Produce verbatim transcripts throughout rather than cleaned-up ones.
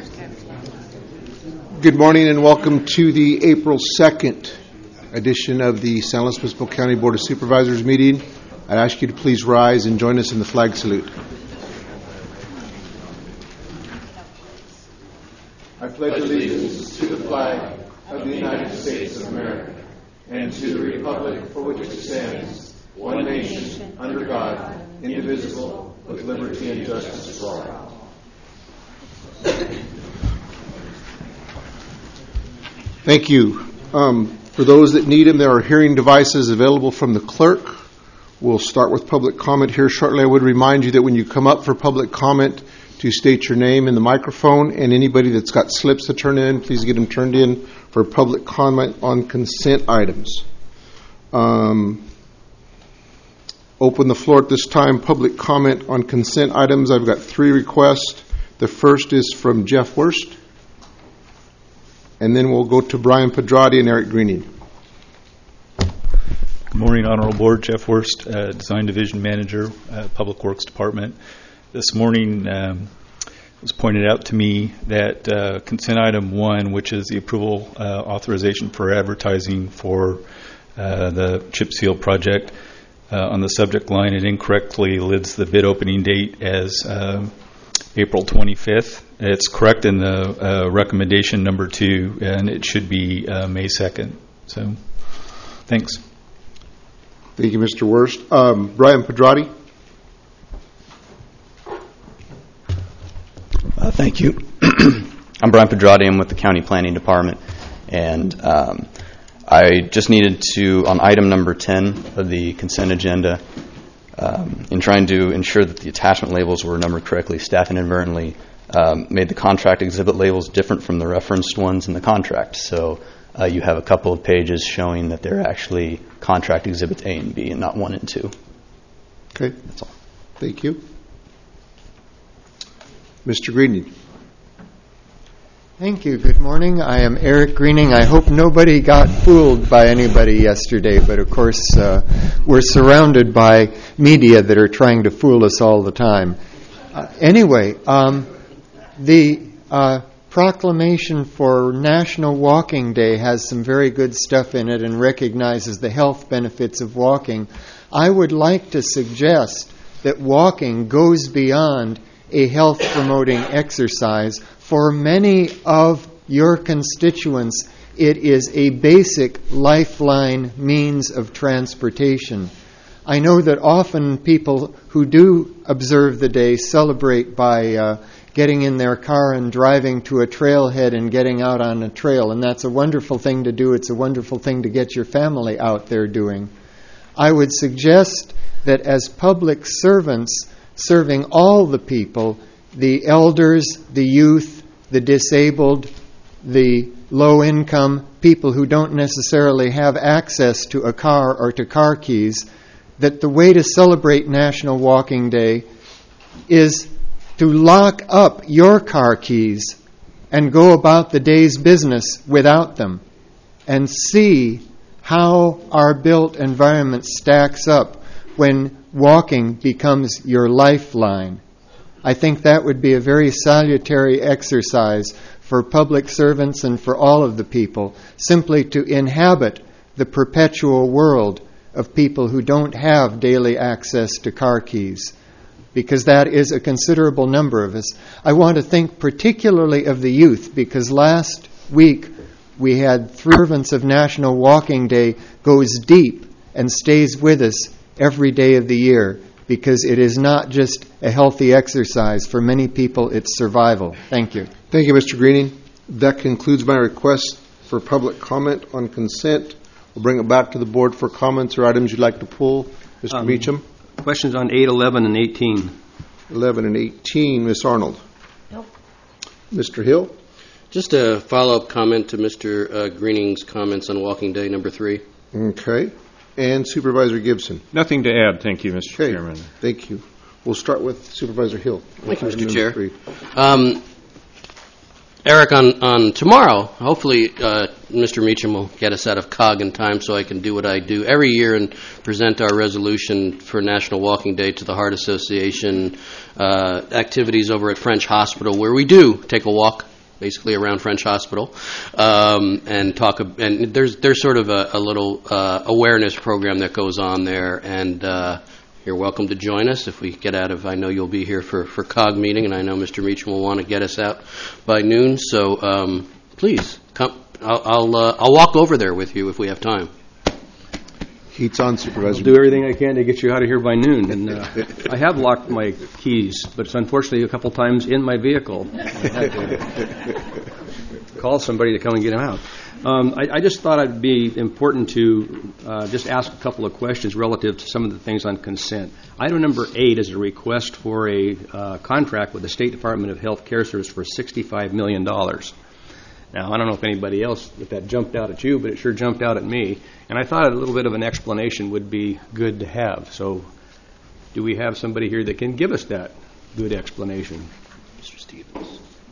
Good morning and welcome to the April second edition of the San Luis Obispo County Board of Supervisors meeting. I ask you to please rise and join us in the flag salute. I pledge allegiance to the flag of the United States of America and to the republic for which it stands, one nation, under God, indivisible, with liberty and justice for all. Thank you. Um, for those that need them, there are hearing devices available from the clerk. We'll start with public comment here shortly. I would remind you that when you come up for public comment, to state your name in the microphone, and anybody that's got slips to turn in, please get them turned in for public comment on consent items. Um, open the floor at this time. Public comment on consent items. I've got three requests. The first is from Jeff Wurst. And then we'll go to Brian Pedrati and Eric Greening. Good morning, Honorable Board. Jeff Wurst, uh, Design Division Manager, uh, Public Works Department. This morning um, it was pointed out to me that uh, consent item one, which is the approval uh, authorization for advertising for uh, the chip seal project, uh, on the subject line it incorrectly lists the bid opening date as uh, April twenty-fifth. It's correct in the uh, recommendation number two, and it should be uh, May second. So, thanks. Thank you, Mister Wurst. Um, Brian Pedrati. Uh, thank you. I'm Brian Pedrati. I'm with the County Planning Department, and um, I just needed to, on item number ten of the consent agenda, um, in trying to ensure that the attachment labels were numbered correctly, staff inadvertently um, made the contract exhibit labels different from the referenced ones in the contract. So uh, you have a couple of pages showing that they're actually contract exhibits A and B and not one and two. Okay. That's all. Thank you. Mister Greening. Thank you. Good morning. I am Eric Greening. I hope nobody got fooled by anybody yesterday, but of course uh, we're surrounded by media that are trying to fool us all the time. Uh, anyway, um, the uh, proclamation for National Walking Day has some very good stuff in it and recognizes the health benefits of walking. I would like to suggest that walking goes beyond a health-promoting exercise. For many of your constituents, it is a basic lifeline means of transportation. I know that often people who do observe the day celebrate by uh, getting in their car and driving to a trailhead and getting out on a trail, and that's a wonderful thing to do. It's a wonderful thing to get your family out there doing. I would suggest that as public servants, serving all the people, the elders, the youth, the disabled, the low-income, people who don't necessarily have access to a car or to car keys, that the way to celebrate National Walking Day is to lock up your car keys and go about the day's business without them and see how our built environment stacks up when walking becomes your lifeline. I think that would be a very salutary exercise for public servants and for all of the people, simply to inhabit the perpetual world of people who don't have daily access to car keys, because that is a considerable number of us. I want to think particularly of the youth, because last week we had three servants of National Walking Day goes deep and stays with us every day of the year, because it is not just a healthy exercise. For many people, it's survival. Thank you. Thank you, Mister Greening. That concludes my request for public comment on consent. We'll bring it back to the board for comments or items you'd like to pull. Mister Um, Meacham. Questions on eight, eleven, and eighteen. eleven and eighteen. Miz Arnold. Nope. Mister Hill. Just a follow-up comment to Mister Uh, Greening's comments on Walking Day number three. Okay. And Supervisor Gibson. Nothing to add. Thank you, Mister Okay. Chairman. Thank you. We'll start with Supervisor Hill. Thank you, Mister Item Chair. three. Um, Eric, on, on tomorrow, hopefully uh, Mister Meacham will get us out of C O G in time so I can do what I do every year and present our resolution for National Walking Day to the Heart Association uh, activities over at French Hospital, where we do take a walk basically around French Hospital, um, and talk. And there's there's sort of a, a little uh, awareness program that goes on there, and uh, you're welcome to join us if we get out of. I know you'll be here for for COG meeting, and I know Mister Meacham will want to get us out by noon. So um, please come. I'll I'll, uh, I'll walk over there with you if we have time. Heat's on, Supervisor. I'll do everything I can to get you out of here by noon. And uh, I have locked my keys, but it's unfortunately a couple times in my vehicle. I had to call somebody to come and get them out. Um, I, I just thought it'd be important to uh, just ask a couple of questions relative to some of the things on consent. Item number eight is a request for a uh, contract with the State Department of Health Care Service for sixty-five million dollars. Now, I don't know if anybody else, if that jumped out at you, but it sure jumped out at me. And I thought a little bit of an explanation would be good to have. So do we have somebody here that can give us that good explanation? Mister Stevens.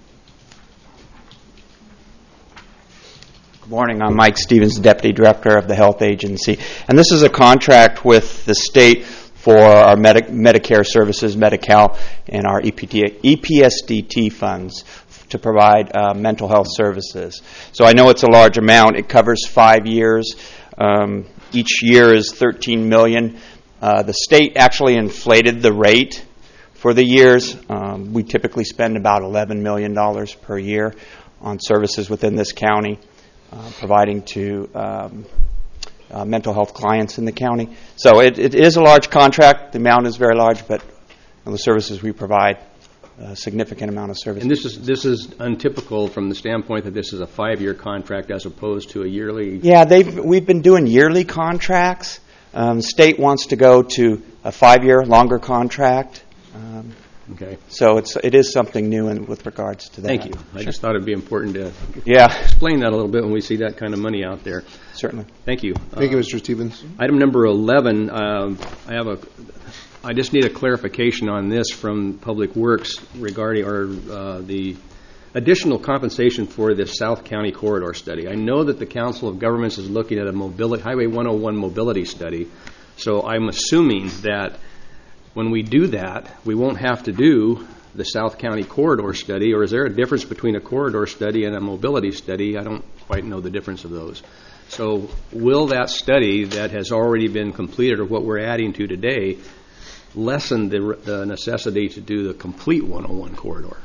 Good morning. I'm Mike Stevens, Deputy Director of the Health Agency. And this is a contract with the state for our Medi- Medicare services, Medi-Cal, and our E P T, E P S D T funds to provide uh, mental health services. So I know it's a large amount. It covers five years. Um, each year is thirteen million dollars. Uh, the state actually inflated the rate for the years. Um, we typically spend about eleven million dollars per year on services within this county, uh, providing to um, uh, mental health clients in the county. So it, it is a large contract. The amount is very large, but the services we provide, a significant amount of services. And this is this is untypical from the standpoint that this is a five-year contract as opposed to a yearly. Yeah, they've we've been doing yearly contracts. Um, the state wants to go to a five-year, longer contract. Um, okay. So it's it is something new in, with regards to that. Thank you. I Sure. just thought it'd be important to Yeah. explain that a little bit when we see that kind of money out there. Certainly. Thank you. Thank you, Uh, Mister Stevens. Item number eleven, um, I have a, I just need a clarification on this from Public Works regarding or uh, the additional compensation for the South County Corridor Study. I know that the Council of Governments is looking at a mobility Highway one oh one mobility study, so I'm assuming that when we do that, we won't have to do the South County Corridor Study, or is there a difference between a corridor study and a mobility study? I don't quite know the difference of those. So will that study that has already been completed, or what we're adding to today, lessen the, the necessity to do the complete one oh one corridor?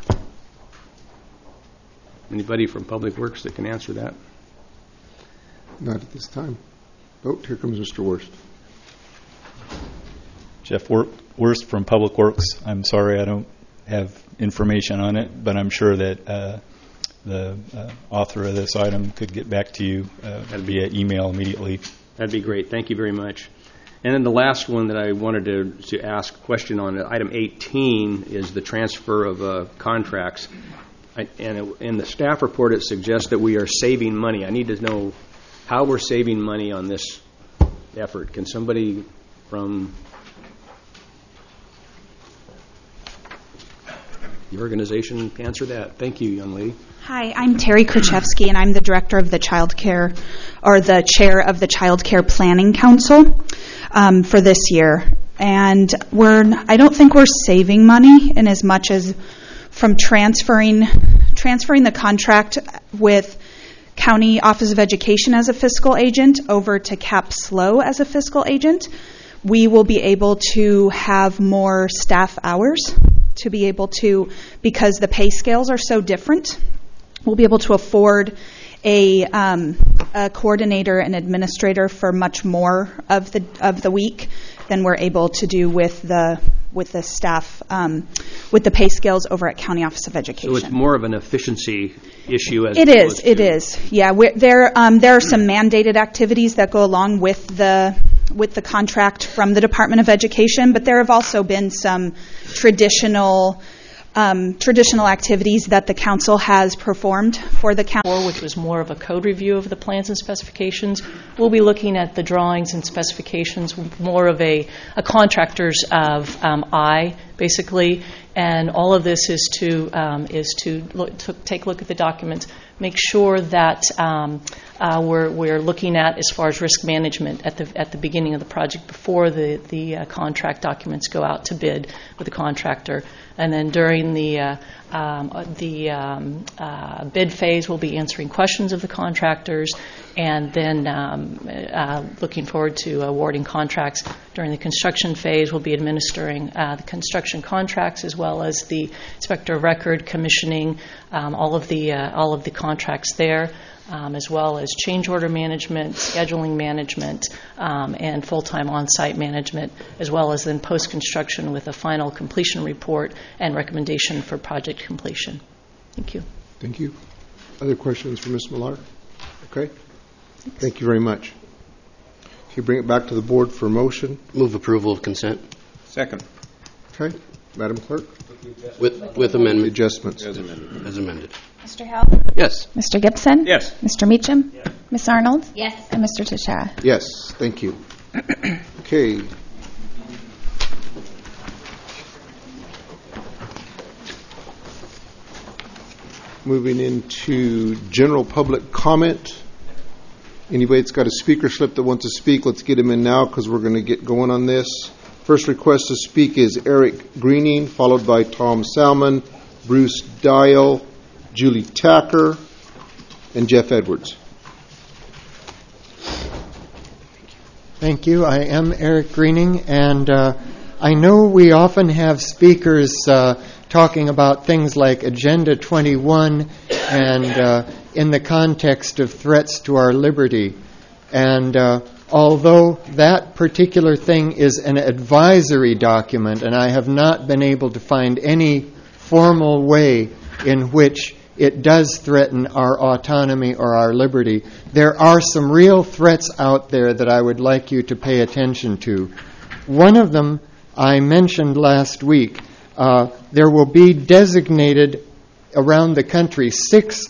Anybody from Public Works that can answer that? Not at this time. Oh, here comes Mister Worst. Jeff Wor- Worst from Public Works. I'm sorry I don't have information on it, but I'm sure that uh, the uh, author of this item could get back to you uh, via email immediately. That'd be great. Thank you very much. And then the last one that I wanted to, to ask a question on, item eighteen, is the transfer of uh, contracts. I, and it, in the staff report, it suggests that we are saving money. I need to know how we're saving money on this effort. Can somebody from the organization answer that? Thank you, young lady. Hi, I'm Terry Krachevsky, and I'm the director of the Child Care, or the chair of the Child Care Planning Council um, for this year. And we're, I don't think we're saving money in as much as from transferring transferring the contract with County Office of Education as a fiscal agent over to Cap Slow as a fiscal agent. We will be able to have more staff hours to be able to, because the pay scales are so different, we'll be able to afford a, um, a coordinator and administrator for much more of the of the week than we're able to do with the with the staff um, with the pay scales over at County Office of Education. So it's more of an efficiency issue as it is. opposed It to is. Yeah, we're, there um, there are some mandated activities that go along with the with the contract from the Department of Education, but there have also been some traditional. Um, traditional activities that the council has performed for the county. Which was more of a code review of the plans and specifications. We'll be looking at the drawings and specifications, more of a, a contractor's of um, eye, basically, And all of this is to um, is to, look, to take a look at the documents, make sure that um, uh, we're we're looking at as far as risk management at the at the beginning of the project before the the uh, contract documents go out to bid with the contractor, and then during the uh, um, the um, uh, bid phase, we'll be answering questions of the contractors, and then um, uh, looking forward to awarding contracts. During the construction phase, we'll be administering uh, the construction contracts as well as the inspector of record, commissioning, um, all of the uh, all of the contracts there, um, as well as change order management, scheduling management, um, and full-time on-site management, as well as then post-construction with a final completion report and recommendation for project completion. Thank you. Thank you. Other questions for Miz Millar? Okay. Thank you very much. If you bring it back to the board for motion. Move approval of consent. Second. Okay. Madam Clerk? With with amendment. Adjustments. As amended. As amended. Mister Hill? Yes. Mister Gibson? Yes. Mister Meacham? Yes. Miz Arnold? Yes. And Mister Teixeira? Yes. Thank you. Okay. Moving into general public comment. Anybody that's got a speaker slip that wants to speak, let's get him in now because we're going to get going on this. First request to speak is Eric Greening, followed by Tom Salmon, Bruce Dial, Julie Tacker, and Jeff Edwards. Thank you. I am Eric Greening, and uh, I know we often have speakers uh, talking about things like Agenda twenty-one and uh, in the context of threats to our liberty. And uh, although that particular thing is an advisory document, and I have not been able to find any formal way in which it does threaten our autonomy or our liberty, there are some real threats out there that I would like you to pay attention to. One of them I mentioned last week. Uh, there will be designated around the country six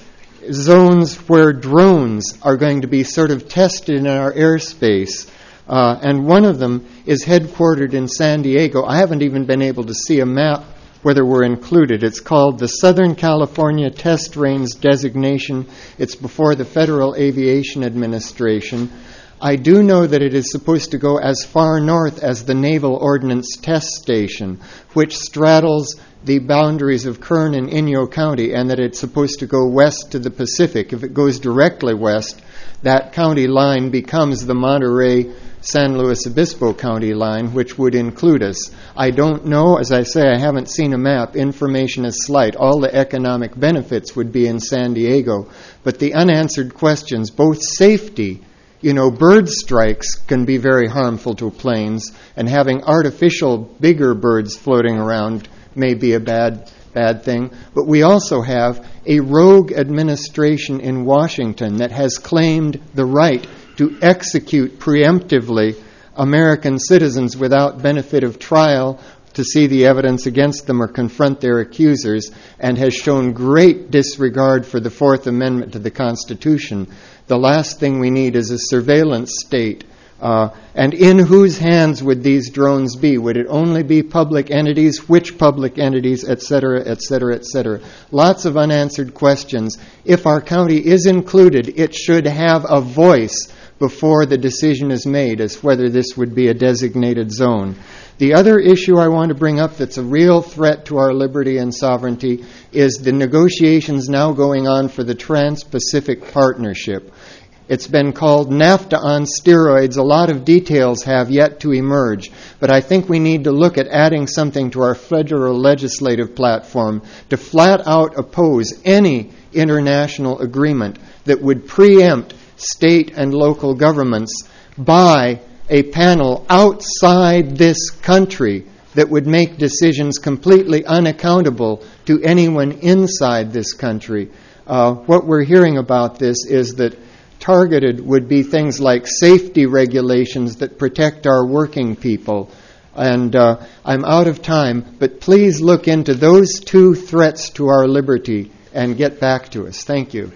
zones where drones are going to be sort of tested in our airspace. Uh, and one of them is headquartered in San Diego. I haven't even been able to see a map whether we're included. It's called the Southern California Test Range Designation. It's before the Federal Aviation Administration. I do know that it is supposed to go as far north as the Naval Ordnance Test Station, which straddles the boundaries of Kern and Inyo County, and that it's supposed to go west to the Pacific. If it goes directly west, that county line becomes the Monterey San Luis Obispo County line, which would include us. I don't know. As I say, I haven't seen a map. Information is slight. All the economic benefits would be in San Diego. But the unanswered questions, both safety, you know, bird strikes can be very harmful to planes, and having artificial bigger birds floating around may be a bad bad thing. But we also have a rogue administration in Washington that has claimed the right to execute preemptively American citizens without benefit of trial to see the evidence against them or confront their accusers, and has shown great disregard for the Fourth Amendment to the Constitution. The last thing we need is a surveillance state. Uh, and in whose hands would these drones be? Would it only be public entities? Which public entities, et cetera, et cetera, et cetera? Lots of unanswered questions. If our county is included, it should have a voice before the decision is made as whether this would be a designated zone. The other issue I want to bring up that's a real threat to our liberty and sovereignty is the negotiations now going on for the Trans-Pacific Partnership. It's been called NAFTA on steroids. A lot of details have yet to emerge, but I think we need to look at adding something to our federal legislative platform to flat out oppose any international agreement that would preempt state and local governments by a panel outside this country that would make decisions completely unaccountable to anyone inside this country. Uh, what we're hearing about this is that targeted would be things like safety regulations that protect our working people. And uh, I'm out of time, but please look into those two threats to our liberty and get back to us. Thank you.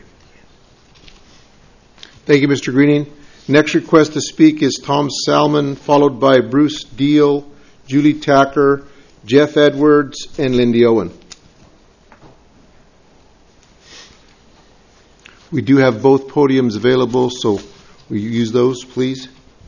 Thank you, Mister Greening. Next request to speak is Tom Salmon, followed by Bruce Deal, Julie Tacker, Jeff Edwards, and Lindy Owen. We do have both podiums available, so will you use those, please?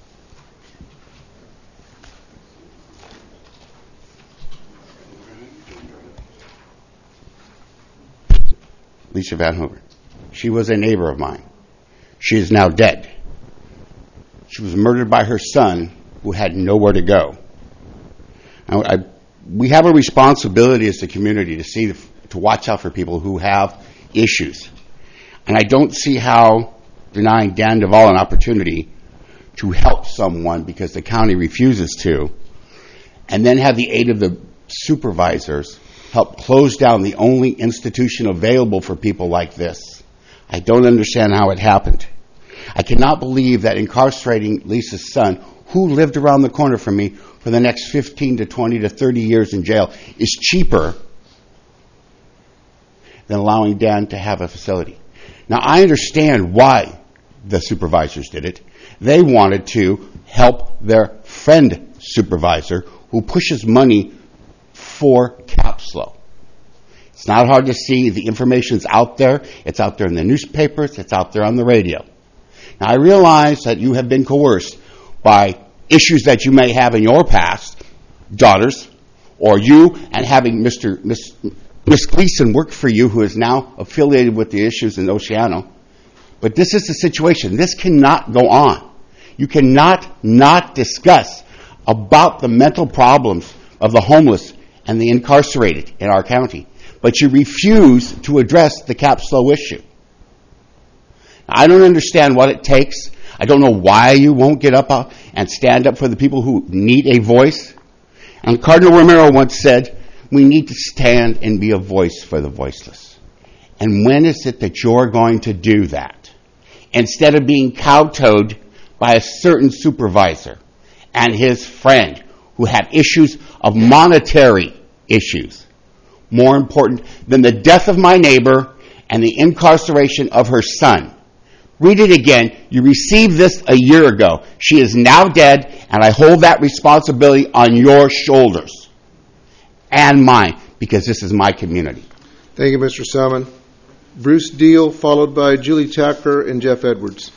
Lisa Van Hoover. She was a neighbor of mine. She is now dead. She was murdered by her son, who had nowhere to go. Now, I, we have a responsibility as a community to see, to watch out for people who have issues. And I don't see how denying Dan Duvall an opportunity to help someone because the county refuses to, and then have the aid of the supervisors help close down the only institution available for people like this. I don't understand how it happened. I cannot believe that incarcerating Lisa's son, who lived around the corner from me for the next fifteen to twenty to thirty years in jail, is cheaper than allowing Dan to have a facility. Now, I understand why the supervisors did it. They wanted to help their friend supervisor who pushes money for CapSlow. It's not hard to see. The information's out there. It's out there in the newspapers. It's out there on the radio. Now, I realize that you have been coerced by issues that you may have in your past, daughters, or you, and having Mister Miss Miss Gleason work for you, who is now affiliated with the issues in Oceano. But this is the situation. This cannot go on. You cannot not discuss about the mental problems of the homeless and the incarcerated in our county, but you refuse to address the CapSlow issue. I don't understand what it takes. I don't know why you won't get up and stand up for the people who need a voice. And Cardinal Romero once said, we need to stand and be a voice for the voiceless. And when is it that you're going to do that? Instead of being kowtowed by a certain supervisor and his friend who have issues of monetary issues, more important than the death of my neighbor and the incarceration of her son. Read it again. You received this a year ago. She is now dead, and I hold that responsibility on your shoulders and mine, because this is my community. Thank you, Mister Salmon. Bruce Deal, followed by Julie Tacker and Jeff Edwards.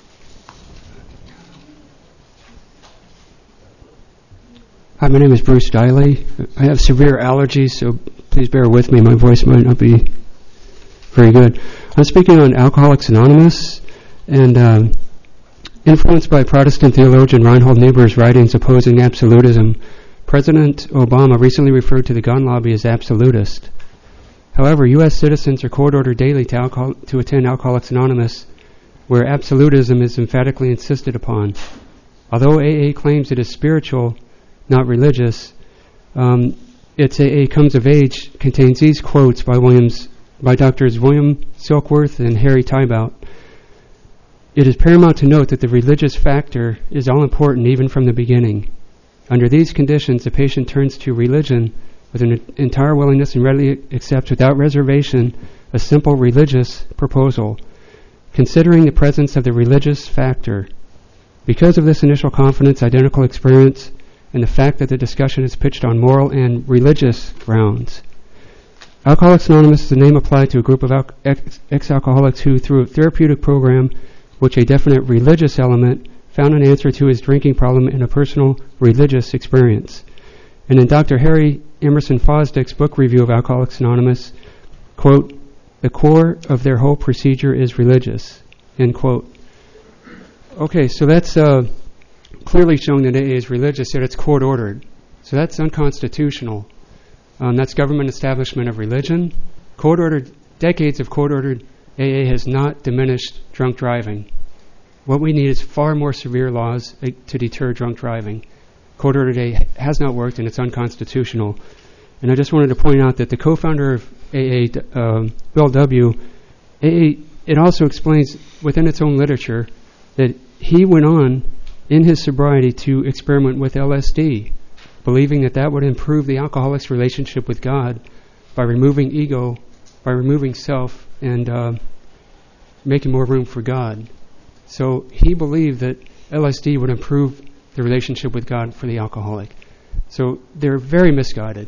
Hi, my name is Bruce Diley. I have severe allergies, so please bear with me. My voice might not be very good. I'm speaking on Alcoholics Anonymous, and um, influenced by Protestant theologian Reinhold Niebuhr's writings opposing absolutism, President Obama recently referred to the gun lobby as absolutist. However, U S citizens are court-ordered daily to, alcohol- to attend Alcoholics Anonymous, where absolutism is emphatically insisted upon. Although A A claims it is spiritual, not religious, um, its A A Comes of Age contains these quotes by Williams, by Doctors William Silkworth and Harry Tybout. It is paramount to note that the religious factor is all important even from the beginning. Under these conditions, the patient turns to religion with an entire willingness and readily accepts without reservation a simple religious proposal, considering the presence of the religious factor. Because of this initial confidence, identical experience, and the fact that the discussion is pitched on moral and religious grounds, Alcoholics Anonymous is a name applied to a group of al- ex- ex-alcoholics who, through a therapeutic program, which a definite religious element, found an answer to his drinking problem in a personal religious experience. And in Doctor Harry Emerson Fosdick's book review of Alcoholics Anonymous, quote, the core of their whole procedure is religious, end quote. Okay, so that's uh, clearly showing that A A is religious, that it's court-ordered. So that's unconstitutional. Um, that's government establishment of religion. Court-ordered, decades of court-ordered A A has not diminished drunk driving. What we need is far more severe laws uh, to deter drunk driving. Court-ordered A A has not worked, and it's unconstitutional. And I just wanted to point out that the co-founder of A A, um, Bill W., A A, it also explains within its own literature that he went on in his sobriety to experiment with L S D, believing that that would improve the alcoholic's relationship with God by removing ego, by removing self, and uh, making more room for God. So he believed that L S D would improve the relationship with God for the alcoholic. So they're very misguided.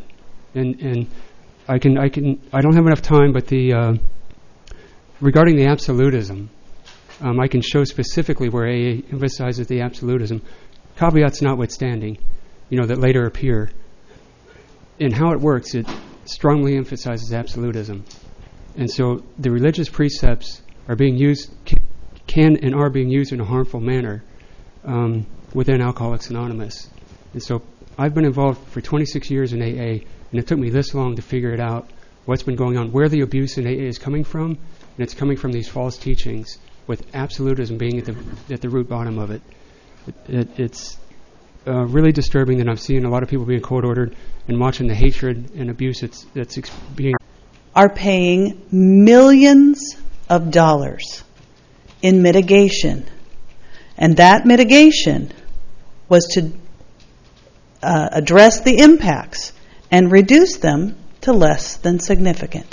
And and I can I can I don't have enough time, but the uh, regarding the absolutism, um, I can show specifically where A A emphasizes the absolutism, caveats notwithstanding, you know, that later appear. In how it works, it strongly emphasizes absolutism, and so the religious precepts are being used, can and are being used in a harmful manner um, within Alcoholics Anonymous. And so I've been involved for twenty-six years in A A, and it took me this long to figure it out, what's been going on, where the abuse in A A is coming from, and it's coming from these false teachings, with absolutism being at the at the root bottom of it. it, it it's uh, really disturbing that I'm seeing a lot of people being court-ordered and watching the hatred and abuse that's, that's ex- being... are paying millions of dollars in mitigation. And that mitigation was to uh, address the impacts and reduce them to less than significant.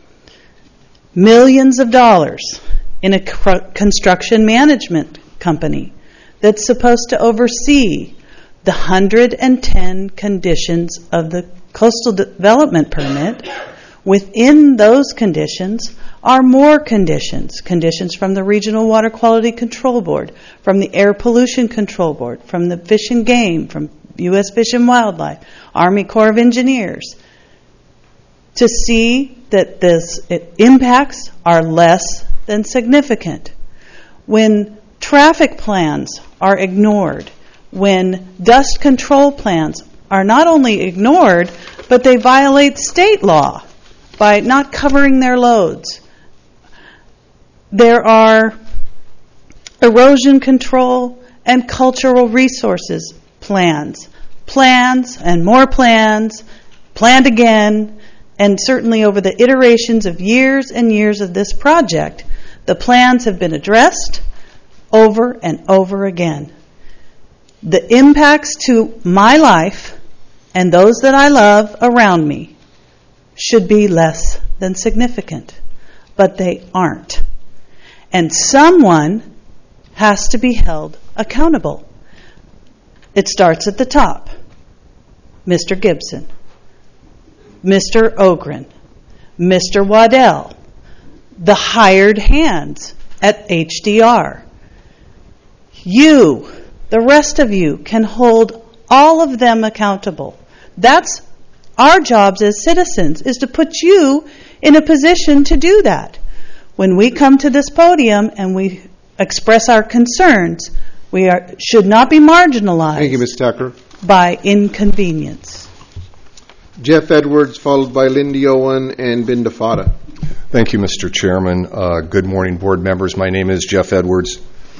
Millions of dollars in a cr- construction management company that's supposed to oversee the one hundred ten conditions of the coastal development permit. Within those conditions are more conditions, conditions from the Regional Water Quality Control Board, from the Air Pollution Control Board, from the Fish and Game, from U S Fish and Wildlife, Army Corps of Engineers, to see that this it, impacts are less than significant. When traffic plans are ignored, when dust control plans are not only ignored, but they violate state law by not covering their loads. There are erosion control and cultural resources plans, plans and more plans, planned again, and certainly over the iterations of years and years of this project, the plans have been addressed over and over again. The impacts to my life and those that I love around me should be less than significant, but they aren't. And someone has to be held accountable. It starts at the top. Mister Gibson, Mister Ogren, Mister Waddell, the hired hands at H D R. You, the rest of you, can hold all of them accountable. That's our jobs as citizens, is to put you in a position to do that. When we come to this podium and we express our concerns, we are, should not be marginalized. Thank you, Miz Tucker. By inconvenience. Jeff Edwards, followed by Lindy Owen and Binda Fada. Thank you, Mister Chairman. Uh, good morning, board members. My name is Jeff Edwards.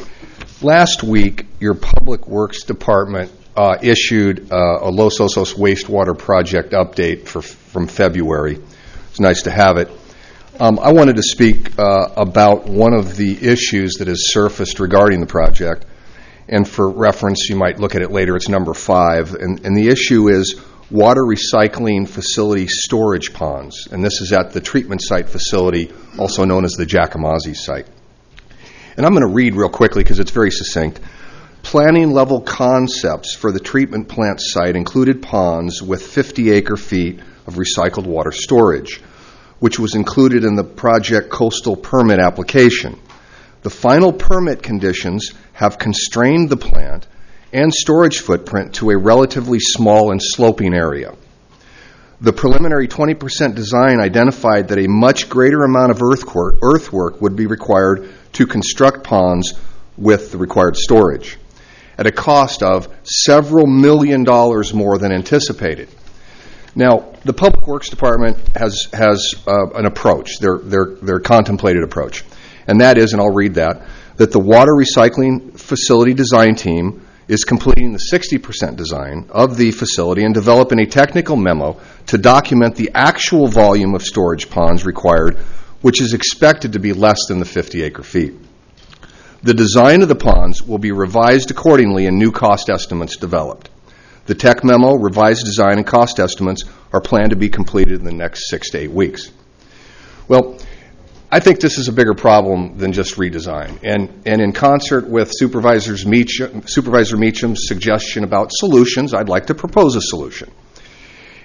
Last week, your Public Works Department uh, issued uh, a Los Osos wastewater project update for, from February. It's nice to have it. Um, I wanted to speak uh, about one of the issues that has surfaced regarding the project. And for reference, you might look at it later. It's number five. And, and the issue is water recycling facility storage ponds. And this is at the treatment site facility, also known as the Jacomazzi site. And I'm going to read real quickly because it's very succinct. Planning level concepts for the treatment plant site included ponds with fifty acre feet of recycled water storage, which was included in the project coastal permit application. The final permit conditions have constrained the plant and storage footprint to a relatively small and sloping area. The preliminary twenty percent design identified that a much greater amount of earthwork, earthwork would be required to construct ponds with the required storage, at a cost of several million dollars more than anticipated. Now, the Public Works Department has has uh, an approach, their, their, their contemplated approach, and that is, and I'll read that, that the water recycling facility design team is completing the sixty percent design of the facility and developing a technical memo to document the actual volume of storage ponds required, which is expected to be less than the fifty acre feet. The design of the ponds will be revised accordingly and new cost estimates developed. The tech memo, revised design, and cost estimates are planned to be completed in the next six to eight weeks. Well, I think this is a bigger problem than just redesign. And, and in concert with Supervisors Meacham, Supervisor Meacham's suggestion about solutions, I'd like to propose a solution.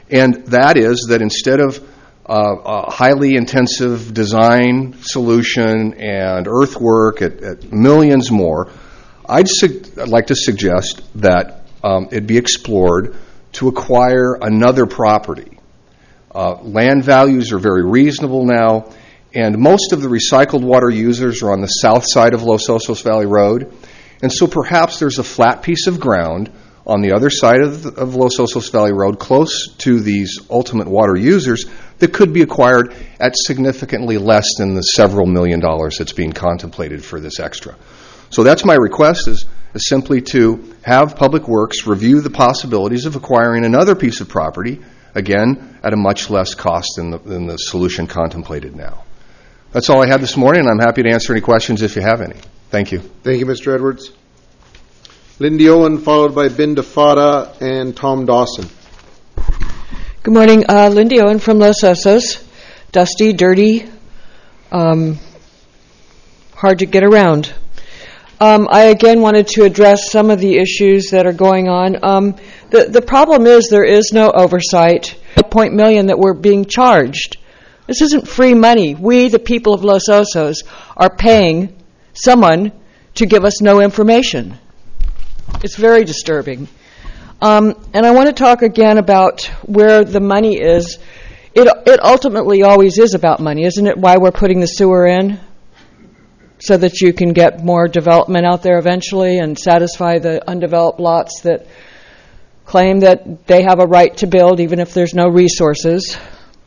And that is that instead of uh, a highly intensive design solution and earthwork at, at millions more, I'd, su- I'd like to suggest that um, it be explored to acquire another property. Uh, land values are very reasonable now, and most of the recycled water users are on the south side of Los Osos Valley Road, and so perhaps there's a flat piece of ground on the other side of, the, of Los Osos Valley Road close to these ultimate water users that could be acquired at significantly less than the several million dollars that's being contemplated for this extra. So that's my request, is, is simply to have Public Works review the possibilities of acquiring another piece of property, again, at a much less cost than the, than the solution contemplated now. That's all I had this morning, and I'm happy to answer any questions if you have any. Thank you. Thank you, Mister Edwards. Lindy Owen, followed by Ben DeFada and Tom Dawson. Good morning. Uh, Lindy Owen from Los Osos. Dusty, dirty, um, hard to get around. Um, I again wanted to address some of the issues that are going on. Um, the, the problem is there is no oversight. one point million that we're being charged. This isn't free money. We, the people of Los Osos, are paying someone to give us no information. It's very disturbing. Um, and I want to talk again about where the money is. It, it ultimately always is about money, isn't it? Why we're putting the sewer in? So that you can get more development out there eventually and satisfy the undeveloped lots that claim that they have a right to build even if there's no resources.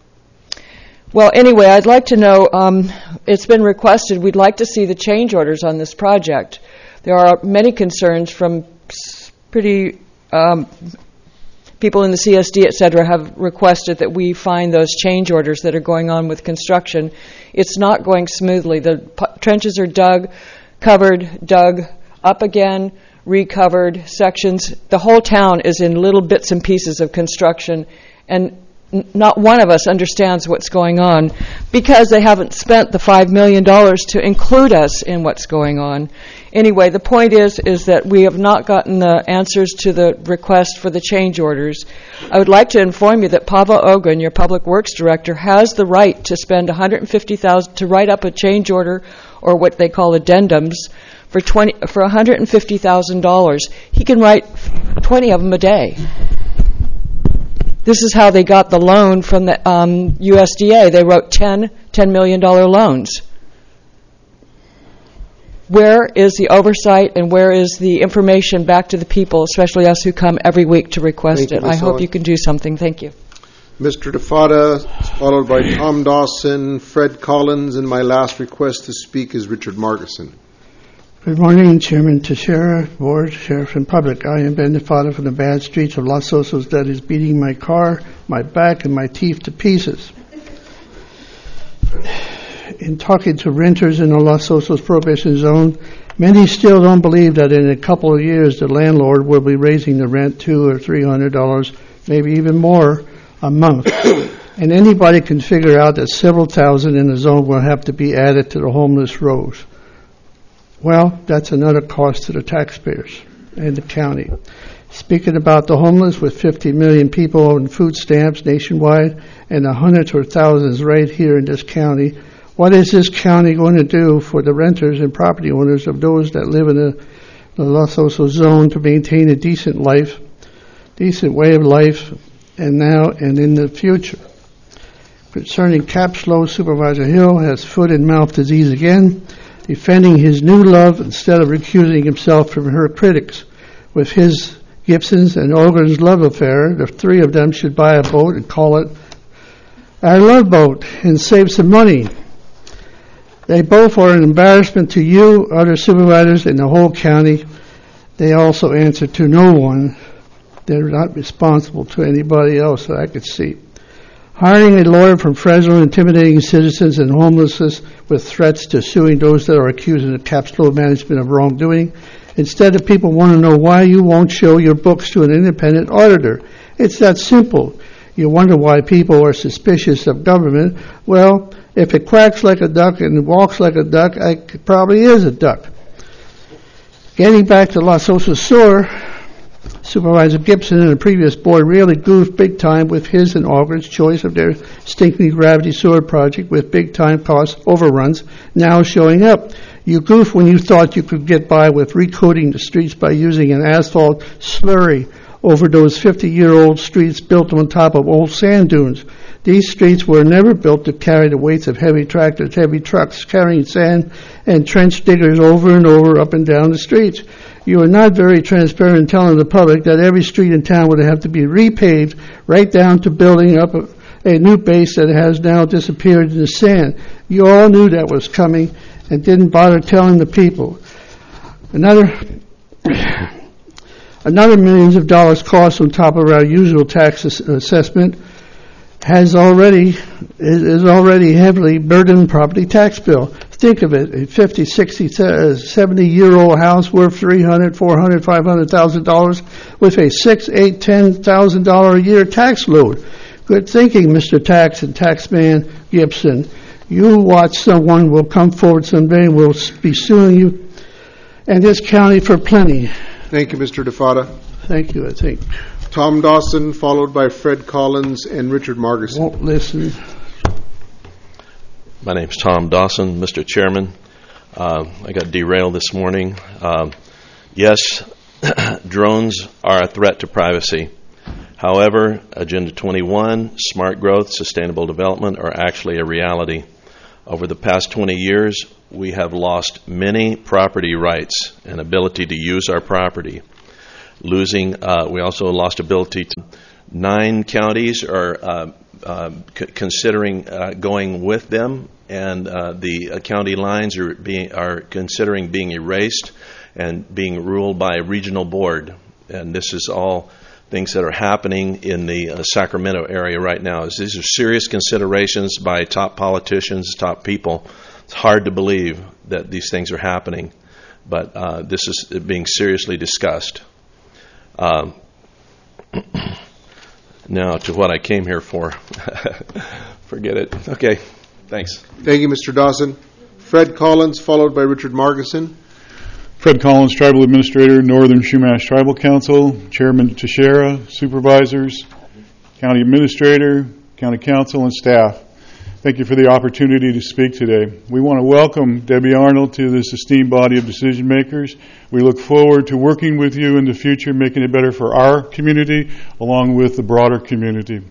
Well, anyway, I'd like to know, um, it's been requested, we'd like to see the change orders on this project. There are many concerns from pretty um, people in the C S D, et cetera, have requested that we find those change orders that are going on with construction. It's not going smoothly. The p- trenches are dug, covered, dug, up again, recovered sections. The whole town is in little bits and pieces of construction, and n- not one of us understands what's going on because they haven't spent the five million dollars to include us in what's going on. Anyway, the point is is that we have not gotten the answers to the request for the change orders. I would like to inform you that Pavel Ogun, your Public Works Director, has the right to spend one hundred fifty thousand dollars to write up a change order, or what they call addendums, for twenty for one hundred fifty thousand dollars. He can write twenty of them a day. This is how they got the loan from the um, U S D A. They wrote ten ten million dollars loans. Where is the oversight and where is the information back to the people, especially us who come every week to request it? I hope you can do something. Thank you. Mister DeFada, followed by Tom Dawson, Fred Collins, and my last request to speak is Richard Margison. Good morning, Chairman Teixeira, Board, Sheriff, and Public. I am Ben DeFada from the bad streets of Los Osos that is beating my car, my back, and my teeth to pieces. In talking to renters in the Los Osos Prohibition Zone, many still don't believe that in a couple of years the landlord will be raising the rent two or three hundred dollars, maybe even more a month. And anybody can figure out that several thousand in the zone will have to be added to the homeless rolls. Well, that's another cost to the taxpayers and the county. Speaking about the homeless, with fifty million people on food stamps nationwide and the hundreds or thousands right here in this county, what is this county going to do for the renters and property owners of those that live in the, the Los Osos zone to maintain a decent life, decent way of life, and now and in the future? Concerning Capslow, Supervisor Hill has foot and mouth disease again, defending his new love instead of recusing himself from her critics. With his Gibson's and Ogren's love affair, the three of them should buy a boat and call it our love boat and save some money. They both are an embarrassment to you, other supervisors, in the whole county. They also answer to no one. They're not responsible to anybody else that I could see. Hiring a lawyer from Fresno, intimidating citizens and homelessness with threats to suing those that are accusing the Capslow management of wrongdoing. Instead, of people want to know why you won't show your books to an independent auditor. It's that simple. You wonder why people are suspicious of government. Well, if it quacks like a duck and walks like a duck, it probably is a duck. Getting back to Los Osos Sewer, Supervisor Gibson and the previous board really goofed big time with his and Ogren's choice of their stinking gravity sewer project with big time cost overruns now showing up. You goofed when you thought you could get by with recoating the streets by using an asphalt slurry over those fifty-year-old streets built on top of old sand dunes. These streets were never built to carry the weights of heavy tractors, heavy trucks carrying sand and trench diggers over and over up and down the streets. You are not very transparent in telling the public that every street in town would have to be repaved right down to building up a, a new base that has now disappeared in the sand. You all knew that was coming and didn't bother telling the people. Another another millions of dollars cost on top of our usual tax ass- assessment has already is, is already heavily burdened property tax bill. Think of it, a fifty, sixty, seventy-year-old house worth three hundred, four hundred, five hundred thousand dollars with a six, eight, ten thousand dollar a year tax load. Good thinking, Mister Tax and Taxman Gibson. You watch, someone will come forward someday and will be suing you and this county for plenty. Thank you, Mister DeFada. Thank you, I think. Tom Dawson, followed by Fred Collins and Richard Margerson. Won't listen. My name's Tom Dawson, Mister Chairman. Uh, I got derailed this morning. Um, yes, drones are a threat to privacy. However, Agenda twenty-one, smart growth, sustainable development are actually a reality. Over the past twenty years, we have lost many property rights and ability to use our property. Losing, uh, we also lost ability to. Nine counties are uh, uh, c- considering uh, going with them, and uh, the uh, county lines are being are considering being erased and being ruled by a regional board. And this is all things that are happening in the uh, Sacramento area right now. These are serious considerations by top politicians, top people. It's hard to believe that these things are happening, but uh, this is being seriously discussed. Um, now to what I came here for. Forget it. Okay, thanks. Thank you, Mister Dawson. Fred Collins, followed by Richard Margerson. Fred Collins, Tribal Administrator, Northern Chumash Tribal Council, Chairman Teixeira, Supervisors, County Administrator, County Council, and staff. Thank you for the opportunity to speak today. We want to welcome Debbie Arnold to this esteemed body of decision makers. We look forward to working with you in the future, making it better for our community, along with the broader community.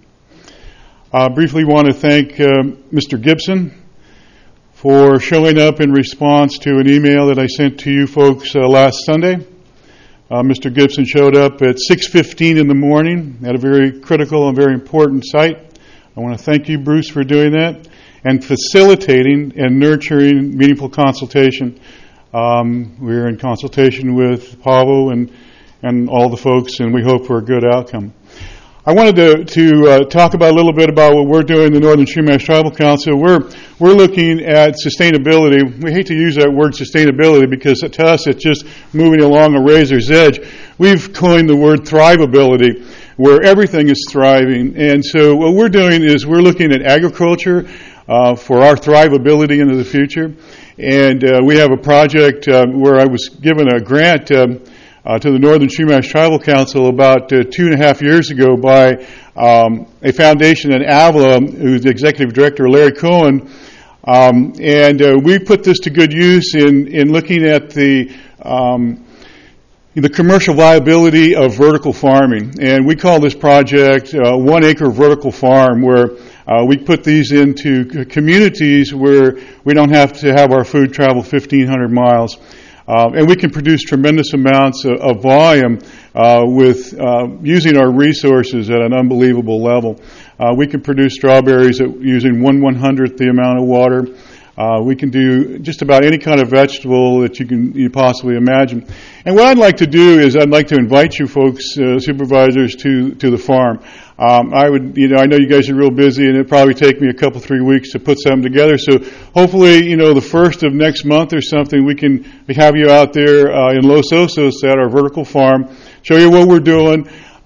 I briefly want to thank uh, Mister Gibson for showing up in response to an email that I sent to you folks uh, last Sunday. Uh, Mister Gibson showed up at six fifteen in the morning at a very critical and very important site. I want to thank you, Bruce, for doing that and facilitating and nurturing meaningful consultation. Um, we're in consultation with Pavo and, and all the folks, and we hope for a good outcome. I wanted to, to uh, talk about a little bit about what we're doing in the Northern Chumash Tribal Council. We're we're looking at sustainability. We hate to use that word sustainability because to us it's just moving along a razor's edge. We've coined the word thrivability, where everything is thriving. And so what we're doing is we're looking at agriculture uh, for our thrivability into the future. And uh, we have a project uh, where I was given a grant um, Uh, to the Northern Chumash Tribal Council about uh, two and a half years ago by um, a foundation in Avila, who's the executive director, Larry Cohen. Um, and uh, we put this to good use in, in looking at the um, the commercial viability of vertical farming. And we call this project uh, One Acre Vertical Farm, where uh, we put these into communities where we don't have to have our food travel fifteen hundred miles. Uh, and we can produce tremendous amounts of, of volume uh, with uh, using our resources at an unbelievable level. Uh, we can produce strawberries at using one one hundredth the amount of water. Uh, we can do just about any kind of vegetable that you can you possibly imagine. And what I'd like to do is I'd like to invite you folks, uh, supervisors, to to the farm. Um, I would, you know, I know you guys are real busy, and it'd probably take me a couple, three weeks to put something together. So hopefully, you know, the first of next month or something, we can have you out there uh, in Los Osos at our vertical farm, show you what we're doing.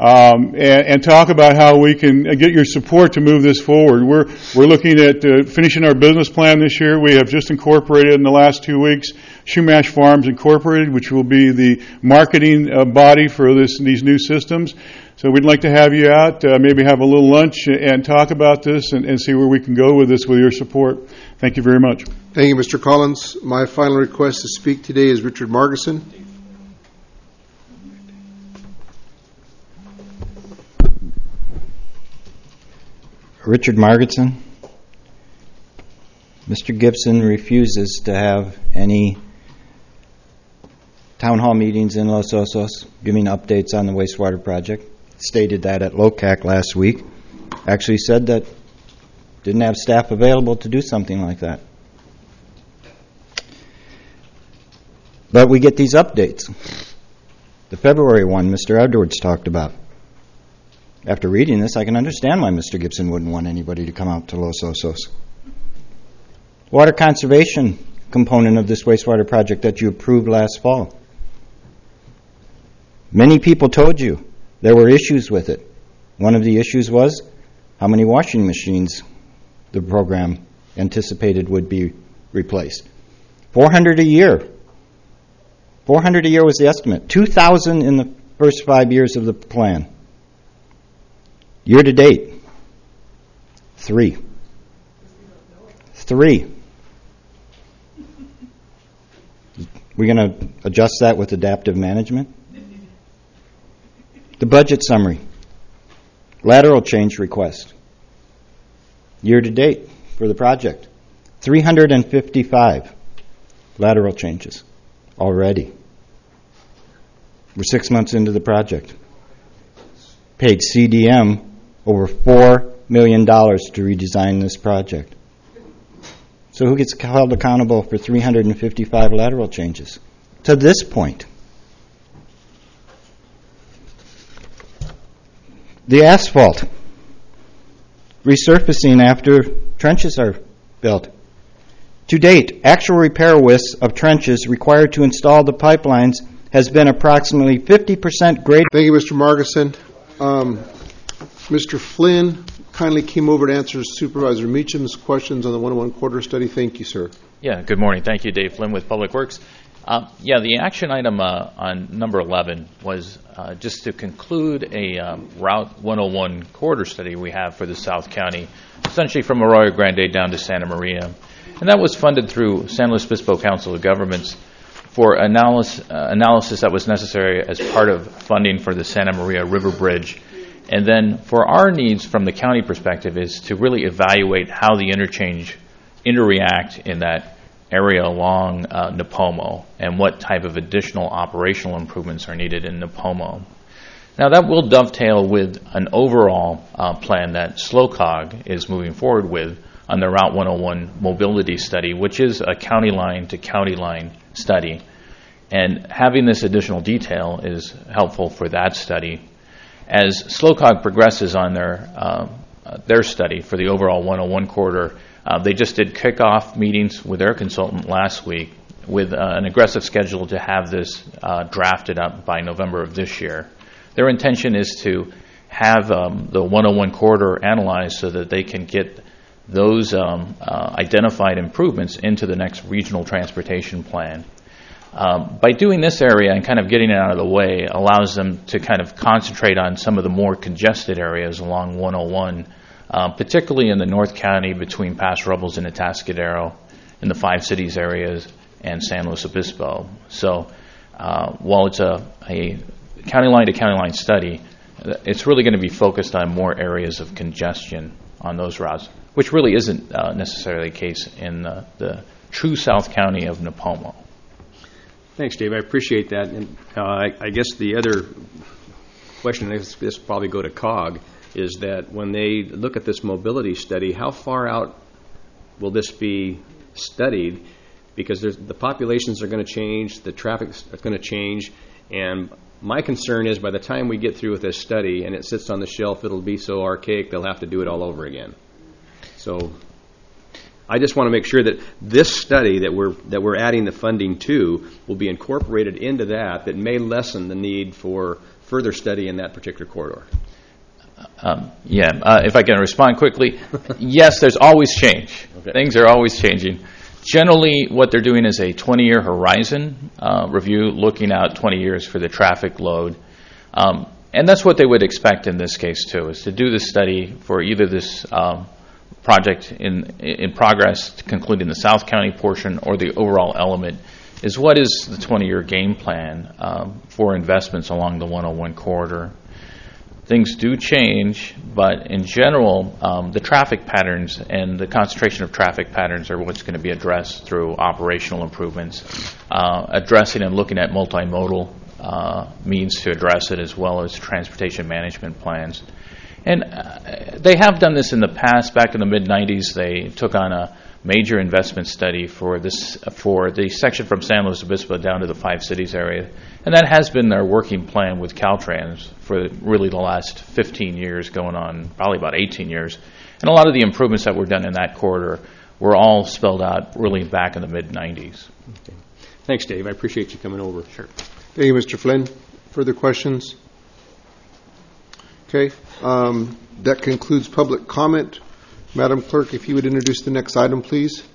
um, and, and talk about how we can get your support to move this forward. We're we're looking at uh, finishing our business plan this year. We have just incorporated in the last two weeks Shumash Farms Incorporated, which will be the marketing uh, body for this these new systems. So we'd like to have you out, uh, maybe have a little lunch and talk about this and, and see where we can go with this with your support. Thank you very much. Thank you, Mister Collins. My final request to speak today is Richard Margison. Richard Margison. Mister Gibson refuses to have any town hall meetings in Los Osos giving updates on the wastewater project. Stated that at LOCAC last week. Actually said that didn't have staff available to do something like that. But we get these updates. The February one Mister Edwards talked about. After reading this, I can understand why Mister Gibson wouldn't want anybody to come out to Los Osos. Water conservation component of this wastewater project that you approved last fall. Many people told you there were issues with it. One of the issues was how many washing machines the program anticipated would be replaced. four hundred a year. four hundred a year was the estimate. two thousand in the first five years of the plan. Year to date, three. Three. We're going to adjust that with adaptive management. The budget summary. Lateral change request. Year to date for the project. three hundred fifty-five lateral changes already. We're six months into the project. Paid C D M over four million dollars to redesign this project. So who gets held accountable for three hundred fifty-five lateral changes to this point? The asphalt. Resurfacing after trenches are built. To date, actual repair widths of trenches required to install the pipelines has been approximately fifty percent greater. Thank you, Mister Margison. Um, Mister Flynn kindly came over to answer Supervisor Meacham's questions on the one oh one quarter study. Thank you, sir. Yeah, good morning. Thank you, Dave Flynn with Public Works. Uh, yeah, the action item uh, on number eleven was uh, just to conclude a um, Route one oh one corridor study we have for the South County, essentially from Arroyo Grande down to Santa Maria. And that was funded through San Luis Obispo Council of Governments for analysis, uh, analysis that was necessary as part of funding for the Santa Maria River Bridge. And then for our needs from the county perspective is to really evaluate how the interchange interact in that area along uh, Nipomo and what type of additional operational improvements are needed in Nipomo. Now that will dovetail with an overall uh, plan that SLOCOG is moving forward with on the Route one oh one mobility study, which is a county line to county line study. And having this additional detail is helpful for that study. As SLOCOG progresses on their uh, uh, their study for the overall one oh one corridor, uh, they just did kickoff meetings with their consultant last week with uh, an aggressive schedule to have this uh, drafted up by November of this year. Their intention is to have um, the one oh one corridor analyzed so that they can get those um, uh, identified improvements into the next regional transportation plan. Um, by doing this area and kind of getting it out of the way allows them to kind of concentrate on some of the more congested areas along one oh one, uh, particularly in the North County between Paso Robles and Atascadero, in the Five Cities areas, and San Luis Obispo. So uh, while it's a, a county line to county line study, it's really going to be focused on more areas of congestion on those routes, which really isn't uh, necessarily the case in the, the true South County of Nipomo. Thanks, Dave. I appreciate that. And uh, I, I guess the other question, this, this probably go to C O G, is that when they look at this mobility study, how far out will this be studied? Because there's, the populations are going to change, the traffic is going to change, and my concern is by the time we get through with this study and it sits on the shelf, it'll be so archaic they'll have to do it all over again. So I just want to make sure that this study that we're that we're adding the funding to will be incorporated into that, that may lessen the need for further study in that particular corridor. Um, yeah, uh, if I can respond quickly, yes, there's always change. Okay. Things are always changing. Generally, what they're doing is a twenty-year horizon uh, review, looking out twenty years for the traffic load. Um, and that's what they would expect in this case, too, is to do the study for either this um, project in in progress, concluding the South County portion, or the overall element, is what is the twenty-year game plan um, for investments along the one oh one corridor. Things do change, but in general, um, the traffic patterns and the concentration of traffic patterns are what's going to be addressed through operational improvements, uh, addressing and looking at multimodal uh, means to address it, as well as transportation management plans. And uh, they have done this in the past. Back in the mid nineties, they took on a major investment study for this for the section from San Luis Obispo down to the Five Cities area. And that has been their working plan with Caltrans for really the last fifteen years, going on probably about eighteen years. And a lot of the improvements that were done in that corridor were all spelled out really back in the mid nineties. Okay. Thanks, Dave. I appreciate you coming over. Sure. Thank you, Mister Flynn. Further questions? Okay. Um, that concludes public comment. Madam Clerk, if you would introduce the next item, please.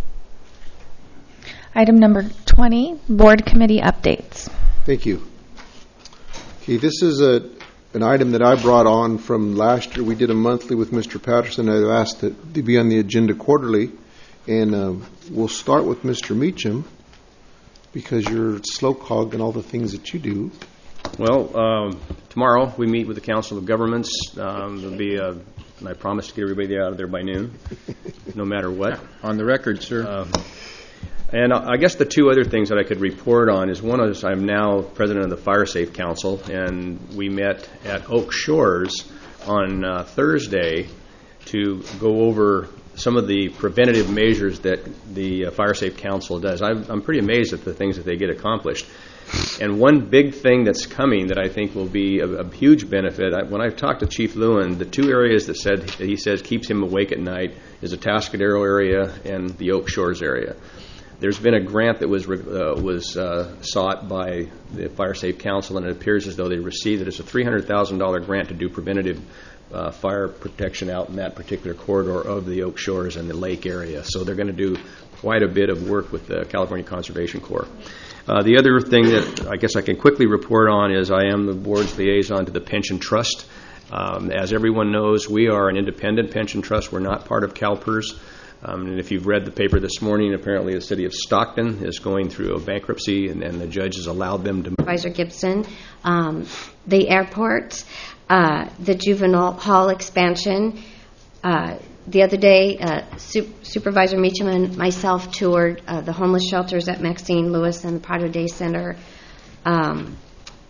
Item number twenty, Board Committee Updates. Thank you. Okay, this is a an item that I brought on from last year. We did a monthly with Mister Patterson. I asked that they be on the agenda quarterly, and uh, we'll start with Mister Meacham because you're slow cog and all the things that you do. Well, um, tomorrow we meet with the Council of Governments. Um, there'll be a, and I promise to get everybody out of there by noon, no matter what. On the record, sir. Um, And I guess the two other things that I could report on is, one is I'm now president of the Fire Safe Council, and we met at Oak Shores on uh, Thursday to go over some of the preventative measures that the uh, Fire Safe Council does. I'm, I'm pretty amazed at the things that they get accomplished. And one big thing that's coming that I think will be a, a huge benefit, I, when I've talked to Chief Lewin, the two areas that said that he says keeps him awake at night is the Atascadero area and the Oak Shores area. There's been a grant that was uh, was uh, sought by the Fire Safe Council, and it appears as though they received it. It's a three hundred thousand dollars grant to do preventative uh, fire protection out in that particular corridor of the Oak Shores and the lake area. So they're going to do quite a bit of work with the California Conservation Corps. Uh, the other thing that I guess I can quickly report on is I am the board's liaison to the Pension Trust. Um, as everyone knows, we are an independent pension trust. We're not part of CalPERS. Um, and if you've read the paper this morning, apparently the city of Stockton is going through a bankruptcy, and, and the judge has allowed them to. Supervisor Gibson, um, the airport, uh, the juvenile hall expansion. Uh, the other day, uh, Su- Supervisor Meacham and myself toured uh, the homeless shelters at Maxine Lewis and the Prado Day Center. Um,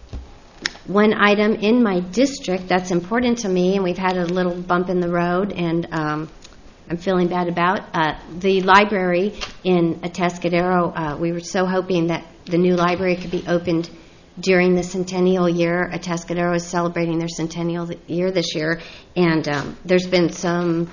one item in my district that's important to me, and we've had a little bump in the road, and um, I'm feeling bad about, uh, the library in Atascadero. Uh, we were so hoping that the new library could be opened during the centennial year. Atascadero is celebrating their centennial year this year, and um, there's been some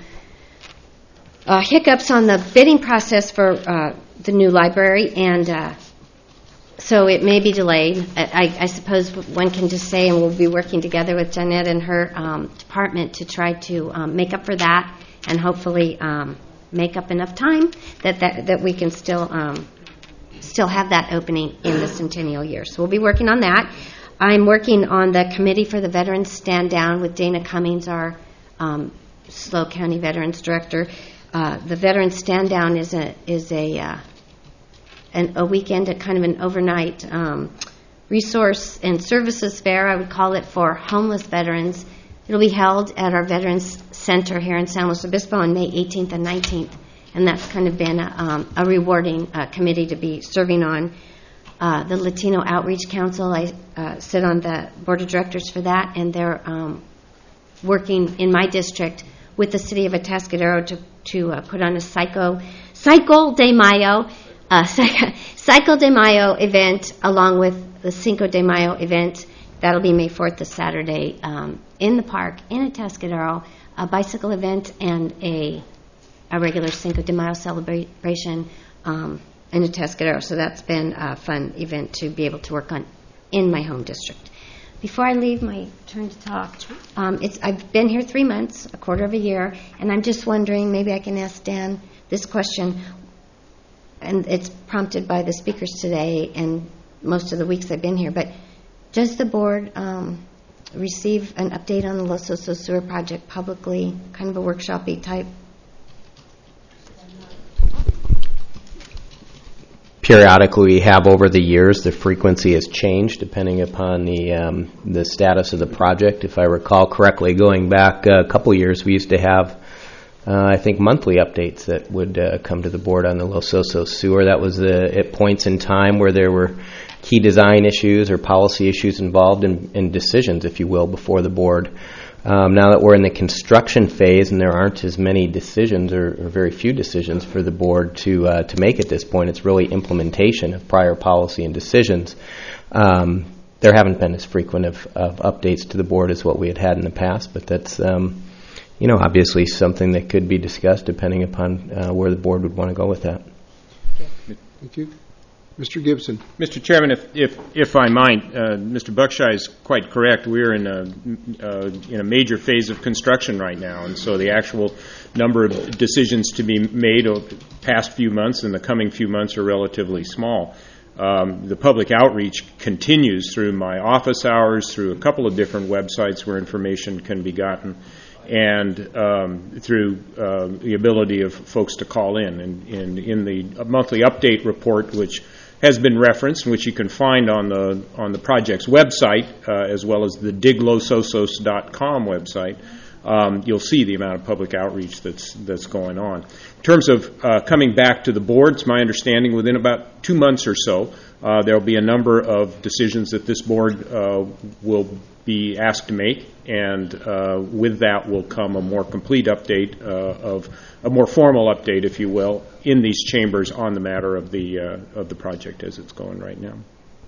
uh, hiccups on the bidding process for uh, the new library, and uh, so it may be delayed. I, I suppose one can just say, and we'll be working together with Jeanette and her um, department to try to um, make up for that, and hopefully um, make up enough time that that, that we can still um, still have that opening in the centennial year. So we'll be working on that. I'm working on the committee for the Veterans Stand Down with Dana Cummings, our um, SLO County Veterans Director. Uh, the Veterans Stand Down is a is a uh, an, a weekend, a kind of an overnight um, resource and services fair, I would call it, for homeless veterans. It'll be held at our Veterans Center here in San Luis Obispo on May eighteenth and nineteenth, and that's kind of been a, um, a rewarding uh, committee to be serving on. Uh, the Latino Outreach Council, I uh, sit on the board of directors for that, and they're um, working in my district with the city of Atascadero to, to uh, put on a Psycho, Psycho de Mayo, uh, Psycho de Mayo event along with the Cinco de Mayo event. That'll be May fourth, this Saturday, um, in the park in Atascadero, a bicycle event and a a regular Cinco de Mayo celebration um, in Atascadero. So that's been a fun event to be able to work on in my home district. before I leave my turn to talk, um, it's, I've been here three months, a quarter of a year, and I'm just wondering, maybe I can ask Dan this question, and it's prompted by the speakers today and most of the weeks I've been here, but does the board um, receive an update on the Los Osos sewer project publicly, kind of a workshop-y type? Periodically, we have over the years. The frequency has changed depending upon the um, the status of the project. If I recall correctly, going back a couple years, we used to have, uh, I think, monthly updates that would uh, come to the board on the Los Osos sewer. That was uh, at points in time where there were key design issues or policy issues involved in, in decisions, if you will, before the board. Um, now that we're in the construction phase and there aren't as many decisions or, or very few decisions for the board to uh, to make at this point, it's really implementation of prior policy and decisions. Um, there haven't been as frequent of, of updates to the board as what we had had in the past, but that's um, you know obviously something that could be discussed depending upon uh, where the board would want to go with that. Thank you. Mister Gibson. Mister Chairman, if if, if I might, uh, Mister Buckshire is quite correct. We're in a uh, in a major phase of construction right now, and so the actual number of decisions to be made over the past few months and the coming few months are relatively small. Um, the public outreach continues through my office hours, through a couple of different websites where information can be gotten, and um, through uh, the ability of folks to call in. And, and in the monthly update report, which has been referenced, which you can find on the on the project's website, uh, as well as the dig los osos dot com website, um, you'll see the amount of public outreach that's that's going on. In terms of uh, coming back to the board, it's my understanding within about two months or so, uh, there will be a number of decisions that this board uh, will be asked to make, and uh, with that will come a more complete update uh, of a more formal update, if you will, in these chambers on the matter of the uh, of the project as it's going right now.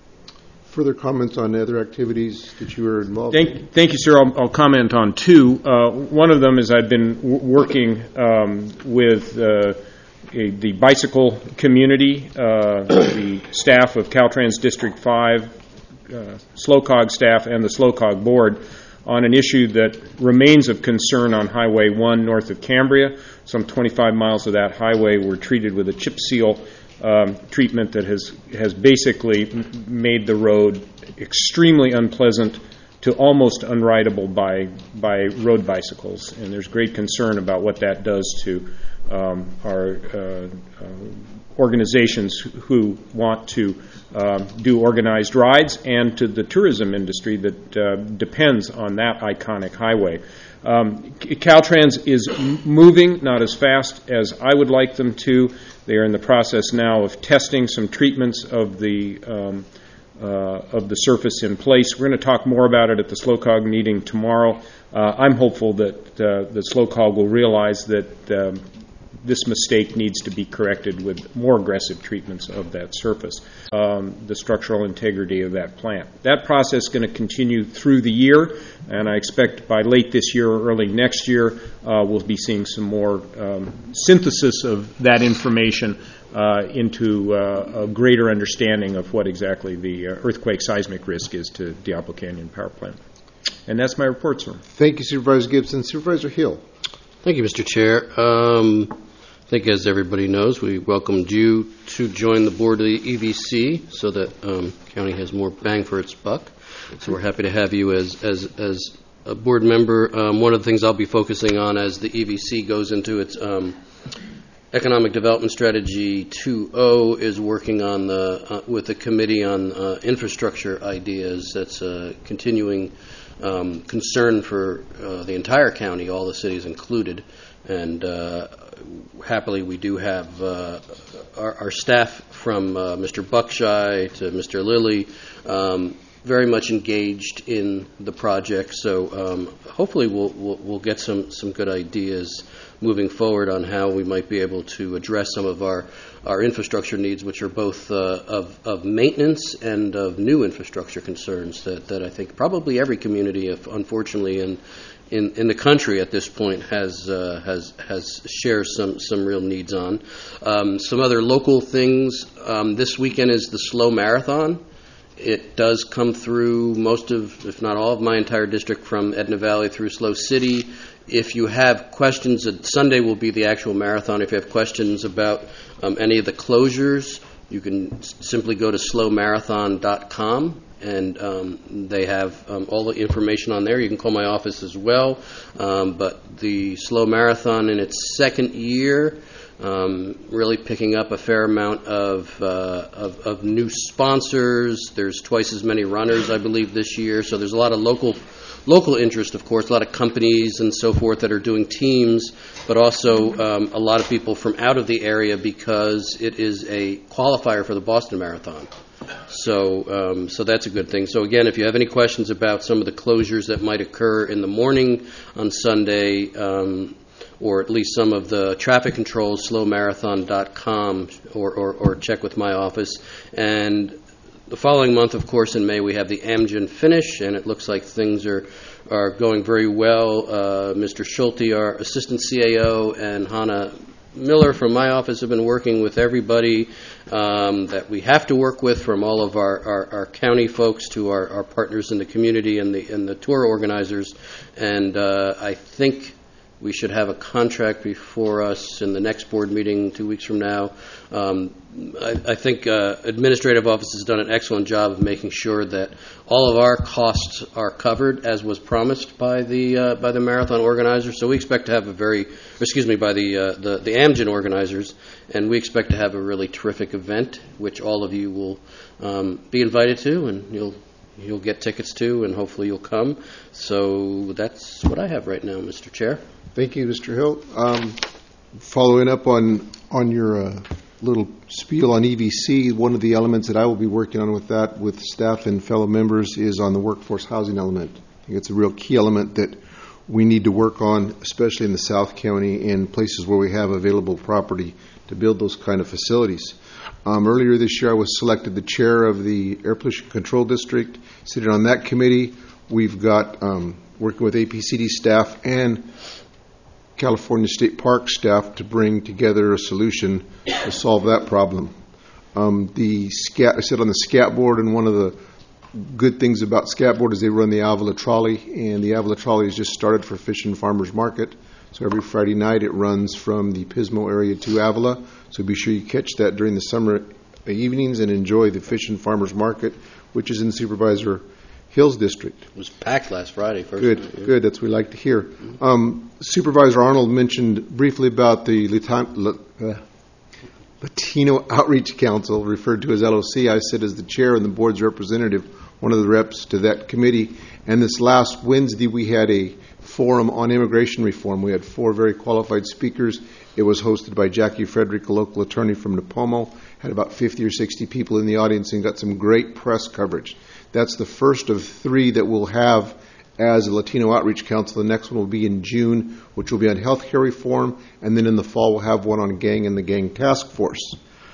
Further comments on other activities that you are involved thank, in? Thank you, sir. I'll, I'll comment on two. Uh, one of them is I've been w- working um, with uh, a, the bicycle community, uh, the staff of Caltrans District five, uh, SLOCOG staff, and the SLOCOG board on an issue that remains of concern on Highway one north of Cambria. Some twenty-five miles of that highway were treated with a chip seal um, treatment that has, has basically m- made the road extremely unpleasant to almost unrideable by, by road bicycles. And there's great concern about what that does to um, our uh, uh, organizations who want to um, do organized rides, and to the tourism industry that uh, depends on that iconic highway. Um, Caltrans is m- moving, not as fast as I would like them to. They are in the process now of testing some treatments of the um, uh, of the surface in place. We're going to talk more about it at the SLOCOG meeting tomorrow. Uh, I'm hopeful that uh, the SLOCOG will realize that um, this mistake needs to be corrected with more aggressive treatments of that surface, um, the structural integrity of that plant. That process is going to continue through the year, and I expect by late this year or early next year, uh, we'll be seeing some more um, synthesis of that information uh, into uh, a greater understanding of what exactly the uh, earthquake seismic risk is to Diablo Canyon Power Plant. And that's my report, sir. Thank you, Supervisor Gibson. Supervisor Hill. Thank you, Mister Chair. Um, I think, as everybody knows, we welcomed you to join the board of the E V C so that um, county has more bang for its buck. So we're happy to have you as as as a board member. Um, one of the things I'll be focusing on as the E V C goes into its um, Economic Development Strategy two point oh is working on the uh, with the committee on uh, infrastructure ideas. That's a continuing um, concern for uh, the entire county, all the cities included, and uh, happily we do have uh, our, our staff from uh, Mister Buckshire to Mister Lilly um, very much engaged in the project. So um, hopefully we'll, we'll we'll get some some good ideas moving forward on how we might be able to address some of our, our infrastructure needs, which are both uh, of, of maintenance and of new infrastructure concerns that, that I think probably every community, if unfortunately in in, in the country at this point, has uh, has has shares some some real needs on. Um, some other local things. Um, this weekend is the Slow Marathon it does come through most of, if not all of my entire district, from Edna Valley through Slow City. If you have questions, Sunday will be the actual marathon. If you have questions about um, any of the closures, you can s- simply go to slow marathon dot com, and um, they have um, all the information on there. You can call my office as well. Um, but the Slow Marathon in its second year, um, really picking up a fair amount of, uh, of of new sponsors. There's twice as many runners, I believe, this year. So there's a lot of local local interest, of course, a lot of companies and so forth that are doing teams, but also um, a lot of people from out of the area because it is a qualifier for the Boston Marathon. So, um, so that's a good thing. So again, if you have any questions about some of the closures that might occur in the morning on Sunday, um, or at least some of the traffic controls, slow marathon dot com, or, or, or check with my office. And the following month, of course, in May, we have the Amgen finish, and it looks like things are, are going very well. Uh, Mister Schulte, our assistant C A O, and Hannah Miller from my office have been working with everybody um, that we have to work with, from all of our, our, our county folks to our, our partners in the community and the and the tour organizers. And uh, I think we should have a contract before us in the next board meeting two weeks from now. Um, I, I think uh, administrative office has done an excellent job of making sure that all of our costs are covered, as was promised by the uh, by the marathon organizers. So we expect to have a very, excuse me, by the uh, the, the Amgen organizers, and we expect to have a really terrific event, which all of you will um, be invited to, and you'll. You'll get tickets to, and hopefully you'll come. So that's what I have right now, Mister Chair. Thank you, Mister Hill. Um, following up on on your uh, little spiel on E V C, one of the elements that I will be working on with that, with staff and fellow members, is on the workforce housing element. I think it's a real key element that we need to work on, especially in the South County and places where we have available property to build those kind of facilities. Um, earlier this year, I was selected the chair of the Air Pollution Control District. Sitting on that committee, we've got, um, working with A P C D staff and California State Park staff to bring together a solution to solve that problem. Um, the SCAT, I sit on the SCAT board, and one of the good things about SCAT board is they run the Avila Trolley, and the Avila Trolley has just started for Fish and Farmers Market. So every Friday night it runs from the Pismo area to Avila. So be sure you catch that during the summer evenings and enjoy the Fish and Farmers Market, which is in Supervisor Hill's district. It was packed last Friday. First good, night, yeah. good. That's what we like to hear. Um, Supervisor Arnold mentioned briefly about the Latino, uh, Latino Outreach Council, referred to as L O C. I sit as the chair and the board's representative, one of the reps to that committee. And this last Wednesday we had a forum on immigration reform. We had four very qualified speakers. It was hosted by Jackie Frederick, a local attorney from Napomo. Had about fifty or sixty people in the audience and got some great press coverage. That's the first of three that we'll have as a Latino Outreach Council. The next one will be in June, which will be on health care reform, and then in the fall we'll have one on gang and the gang task force.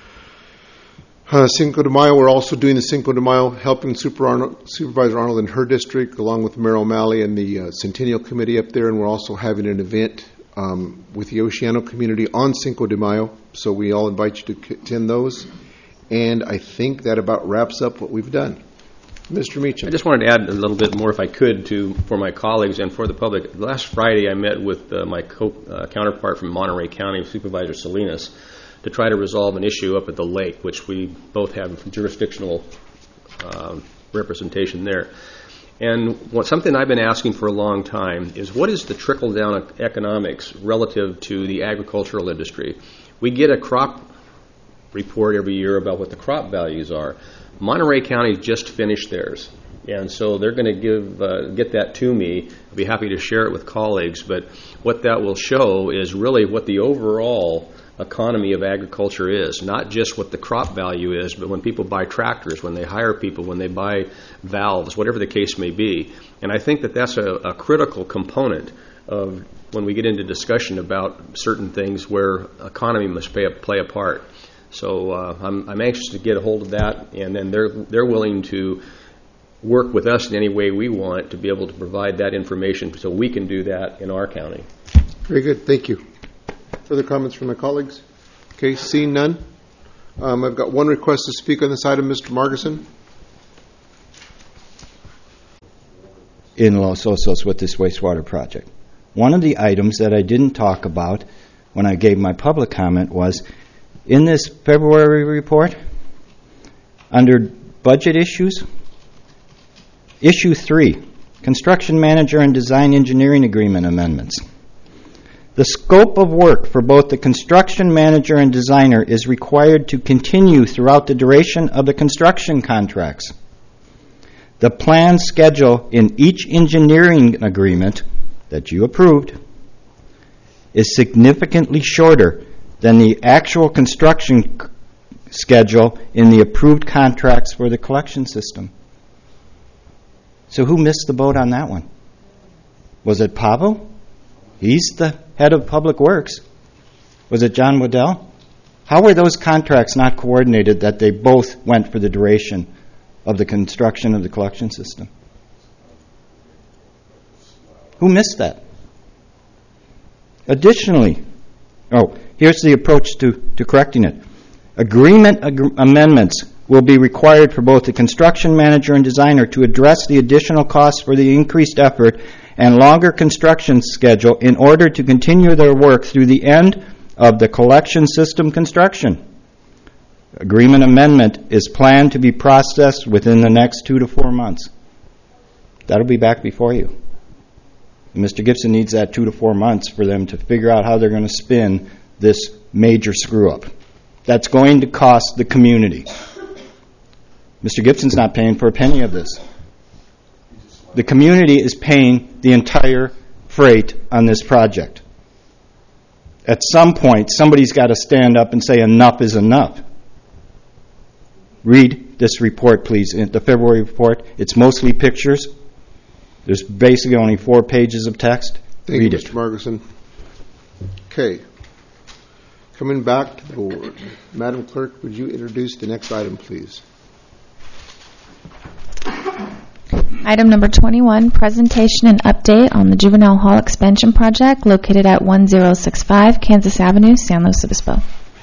Uh, Cinco de Mayo, we're also doing the Cinco de Mayo, helping Super Arnold, Supervisor Arnold in her district, along with Mayor O'Malley and the uh, Centennial Committee up there, and we're also having an event um, with the Oceano community on Cinco de Mayo, so we all invite you to attend those. And I think that about wraps up what we've done. Mister Meacham. I just wanted to add a little bit more, if I could, to for my colleagues and for the public. Last Friday, I met with uh, my co- uh, counterpart from Monterey County, Supervisor Salinas, to try to resolve an issue up at the lake, which we both have jurisdictional uh, representation there. And what, something I've been asking for a long time is, what is the trickle-down economics relative to the agricultural industry? We get a crop report every year about what the crop values are. Monterey County just finished theirs, and so they're going to give uh, get that to me. I'll be happy to share it with colleagues, but what that will show is really what the overall economy of agriculture is, not just what the crop value is, but when people buy tractors, when they hire people, when they buy valves, whatever the case may be. And I think that that's a, a critical component of when we get into discussion about certain things where economy must play a, play a part. So uh, I'm, I'm anxious to get a hold of that, and then they're they're willing to work with us in any way we want to be able to provide that information so we can do that in our county. Very good. Thank you. Further comments from my colleagues? Okay, seeing none. Um, I've got one request to speak on this item, Mister Margison. in Los Osos with this wastewater project. One of the items that I didn't talk about when I gave my public comment was, in this February report, under budget issues, issue three, construction manager and design engineering agreement amendments. The scope of work for both the construction manager and designer is required to continue throughout the duration of the construction contracts. The plan schedule in each engineering agreement that you approved is significantly shorter than the actual construction c- schedule in the approved contracts for the collection system. So who missed the boat on that one? Was it Pavel? He's the head of Public Works. Was it John Waddell? How were those contracts not coordinated that they both went for the duration of the construction of the collection system? Who missed that? Additionally, oh, here's the approach to, to correcting it. Agreement ag- amendments will be required for both the construction manager and designer to address the additional costs for the increased effort and longer construction schedule in order to continue their work through the end of the collection system construction. Agreement amendment is planned to be processed within the next two to four months. That'll be back before you. And Mister Gibson needs that two to four months for them to figure out how they're going to spin this major screw-up. That's going to cost the community. Mister Gibson's not paying for a penny of this. The community is paying the entire freight on this project. At some point, somebody's got to stand up and say enough is enough. Read this report, please, the February report. It's mostly pictures. There's basically only four pages of text. Thank Read you, it. Mister Margerson. Okay. Coming back to the board. Madam Clerk, would you introduce the next item, please? Item number twenty-one, presentation and update on the Juvenile Hall Expansion Project located at one zero six five Kansas Avenue, San Luis Obispo.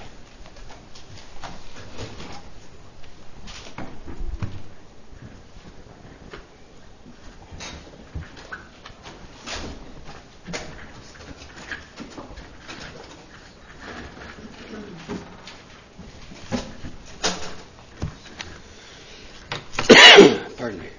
Pardon me.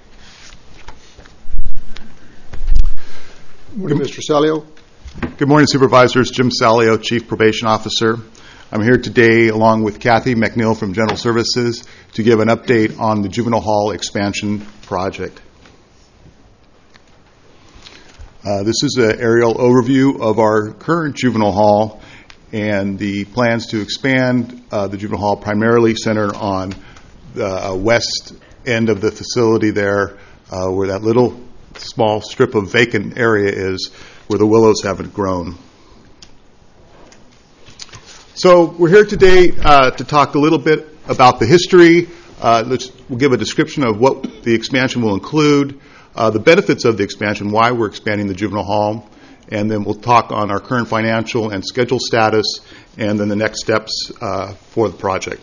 Morning, Mister Salio. Good morning, Supervisors. Jim Salio, Chief Probation Officer. I'm here today along with Kathy McNeil from General Services to give an update on the Juvenile Hall Expansion Project. Uh, this is an aerial overview of our current Juvenile Hall and the plans to expand uh, the Juvenile Hall primarily center on the uh, west end of the facility there, uh, where that little small strip of vacant area is, where the willows haven't grown. So we're here today uh, to talk a little bit about the history. Uh, let's, we'll give a description of what the expansion will include, uh, the benefits of the expansion, why we're expanding the Juvenile Hall, and then we'll talk on our current financial and schedule status, and then the next steps uh, for the project.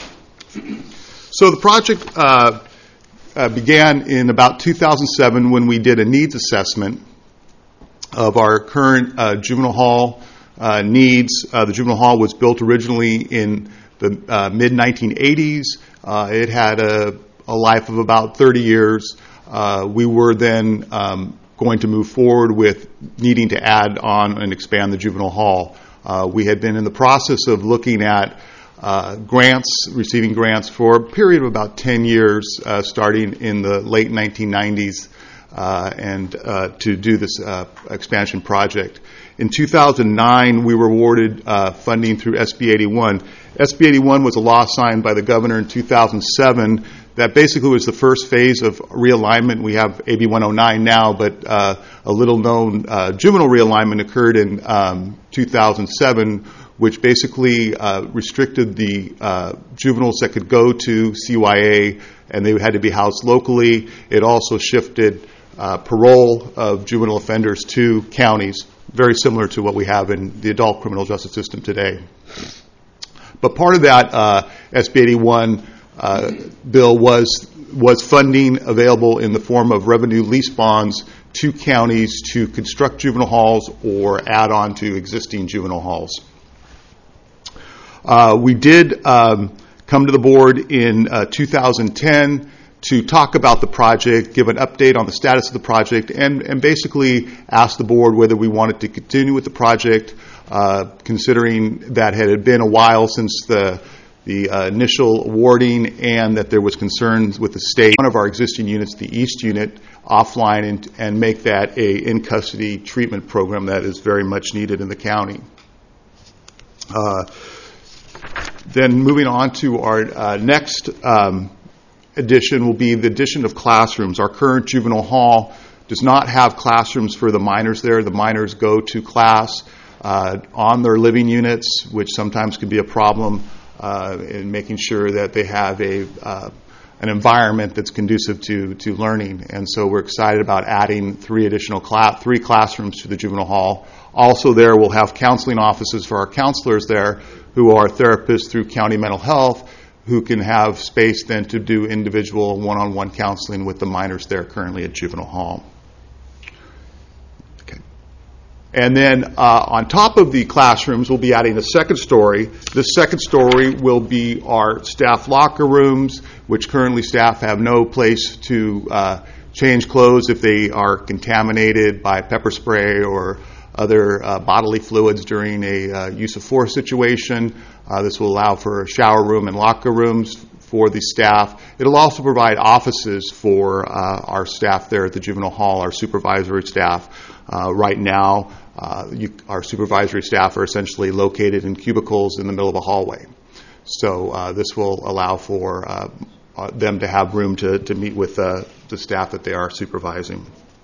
So the project uh, uh, began in about two thousand seven when we did a needs assessment of our current uh, Juvenile Hall uh, needs. Uh, the Juvenile Hall was built originally in the uh, mid nineteen eighties. Uh, it had a, a life of about thirty years. Uh, we were then um, going to move forward with needing to add on and expand the Juvenile Hall. Uh, we had been in the process of looking at uh, grants, receiving grants for a period of about ten years, uh, starting in the late nineteen nineties, uh, and uh, to do this uh, expansion project. In two thousand nine, we were awarded uh, funding through S B eighty-one. S B eighty-one was a law signed by the governor in two thousand seven that basically was the first phase of realignment. We have A B one oh nine now, but uh, a little-known uh, juvenile realignment occurred in um, two thousand seven, which basically uh, restricted the uh, juveniles that could go to C Y A, and they had to be housed locally. It also shifted uh, parole of juvenile offenders to counties, very similar to what we have in the adult criminal justice system today. But part of that uh, S B eighty-one uh, bill was was funding available in the form of revenue lease bonds to counties to construct juvenile halls or add on to existing juvenile halls. Uh, we did um, come to the board in uh, two thousand ten to talk about the project, give an update on the status of the project, and, and basically ask the board whether we wanted to continue with the project, uh, considering that it had been a while since the the uh, initial awarding and that there was concerns with the state. One of our existing units, the East Unit, offline and, and make that a in-custody treatment program that is very much needed in the county. Uh, then moving on to our uh, next um, addition will be the addition of classrooms. Our current juvenile hall does not have classrooms for the minors there. The minors go to class uh, on their living units, which sometimes can be a problem uh, in making sure that they have a uh, an environment that's conducive to to learning. And so we're excited about adding three additional class, three classrooms to the juvenile hall. Also there we'll have counseling offices for our counselors there who are therapists through county mental health, who can have space then to do individual one-on-one counseling with the minors there currently at juvenile hall. Okay. And then uh, on top of the classrooms, we'll be adding a second story. This second story will be our staff locker rooms, which currently staff have no place to uh, change clothes if they are contaminated by pepper spray or other uh, bodily fluids during a uh, use of force situation. Uh, this will allow for a shower room and locker rooms for the staff. It'll also provide offices for uh, our staff there at the juvenile hall, our supervisory staff. Uh, right now, uh, you, our supervisory staff are essentially located in cubicles in the middle of a hallway. So uh, this will allow for uh, uh, them to have room to, to meet with uh, the staff that they are supervising.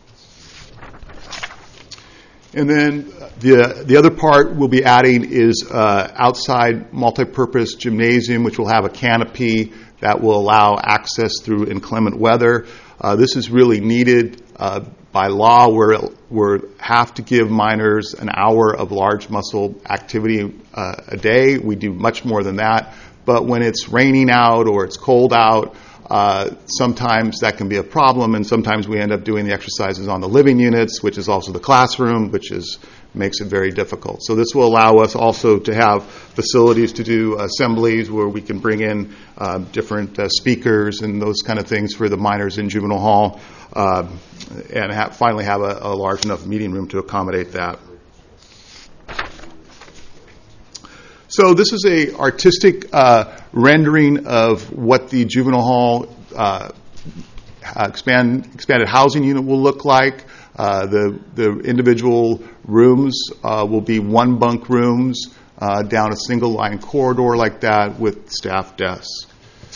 And then the the other part we'll be adding is uh, outside multi-purpose gymnasium, which will have a canopy that will allow access through inclement weather. Uh, this is really needed uh, by law. We're we have to give minors an hour of large muscle activity uh, a day. We do much more than that. But when it's raining out or it's cold out, Uh, sometimes that can be a problem, and sometimes we end up doing the exercises on the living units, which is also the classroom, which is makes it very difficult. So this will allow us also to have facilities to do assemblies where we can bring in uh, different uh, speakers and those kind of things for the minors in juvenile hall, uh, and have, finally have a, a large enough meeting room to accommodate that. So this is a artistic uh, rendering of what the juvenile hall uh, expand, expanded housing unit will look like. Uh, the the individual rooms uh, will be one bunk rooms uh, down a single line corridor like that with staff desks.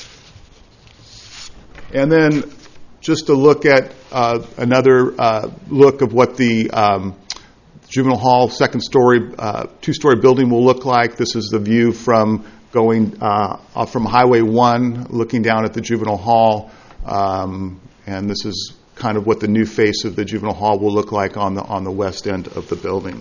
And then just to look at uh, another uh, look of what the um, juvenile hall second story, uh, two-story building will look like. This is the view from going uh, from Highway one, looking down at the juvenile hall, um, and this is kind of what the new face of the juvenile hall will look like on the on the west end of the building.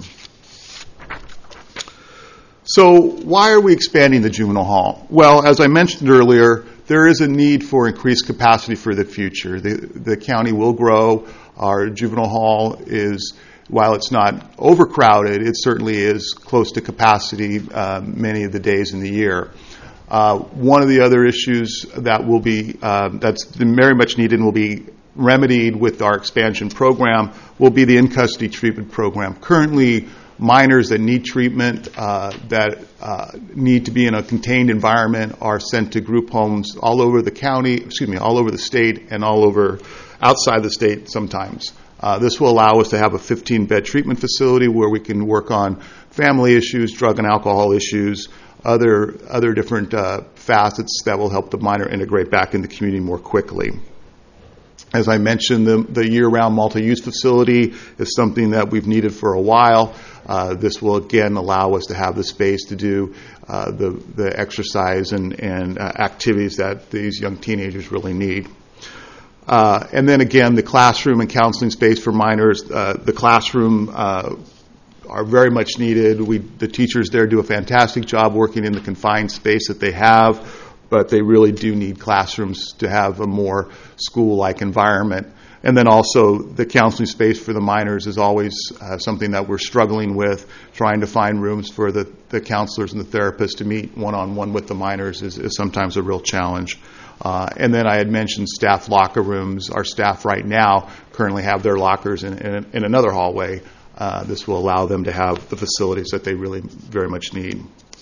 So why are we expanding the juvenile hall? Well, as I mentioned earlier, there is a need for increased capacity for the future. The, the county will grow. Our juvenile hall is, while it's not overcrowded, it certainly is close to capacity uh, many of the days in the year. Uh, one of the other issues that will be uh, that's very much needed and will be remedied with our expansion program will be the in-custody treatment program. Currently, minors that need treatment, uh, that uh, need to be in a contained environment, are sent to group homes all over the county, excuse me, all over the state and all over outside the state sometimes. Uh, this will allow us to have a fifteen-bed treatment facility where we can work on family issues, drug and alcohol issues, other other different uh, facets that will help the minor integrate back in the community more quickly. As I mentioned, the, the year-round multi-use facility is something that we've needed for a while. Uh, this will, again, allow us to have the space to do uh, the, the exercise and, and uh, activities that these young teenagers really need. Uh, and then again, the classroom and counseling space for minors. Uh, the classroom uh, are very much needed. We, the teachers there do a fantastic job working in the confined space that they have. but they really do need classrooms to have a more school-like environment. And then also the counseling space for the minors is always uh, something that we're struggling with. Trying to find rooms for the, the counselors and the therapists to meet one-on-one with the minors is, is sometimes a real challenge. Uh, and then I had mentioned staff locker rooms. Our staff right now currently have their lockers in, in, in another hallway. Uh, this will allow them to have the facilities that they really very much need.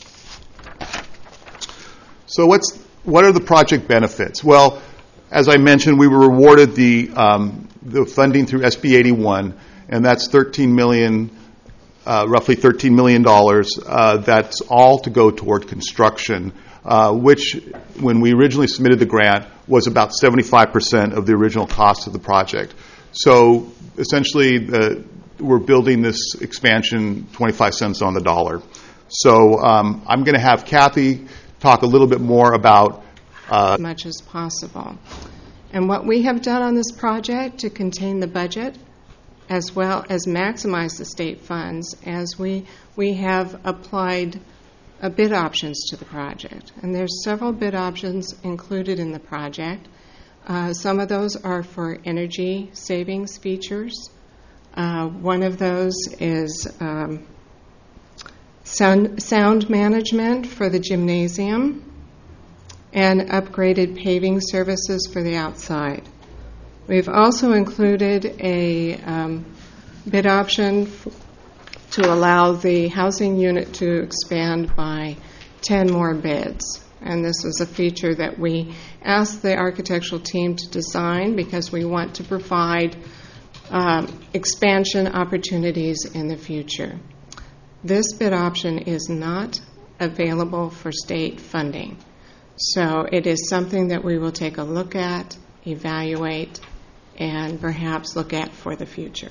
So what's what are the project benefits? Well, as I mentioned, we were awarded the um, the funding through S B eighty-one, and that's thirteen million, uh, roughly thirteen million dollars. Uh, that's all to go toward construction, uh, which, when we originally submitted the grant, was about seventy-five percent of the original cost of the project. So essentially, the, we're building this expansion twenty-five cents on the dollar. So um, I'm going to have Kathy talk a little bit more about uh, as much as possible. And what we have done on this project to contain the budget as well as maximize the state funds, as we we have applied uh, bid options to the project. And there's several bid options included in the project. Uh, some of those are for energy savings features. Uh, one of those is um, sound, sound management for the gymnasium and upgraded paving services for the outside. We've also included a um, bid option f- to allow the housing unit to expand by ten more beds. And this was a feature that we asked the architectural team to design because we want to provide um, expansion opportunities in the future. This bid option is not available for state funding. So it is something that we will take a look at, evaluate, and perhaps look at for the future.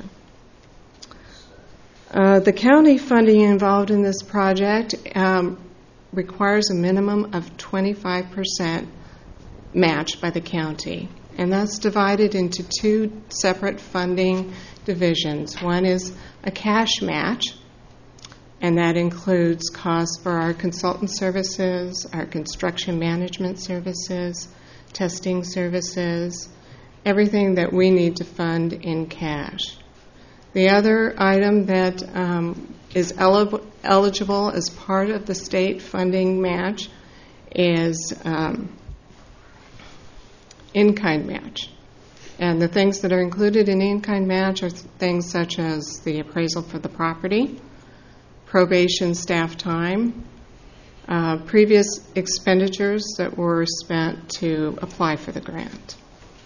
Uh, the county funding involved in this project um, requires a minimum of twenty-five percent match by the county. And that's divided into two separate funding divisions. One is a cash match, and that includes costs for our consultant services, our construction management services, testing services, everything that we need to fund in cash. The other item that um, is el- eligible as part of the state funding match is um, in-kind match. And the things that are included in in-kind match are th- things such as the appraisal for the property, probation staff time, uh, previous expenditures that were spent to apply for the grant.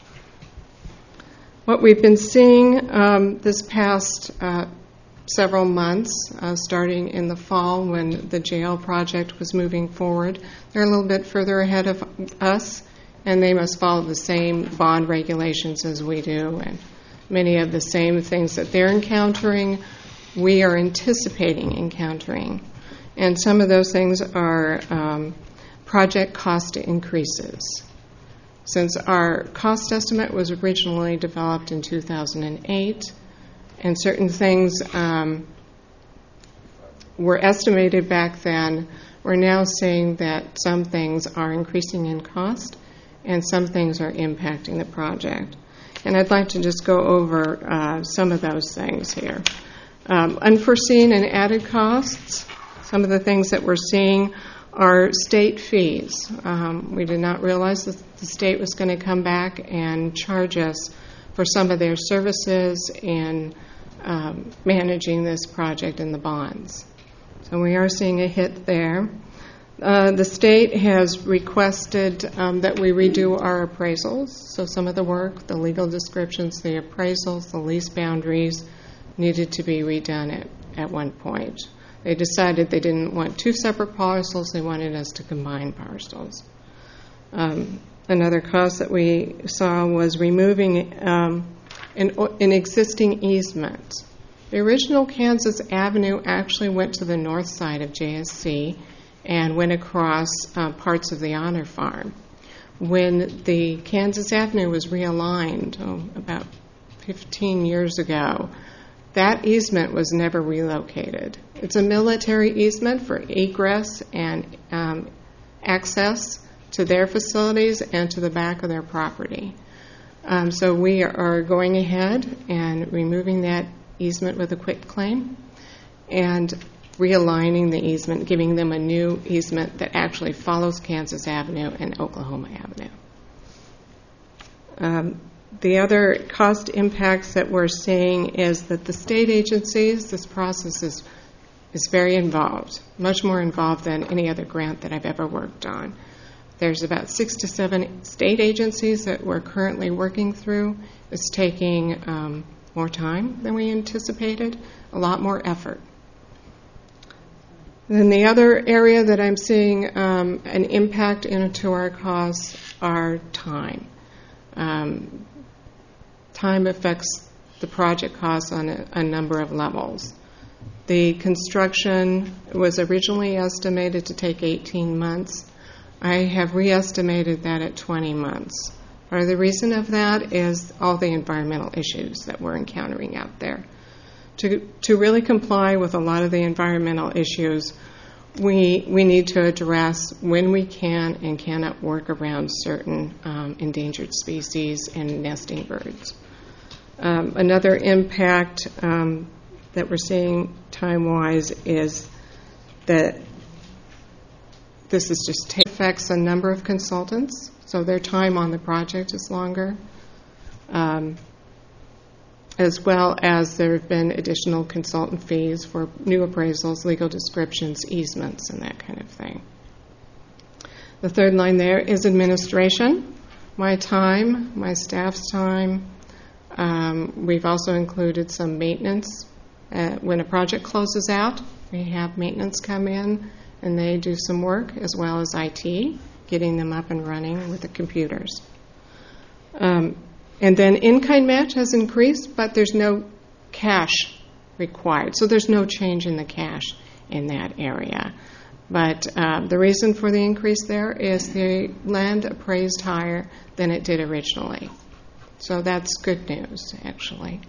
What we've been seeing um, this past uh, several months, uh, starting in the fall when the jail project was moving forward, they're a little bit further ahead of us, and they must follow the same bond regulations as we do, and many of the same things that they're encountering, we are anticipating encountering. And some of those things are um, project cost increases. Since our cost estimate was originally developed in two thousand eight, and certain things um, were estimated back then, we're now seeing that some things are increasing in cost and some things are impacting the project. And I'd like to just go over uh, some of those things here. Um, unforeseen and added costs, some of the things that we're seeing are state fees. Um, we did not realize that the state was going to come back and charge us for some of their services in um, managing this project and the bonds. So we are seeing a hit there. Uh, the state has requested um, that we redo our appraisals. So some of the work, the legal descriptions, the appraisals, the lease boundaries needed to be redone at, at one point. They decided they didn't want two separate parcels, they wanted us to combine parcels. Um, another cost that we saw was removing um, an, an existing easement. The original Kansas Avenue actually went to the north side of J S C and went across uh, parts of the Honor Farm. When the Kansas Avenue was realigned oh, about fifteen years ago, that easement was never relocated. It's a military easement for egress and um, access to their facilities and to the back of their property. Um, so we are going ahead and removing that easement with a quit claim and realigning the easement, giving them a new easement that actually follows Kansas Avenue and Oklahoma Avenue. Um, the other cost impacts that we're seeing is that the state agencies, this process is, is very involved, much more involved than any other grant that I've ever worked on. There's about six to seven state agencies that we're currently working through. It's taking um, more time than we anticipated, a lot more effort. Then the other area that I'm seeing um, an impact into our costs are time. Um, time affects the project costs on a, a number of levels. The construction was originally estimated to take eighteen months. I have re-estimated that at twenty months. Part of the reason of that is all the environmental issues that we're encountering out there. To, to really comply with a lot of the environmental issues, we, we need to address when we can and cannot work around certain um, endangered species and nesting birds. Um, another impact um, that we're seeing time-wise is that this is just t- affects a number of consultants, so their time on the project is longer, um, as well as there have been additional consultant fees for new appraisals, legal descriptions, easements, and that kind of thing. The third line there is administration, my time, my staff's time. Um, we've also included some maintenance. Uh, when a project closes out, we have maintenance come in and they do some work, as well as I T, getting them up and running with the computers. Um, and then in-kind match has increased, but there's no cash required. So there's no change in the cash in that area. But uh, the reason for the increase there is the land appraised higher than it did originally. So that's good news, actually.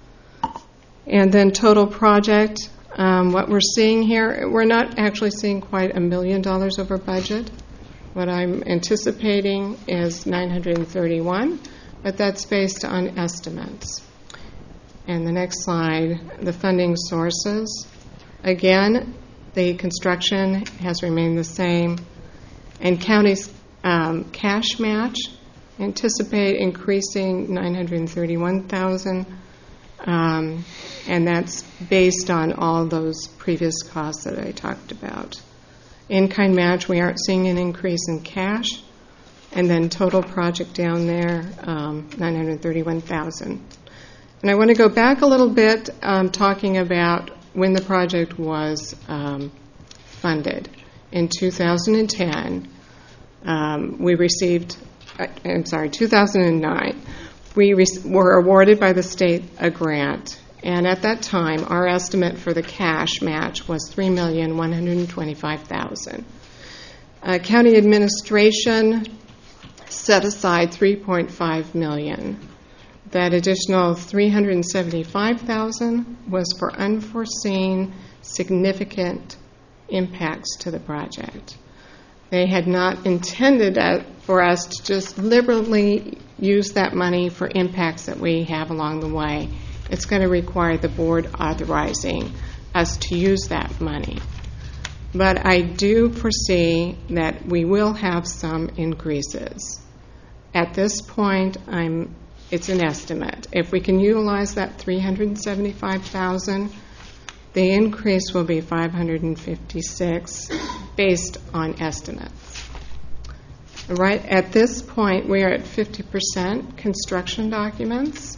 And then total project, um, what we're seeing here, we're not actually seeing quite a million dollars over budget. What I'm anticipating is nine hundred thirty-one, but that's based on estimates. And the next slide, the funding sources. Again, the construction has remained the same. And county's um, cash match, anticipate increasing nine hundred thirty-one thousand dollars. Um, and that's based on all those previous costs that I talked about. In-kind match, we aren't seeing an increase in cash. And then total project down there, um, nine hundred thirty-one thousand dollars. And I want to go back a little bit, um, talking about when the project was um, funded. In two thousand ten, um, we received, I'm sorry, two thousand nine, we re- were awarded by the state a grant. And at that time, our estimate for the cash match was three million one hundred twenty-five thousand dollars. Uh, county administration set aside three point five million dollars. That additional three hundred seventy-five thousand dollars was for unforeseen significant impacts to the project. They had not intended for us to just liberally use that money for impacts that we have along the way. It's going to require the board authorizing us to use that money. But I do foresee that we will have some increases. At this point, I'm, it's an estimate. If we can utilize that three hundred seventy-five thousand dollars, the increase will be five hundred fifty-six based on estimates. Right at this point, we are at fifty percent construction documents.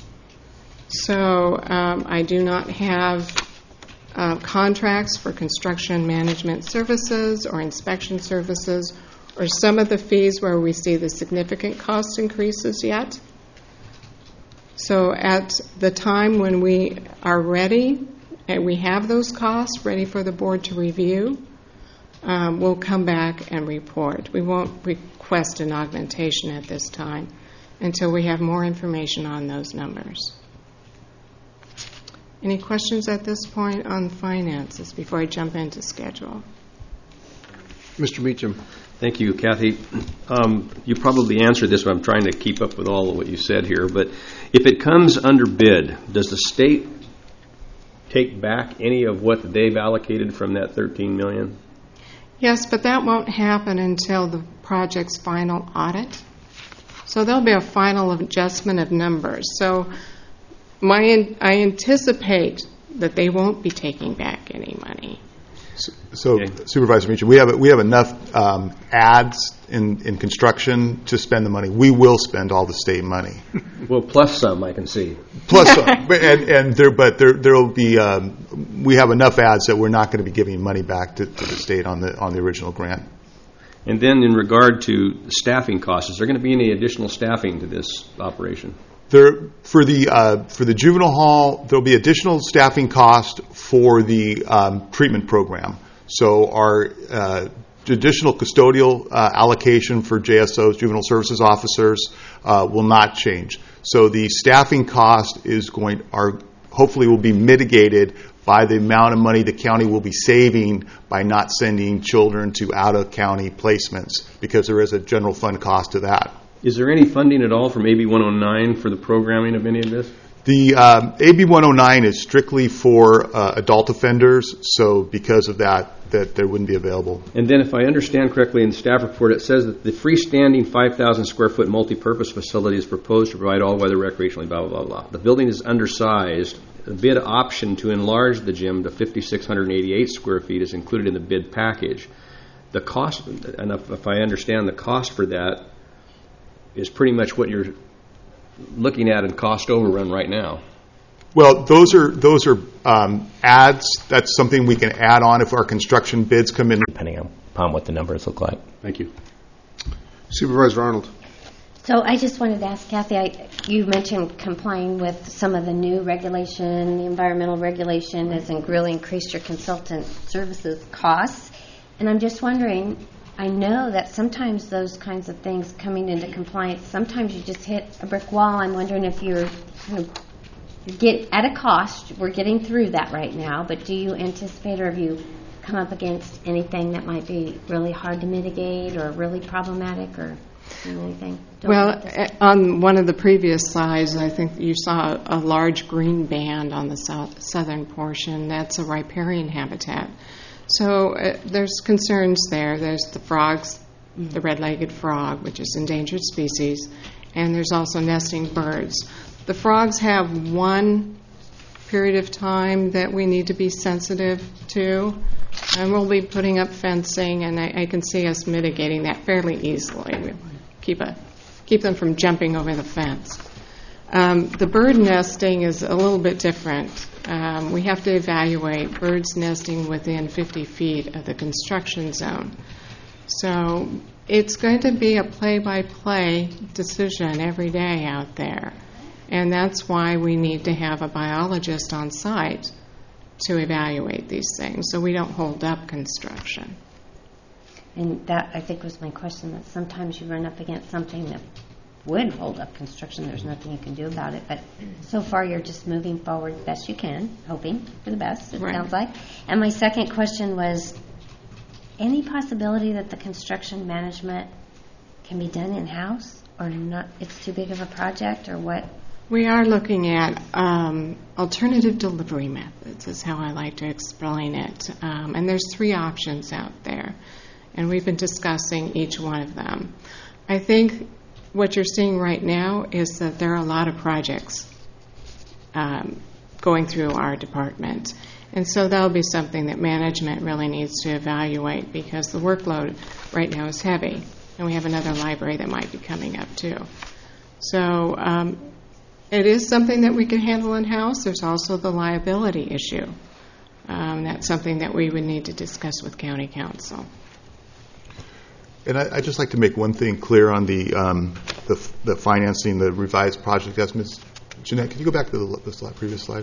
So um, I do not have uh, contracts for construction management services or inspection services or some of the fees where we see the significant cost increases yet. So at the time when we are ready and we have those costs ready for the board to review, um, we'll come back and report. We won't request an augmentation at this time until we have more information on those numbers. Any questions at this point on finances before I jump into schedule? Mister Meacham. Thank you, Kathy. Um, you probably answered this, but I'm trying to keep up with all of what you said here. But if it comes under bid, does the state take back any of what they've allocated from that thirteen million dollars? Yes, but that won't happen until the project's final audit. So there'll be a final adjustment of numbers. So my, I anticipate that they won't be taking back any money. So, so okay. Supervisor Meacham, we have we have enough um, ads in, in construction to spend the money. We will spend all the state money. Well, plus some, I can see. Plus some, and and there, but there there will be. Um, we have enough ads that we're not going to be giving money back to, to the state on the on the original grant. And then, in regard to staffing costs, is there going to be any additional staffing to this operation? There, for the uh, for the juvenile hall, there'll be additional staffing cost for the um, treatment program. So our uh, additional custodial uh, allocation for J S Os, juvenile services officers, uh, will not change. So the staffing cost is going are hopefully will be mitigated by the amount of money the county will be saving by not sending children to out of county placements, because there is a general fund cost to that. Is there any funding at all from A B one oh nine for the programming of any of this? The um, A B one oh nine is strictly for uh, adult offenders, so because of that, that there wouldn't be available. And then if I understand correctly in the staff report, it says that the freestanding five thousand square foot multi-purpose facility is proposed to provide all-weather recreationally, blah, blah, blah, blah. The building is undersized. The bid option to enlarge the gym to five thousand six hundred eighty-eight square feet is included in the bid package. The cost, and if, if I understand the cost for that, is pretty much what you're looking at in cost overrun right now. Well, those are those are um, ads. That's something we can add on if our construction bids come in. Depending upon what the numbers look like. Thank you. Supervisor Arnold. So I just wanted to ask Kathy, I, you mentioned complying with some of the new regulation, the environmental regulation has really increased your consultant services costs. And I'm just wondering, I know that sometimes those kinds of things coming into compliance, sometimes you just hit a brick wall. I'm wondering if you're kind of you get at a cost. We're getting through that right now, but do you anticipate, or have you come up against anything that might be really hard to mitigate or really problematic or anything? Don't Well, on one of the previous slides, I think you saw a large green band on the south, southern portion. That's a riparian habitat. So uh, there's concerns there. There's the frogs, the red-legged frog, which is endangered species, and there's also nesting birds. The frogs have one period of time that we need to be sensitive to, and we'll be putting up fencing, and I, I can see us mitigating that fairly easily. We keep a keep them from jumping over the fence. Um, the bird nesting is a little bit different. Um, we have to evaluate birds nesting within fifty feet of the construction zone. So it's going to be a play-by-play decision every day out there. And that's why we need to have a biologist on site to evaluate these things so we don't hold up construction. And that, I think, was my question, that sometimes you run up against something that would hold up construction. There's nothing you can do about it. But so far, you're just moving forward best you can, hoping for the best, it Right. sounds like. And my second question was, any possibility that the construction management can be done in-house, or not? It's too big of a project, or what? We are looking at um, alternative delivery methods, is how I like to explain it. Um, and there's three options out there. And we've been discussing each one of them. I think what you're seeing right now is that there are a lot of projects um, going through our department. And so that'll be something that management really needs to evaluate, because the workload right now is heavy. And we have another library that might be coming up too. So um, it is something that we can handle in-house. There's also the liability issue. Um, that's something that we would need to discuss with county council. And I, I'd just like to make one thing clear on the, um, the the financing, the revised project estimates. Jeanette, can you go back to the, the slide, previous slide?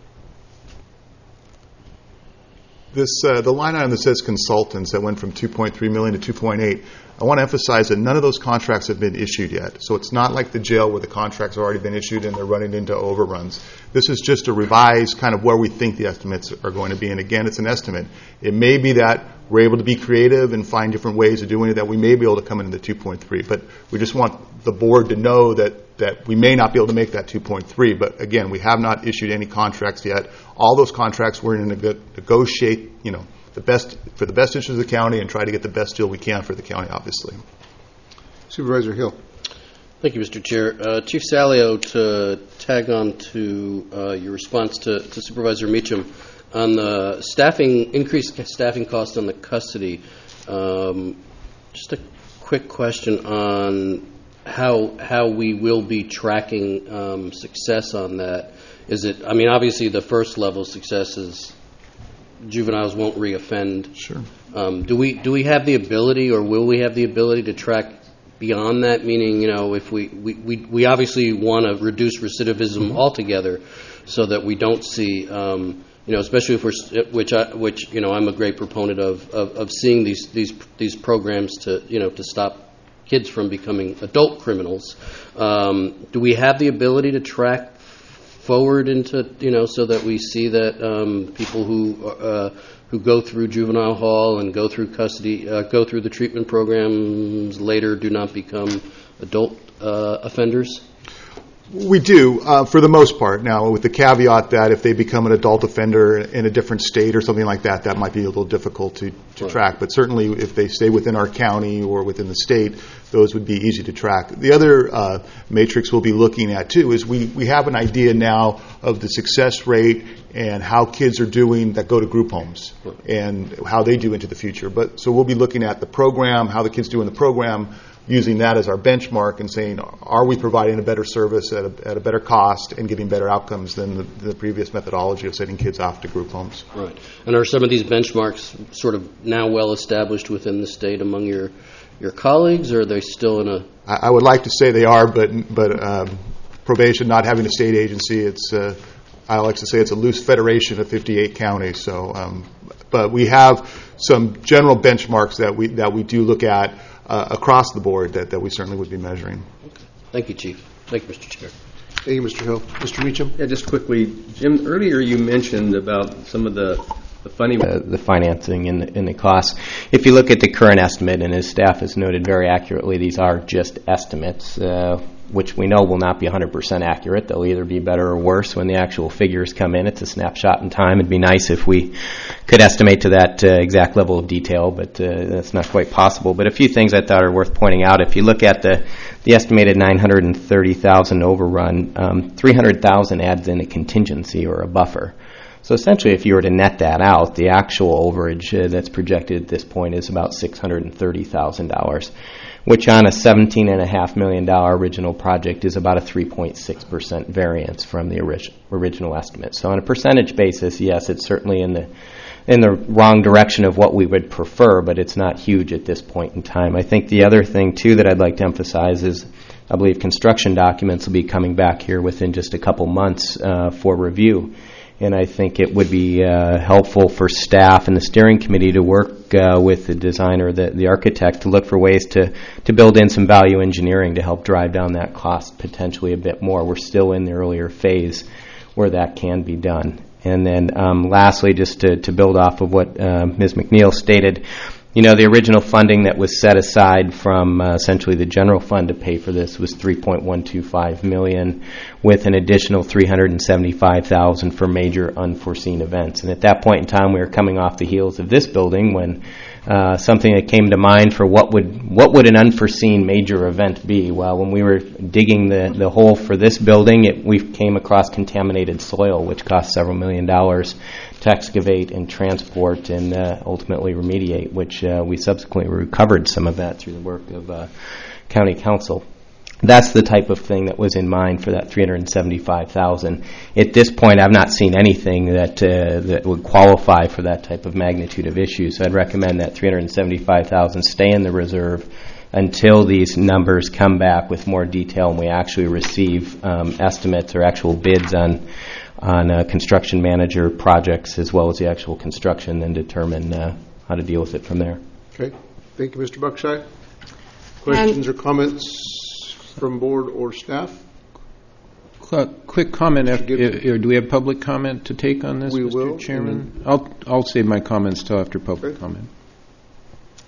This uh, the line item that says consultants that went from two point three million dollars to two point eight. I want to emphasize that none of those contracts have been issued yet. So it's not like the jail where the contracts have already been issued and they're running into overruns. This is just a revised kind of where we think the estimates are going to be. And again, it's an estimate. It may be that we're able to be creative and find different ways of doing it, that we may be able to come into the two point three. But we just want the board to know that, that we may not be able to make that two point three. But again, we have not issued any contracts yet. All those contracts we're going to negotiate, you know, the best for the best interest of the county and try to get the best deal we can for the county, obviously. Supervisor Hill. Thank you, Mister Chair. Uh, Chief Salio, to tag on to uh, your response to, to Supervisor Meacham on the staffing, increased staffing cost on the custody. Um, just a quick question on how how we will be tracking um, success on that. Is it? I mean, obviously, the first level success is juveniles won't reoffend. Sure. Um, do we do we have the ability, or will we have the ability to track beyond that? Meaning, you know, if we we, we, we obviously want to reduce recidivism mm-hmm. altogether, so that we don't see, um, you know, especially if we're which I, which you know I'm a great proponent of, of of seeing these these these programs to you know to stop kids from becoming adult criminals. Um, do we have the ability to track forward into, you know, so that we see that um, people who uh, who go through juvenile hall and go through custody, uh, go through the treatment programs later do not become adult uh, offenders? We do, uh, for the most part. Now, with the caveat that if they become an adult offender in a different state or something like that, that might be a little difficult to, to Right. track. But certainly, if they stay within our county or within the state, those would be easy to track. The other uh, matrix we'll be looking at, too, is we, we have an idea now of the success rate and how kids are doing that go to group homes and how they do into the future. But so we'll be looking at the program, how the kids do in the program, using that as our benchmark and saying, are we providing a better service at a, at a better cost and getting better outcomes than the, the previous methodology of sending kids off to group homes? Right. And are some of these benchmarks sort of now well established within the state among your your colleagues, or are they still in a... I, I would like to say they are, but but um, probation not having a state agency, it's uh, I like to say it's a loose federation of fifty-eight counties. So, um, but we have some general benchmarks that we that we do look at uh, across the board that, that we certainly would be measuring. Okay. Thank you, Chief. Thank you, Mister Chair. Thank you, Mister Hill. Mister Meacham? Yeah, just quickly, Jim, earlier you mentioned about some of the, the funding. Uh, the financing and the, and the costs. If you look at the current estimate, and as staff has noted very accurately, these are just estimates, uh, which we know will not be one hundred percent accurate. They'll either be better or worse when the actual figures come in. It's a snapshot in time. It'd be nice if we could estimate to that uh, exact level of detail, but uh, that's not quite possible. But a few things I thought are worth pointing out. If you look at the, the estimated nine hundred thirty thousand overrun, um, three hundred thousand adds in a contingency or a buffer. So essentially, if you were to net that out, the actual overage uh, that's projected at this point is about six hundred thirty thousand dollars, which on a seventeen point five million dollars original project is about a three point six percent variance from the ori- original estimate. So on a percentage basis, yes, it's certainly in the in the wrong direction of what we would prefer, but it's not huge at this point in time. I think the other thing, too, that I'd like to emphasize is I believe construction documents will be coming back here within just a couple months uh, for review. And I think it would be uh, helpful for staff and the steering committee to work uh, with the designer, the, the architect, to look for ways to, to build in some value engineering to help drive down that cost potentially a bit more. We're still in the earlier phase where that can be done. And then um, lastly, just to, to build off of what uh, Miz McNeil stated, you know, the original funding that was set aside from uh, essentially the general fund to pay for this was three point one two five million dollars with an additional three hundred seventy-five thousand dollars for major unforeseen events. And at that point in time, we were coming off the heels of this building when uh, something that came to mind for what would what would an unforeseen major event be? Well, when we were digging the, the hole for this building, it, we came across contaminated soil, which cost several million dollars to excavate and transport and uh, ultimately remediate, which uh, we subsequently recovered some of that through the work of uh, county council. That's the type of thing that was in mind for that three hundred seventy-five thousand dollars. At this point, I've not seen anything that uh, that would qualify for that type of magnitude of issue. So I'd recommend that three hundred seventy-five thousand dollars stay in the reserve until these numbers come back with more detail and we actually receive um, estimates or actual bids on on uh, construction manager projects as well as the actual construction, then determine uh, how to deal with it from there. Okay. Thank you, Mister Buckshire. Questions or comments from board or staff? Quick comment. After, uh, do we have public comment to take on this, we Mister will. Chairman? I'll I'll save my comments till after public okay. comment.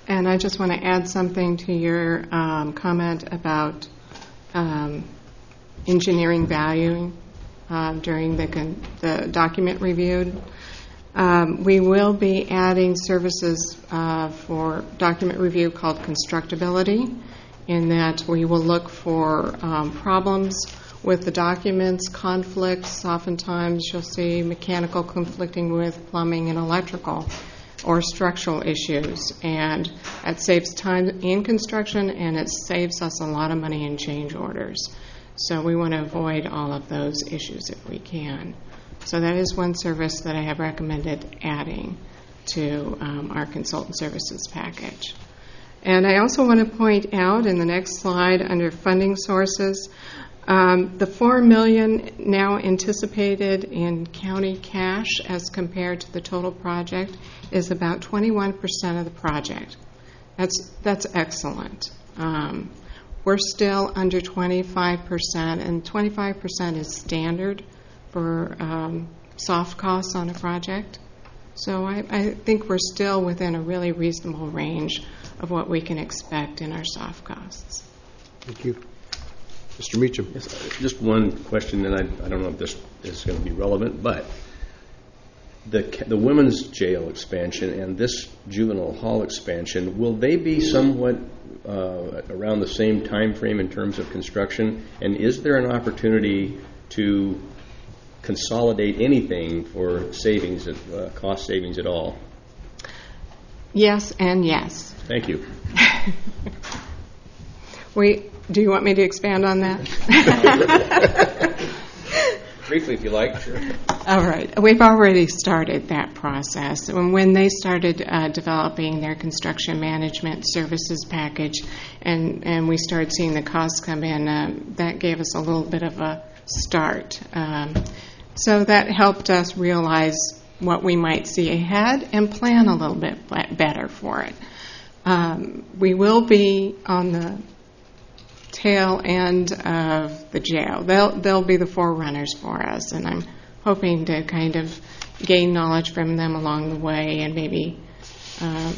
And I just want to add something to your um, comment about um, engineering value uh, during the, con- the document review. Um, we will be adding services uh, for document review called constructability, in that we will look for um, problems with the documents, conflicts. Oftentimes you'll see mechanical conflicting with plumbing and electrical, or structural issues, and it saves time in construction, and it saves us a lot of money in change orders. So we want to avoid all of those issues if we can. So that is one service that I have recommended adding to um, our consultant services package. And I also want to point out in the next slide under funding sources, um, the four million dollars now anticipated in county cash as compared to the total project is about twenty-one percent of the project. That's that's excellent. Um, we're still under twenty-five percent, and twenty-five percent is standard for um, soft costs on a project. So I, I think we're still within a really reasonable range of what we can expect in our soft costs. Thank you. Mister Meacham. Yes, just one question, and I, I don't know if this is going to be relevant, but the the women's jail expansion and this juvenile hall expansion, will they be somewhat uh, around the same time frame in terms of construction? And is there an opportunity to consolidate anything for savings, uh, cost savings at all? Yes and yes. Thank you. we, do you want me to expand on that? Briefly, if you like. Sure. All right. We've already started that process. When, when they started uh, developing their construction management services package, and, and we started seeing the costs come in, uh, that gave us a little bit of a start. Um, so that helped us realize what we might see ahead and plan a little bit better for it. Um, we will be on the tail end of the jail. They'll, they'll be the forerunners for us, and I'm hoping to kind of gain knowledge from them along the way and maybe um,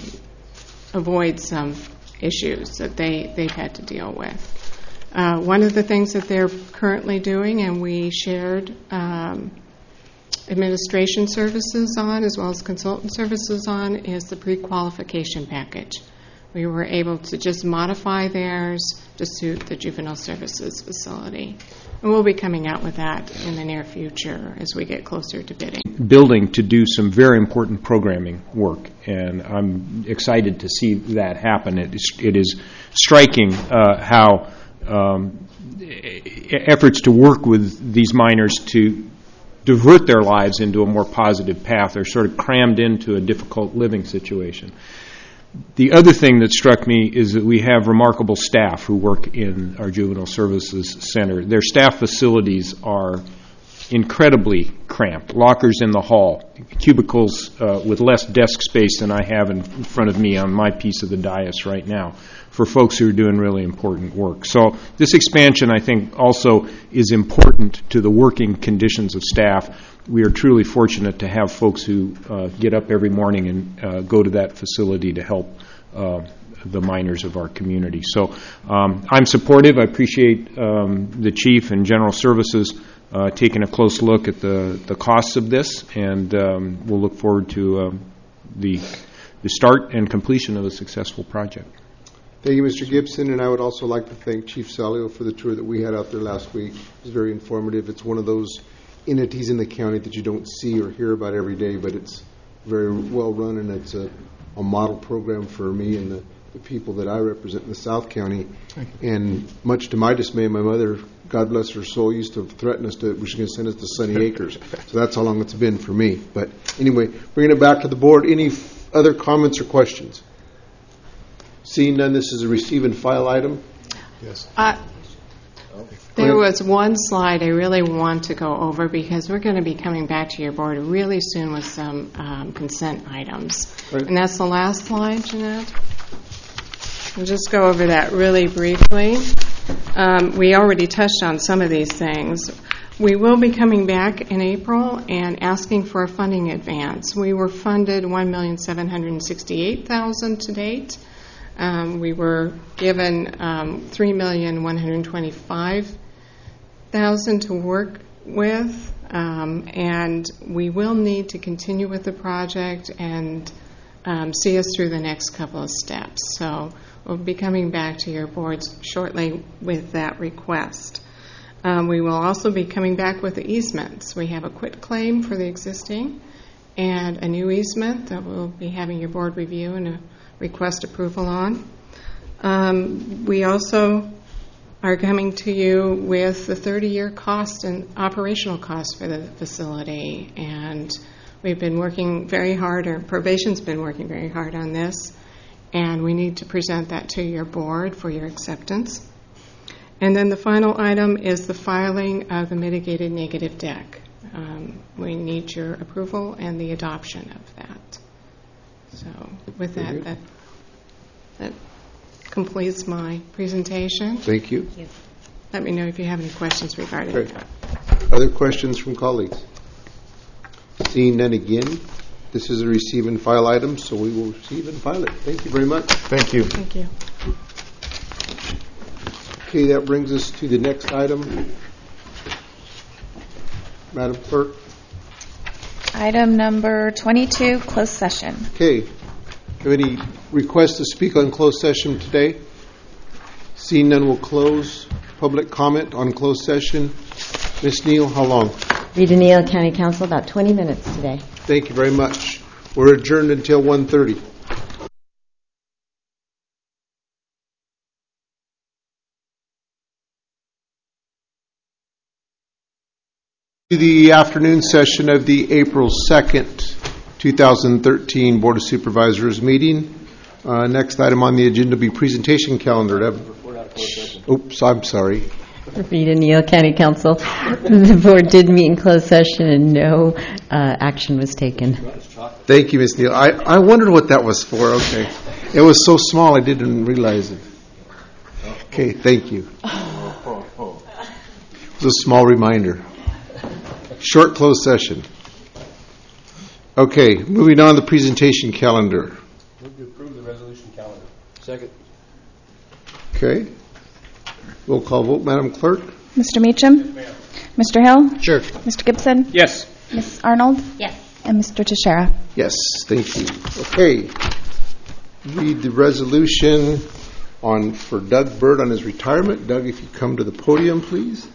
avoid some issues that they, they've had to deal with. Uh, one of the things that they're currently doing, and we shared um, administration services on as well as consultant services on, is the pre-qualification package. We were able to just modify theirs to suit the juvenile services facility. And we'll be coming out with that in the near future as we get closer to bidding. Building to do some very important programming work, and I'm excited to see that happen. It is, it is striking uh, how um, efforts to work with these minors to divert their lives into a more positive path are sort of crammed into a difficult living situation. The other thing that struck me is that we have remarkable staff who work in our Juvenile Services Center. Their staff facilities are incredibly cramped. Lockers in the hall, cubicles uh, with less desk space than I have in front of me on my piece of the dais right now for folks who are doing really important work. So this expansion, I think, also is important to the working conditions of staff. We are truly fortunate to have folks who uh, get up every morning and uh, go to that facility to help uh, the minors of our community. So um, I'm supportive. I appreciate um, the chief and general services uh, taking a close look at the, the costs of this, and um, we'll look forward to um, the, the start and completion of a successful project. Thank you, Mister Gibson, and I would also like to thank Chief Salio for the tour that we had out there last week. It was very informative. It's one of those entities in the county that you don't see or hear about every day, but it's very well run, and it's a, a model program for me and the, the people that I represent in the South County. And much to my dismay, my mother, God bless her soul, used to threaten us to, she was going to send us to Sunny Acres. So that's how long it's been for me. But anyway, bringing it back to the board, any f- other comments or questions? Seeing none, this is a receive and file item. Yes. Uh, There was one slide I really want to go over because we're going to be coming back to your board really soon with some um, consent items. Right. And that's the last slide, Jeanette. We'll just go over that really briefly. Um, we already touched on some of these things. We will be coming back in April and asking for a funding advance. We were funded one million seven hundred sixty-eight thousand dollars to date. Um, we were given um, three million one hundred twenty-five thousand dollars to work with, um, and we will need to continue with the project and um, see us through the next couple of steps. So we'll be coming back to your boards shortly with that request. Um, we will also be coming back with the easements. We have a quit claim for the existing and a new easement that we'll be having your board review and a request approval on. Um, we also are coming to you with the thirty-year cost and operational cost for the facility, and we've been working very hard, or probation's been working very hard on this, and we need to present that to your board for your acceptance. And then the final item is the filing of the mitigated negative deck. Um, we need your approval and the adoption of that. So with that, that, that completes my presentation. Thank you. Let me know if you have any questions regarding Great. that. Other questions from colleagues? Seeing none again, this is a receive and file item, so we will receive and file it. Thank you very much. Thank you. Thank you. Okay, that brings us to the next item. Madam Clerk. Item number twenty-two, closed session. Okay. Have any requests to speak on closed session today? Seeing none, will close public comment on closed session. Miz Neal, how long? Rita Neal, County Council, about twenty minutes today. Thank you very much. We're adjourned until one thirty. The afternoon session of the April second, two thousand thirteen Board of Supervisors meeting. Uh, next item on the agenda will be presentation calendar. Oops, I'm sorry. Rita Neal, County Council. The board did meet in closed session and no uh, action was taken. Thank you, Miz Neal. I, I wondered what that was for. Okay. It was so small I didn't realize it. Okay, thank you. It was a small reminder. Short closed session. Okay, moving on to the presentation calendar. Move to approve the resolution calendar. Second. Okay. Roll call vote, Madam Clerk. Mister Meacham? Yes, Mister Hill? Sure. Mister Gibson? Yes. Miz Arnold? Yes. And Mister Teixeira? Yes, thank you. Okay. Read the resolution on for Doug Bird on his retirement. Doug, if you come to the podium, please.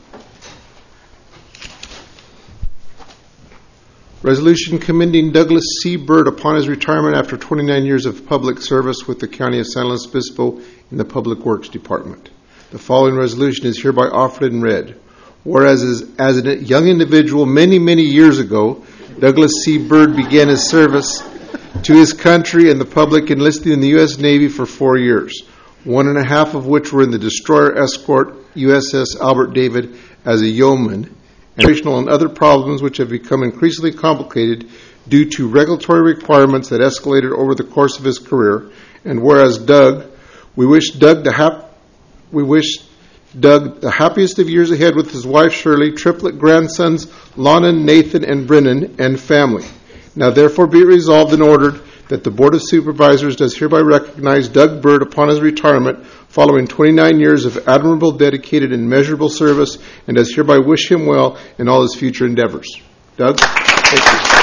Resolution commending Douglas C. Bird upon his retirement after twenty-nine years of public service with the County of San Luis Obispo in the Public Works Department. The following resolution is hereby offered and read. Whereas as, as a young individual many, many years ago, Douglas C. Bird began his service to his country and the public, enlisting in the U S Navy for four years, one and a half of which were in the destroyer escort U S S Albert David as a yeoman, operational and other problems which have become increasingly complicated due to regulatory requirements that escalated over the course of his career. And whereas Doug, we wish Doug the hap- we wish Doug the happiest of years ahead with his wife Shirley, triplet grandsons Lana, Nathan, and Brennan, and family. Now therefore be it resolved and ordered that the Board of Supervisors does hereby recognize Doug Bird upon his retirement following twenty-nine years of admirable, dedicated, and measurable service, and does hereby wish him well in all his future endeavors. Doug? Thank you.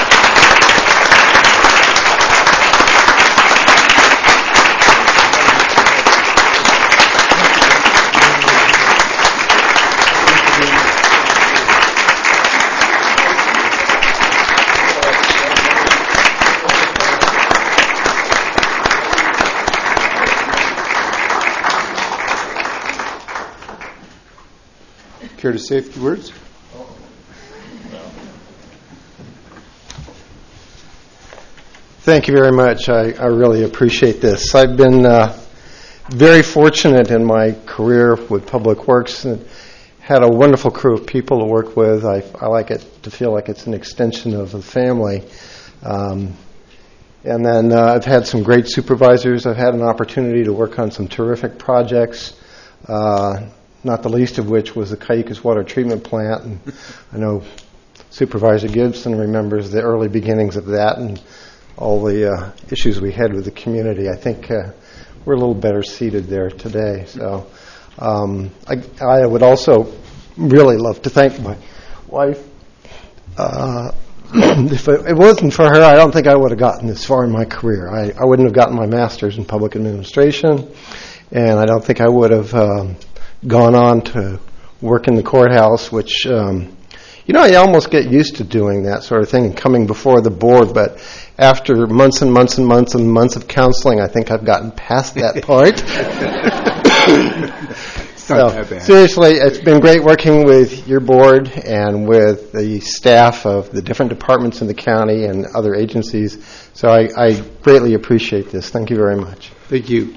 Care to say a few words? Thank you very much. I, I really appreciate this. I've been uh, very fortunate in my career with Public Works and had a wonderful crew of people to work with. I, I like it to feel like it's an extension of the family. Um, and then uh, I've had some great supervisors. I've had an opportunity to work on some terrific projects. Uh, not the least of which was the Cayucas Water Treatment Plant. And I know Supervisor Gibson remembers the early beginnings of that and all the uh, issues we had with the community. I think uh, we're a little better seated there today. So um, I, I would also really love to thank my wife. Uh, if it, it wasn't for her, I don't think I would have gotten this far in my career. I, I wouldn't have gotten my master's in public administration, and I don't think I would have um, gone on to work in the courthouse, which, um, you know, I almost get used to doing that sort of thing and coming before the board, but after months and months and months and months of counseling, I think I've gotten past that part. So, seriously, it's been great working with your board and with the staff of the different departments in the county and other agencies. So I, I greatly appreciate this. Thank you very much. Thank you.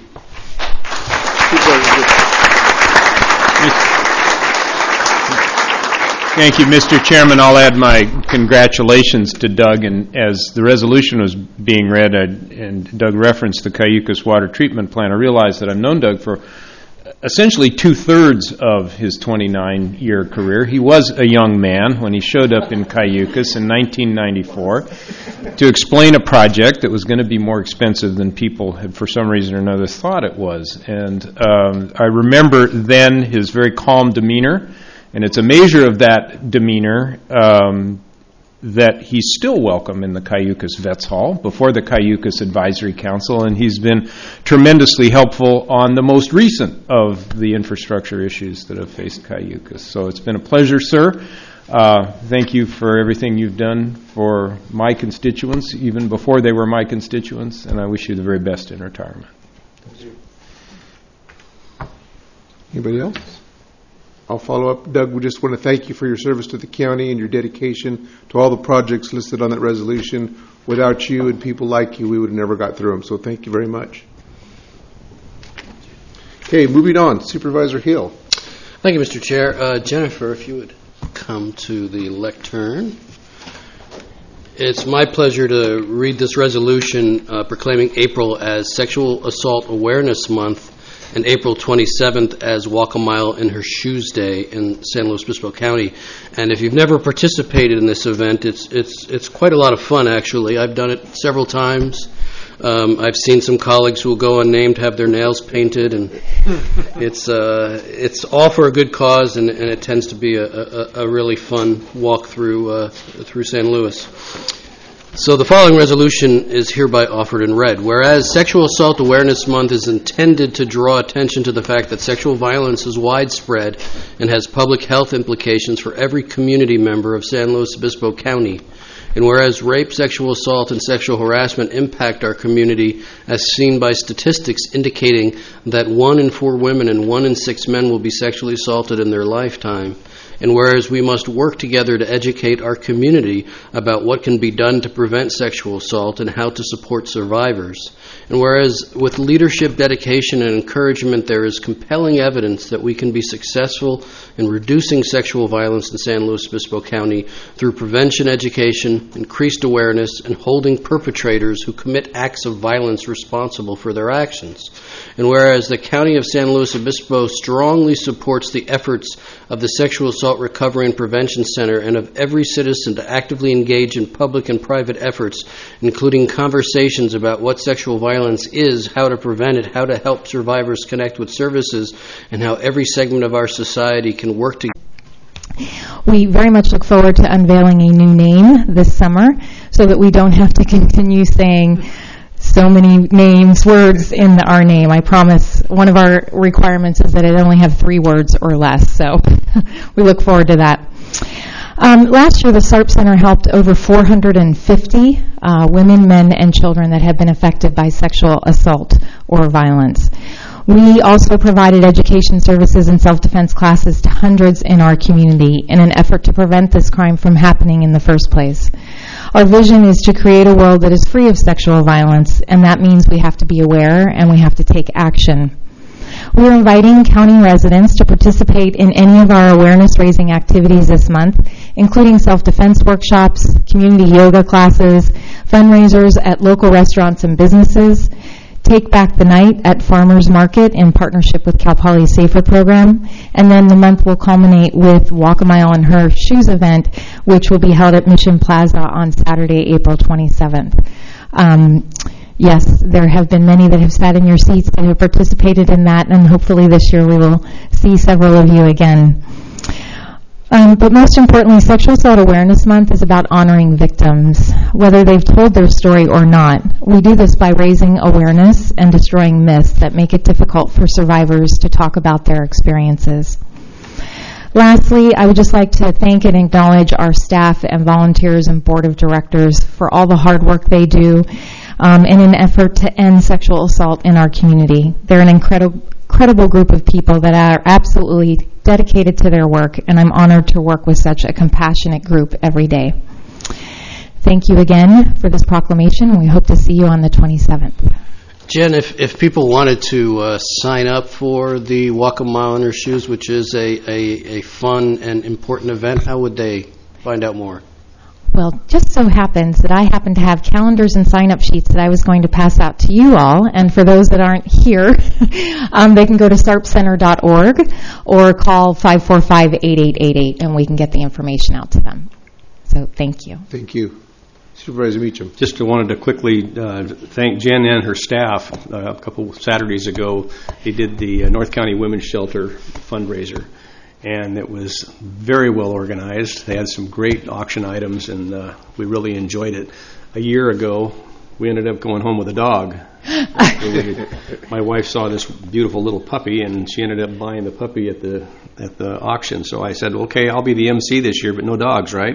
Thank you, Mister Chairman. I'll add my congratulations to Doug. And as the resolution was being read, I, and Doug referenced the Cayucas Water Treatment Plant, I realized that I've known Doug for essentially two-thirds of his twenty-nine-year career. He was a young man when he showed up in Cayucas in nineteen ninety-four to explain a project that was going to be more expensive than people had, for some reason or another, thought it was. And um, I remember then his very calm demeanor, and it's a measure of that demeanor um, that he's still welcome in the Cayucas Vets Hall before the Cayucas Advisory Council, and he's been tremendously helpful on the most recent of the infrastructure issues that have faced Cayucas. So it's been a pleasure, sir. Uh, thank you for everything you've done for my constituents, even before they were my constituents, and I wish you the very best in retirement. Anybody else? I'll follow up. Doug, we just want to thank you for your service to the county and your dedication to all the projects listed on that resolution. Without you and people like you, we would have never got through them. So thank you very much. Okay, moving on. Supervisor Hill. Thank you, Mister Chair. Uh, Jennifer, if you would come to the lectern. It's my pleasure to read this resolution uh, proclaiming April as Sexual Assault Awareness Month and April twenty-seventh as Walk a Mile in Her Shoes Day in San Luis Obispo County. And if you've never participated in this event, it's it's it's quite a lot of fun, actually. I've done it several times. Um, I've seen some colleagues who will go unnamed have their nails painted, and it's uh, it's all for a good cause, and, and it tends to be a, a, a really fun walk through uh, through San Luis. So the following resolution is hereby offered and read. Whereas Sexual Assault Awareness Month is intended to draw attention to the fact that sexual violence is widespread and has public health implications for every community member of San Luis Obispo County. And whereas rape, sexual assault, and sexual harassment impact our community as seen by statistics indicating that one in four women and one in six men will be sexually assaulted in their lifetime. And whereas we must work together to educate our community about what can be done to prevent sexual assault and how to support survivors. And whereas with leadership, dedication, and encouragement, there is compelling evidence that we can be successful in reducing sexual violence in San Luis Obispo County through prevention education, increased awareness, and holding perpetrators who commit acts of violence responsible for their actions. And whereas the County of San Luis Obispo strongly supports the efforts of the Sexual Assault Recovery and Prevention Center and of every citizen to actively engage in public and private efforts, including conversations about what sexual violence is, how to prevent it, how to help survivors connect with services, and how every segment of our society can work together. We very much look forward to unveiling a new name this summer so that we don't have to continue saying so many names, words in the, our name. I promise one of our requirements is that it only have three words or less, so we look forward to that. Um, last year, the S A R P Center helped over four hundred fifty uh, women, men, and children that have been affected by sexual assault or violence. We also provided education services and self-defense classes to hundreds in our community in an effort to prevent this crime from happening in the first place. Our vision is to create a world that is free of sexual violence, and that means we have to be aware and we have to take action. We are inviting county residents to participate in any of our awareness-raising activities this month, including self-defense workshops, community yoga classes, fundraisers at local restaurants and businesses, Take Back the Night at Farmers Market in partnership with Cal Poly SAFER program, and then the month will culminate with Walk a Mile in Her Shoes event, which will be held at Mission Plaza on Saturday, April twenty-seventh. Um, yes, there have been many that have sat in your seats that have participated in that, and hopefully this year we will see several of you again. Um, but most importantly, Sexual Assault Awareness Month is about honoring victims, whether they've told their story or not. We do this by raising awareness and destroying myths that make it difficult for survivors to talk about their experiences. Lastly, I would just like to thank and acknowledge our staff and volunteers and board of directors for all the hard work they do um, in an effort to end sexual assault in our community. They're an incredible incredible group of people that are absolutely dedicated to their work, and I'm honored to work with such a compassionate group every day. Thank you again for this proclamation. We hope to see you on the twenty-seventh. Jen, if, if people wanted to uh, sign up for the Walk a Mile in Your Shoes, which is a, a, a fun and important event, how would they find out more? Well, just so happens that I happen to have calendars and sign-up sheets that I was going to pass out to you all, and for those that aren't here, um, they can go to sarp center dot org or call five four five, eight eight eight eight, and we can get the information out to them. So thank you. Thank you. Supervisor Meacham. Just wanted to quickly uh, thank Jen and her staff. Uh, a couple Saturdays ago, they did the uh, North County Women's Shelter fundraiser, and it was very well organized. They had some great auction items, and uh, we really enjoyed it. A year ago, we ended up going home with a dog. My wife saw this beautiful little puppy, and she ended up buying the puppy at the at the auction. So I said, okay, I'll be the M C this year, but no dogs, right?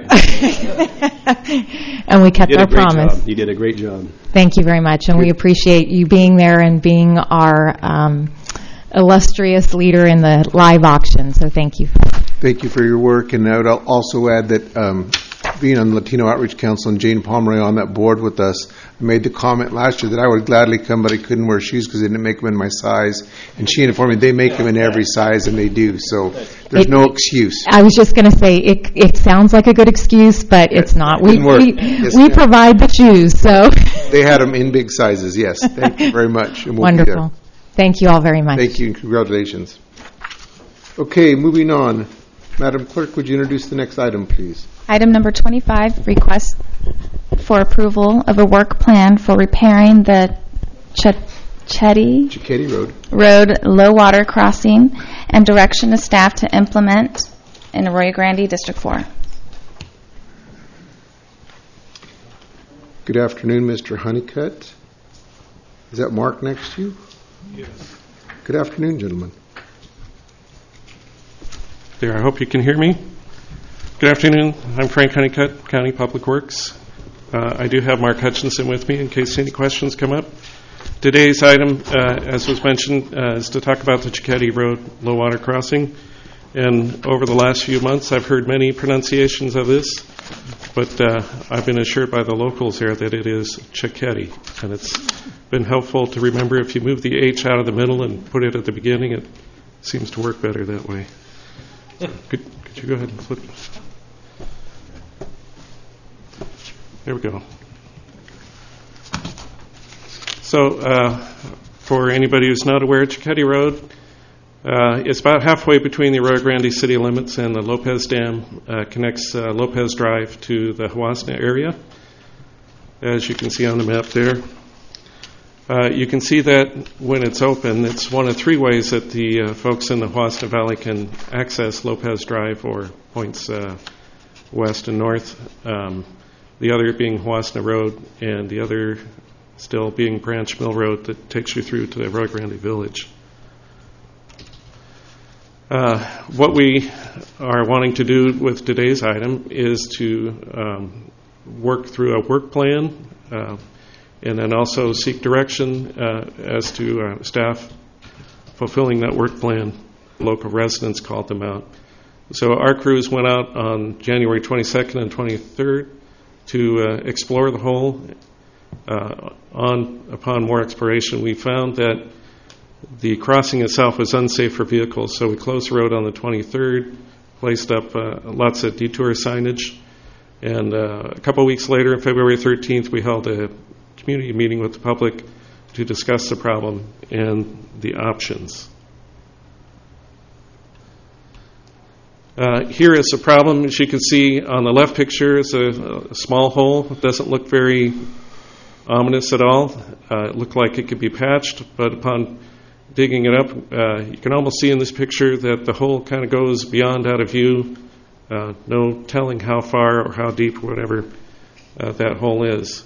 And we kept you did our a great promise. Job. You did a great job. Thank you very much, and we appreciate you being there and being our um, illustrious leader in the live auction. So thank you. Thank you for your work, and I would also add that um, being on the Latino Outreach Council and Jane Pomeroy on that board with us, I made the comment last year that I would gladly come, but I couldn't wear shoes because they didn't make them in my size. And she informed me they make them in every size, and they do. So there's It- no excuse. I was just going to say it. It sounds like a good excuse, but it's not. We didn't work. we, Yes, we ma'am. provide the shoes, so They had them in big sizes, yes. Thank you very much. And we'll be wonderful. Thank you all very much. there. Thank you, and congratulations. Okay, moving on. Madam Clerk, would you introduce the next item, please? Item number twenty-five, request for approval of a work plan for repairing the Ch- Chetty Chiquetti Road. Road low water crossing and direction to staff to implement in Arroyo Grande, District four. Good afternoon, Mister Honeycutt. Is that Mark next to you? Yes. Good afternoon, gentlemen. There, I hope you can hear me. Good afternoon. I'm Frank Honeycutt, County Public Works. Uh, I do have Mark Hutchinson with me in case any questions come up. Today's item, uh, as was mentioned, uh, is to talk about the Chiquetti Road low water crossing. And over the last few months, I've heard many pronunciations of this, but uh, I've been assured by the locals here that it is Chiquetti. And it's been helpful to remember if you move the H out of the middle and put it at the beginning, it seems to work better that way. Could, could you go ahead and flip? There we go. So, uh, for anybody who's not aware, Chiquetti Road uh, is about halfway between the Arroyo Grande city limits and the Lopez Dam. Uh, connects uh, Lopez Drive to the Huasna area, as you can see on the map there. Uh, you can see that when it's open, it's one of three ways that the uh, folks in the Huasna Valley can access Lopez Drive or points uh, west and north, um, the other being Huasna Road and the other still being Branch Mill Road that takes you through to the Arroyo Grande Village. Uh, what we are wanting to do with today's item is to um, work through a work plan uh, and then also seek direction uh, as to uh, staff fulfilling that work plan. Local residents called them out. So our crews went out on January twenty-second and twenty-third to uh, explore the hole. Uh, on upon more exploration, we found that the crossing itself was unsafe for vehicles, so we closed the road on the twenty-third, placed up uh, lots of detour signage, and uh, a couple weeks later, on February thirteenth, we held a community meeting with the public to discuss the problem and the options. Uh, here is the problem. As you can see on the left picture, it's a, a small hole. It doesn't look very ominous at all. Uh, it looked like it could be patched, but upon digging it up, uh, you can almost see in this picture that the hole kind of goes beyond out of view. Uh, no telling how far or how deep or whatever uh, that hole is.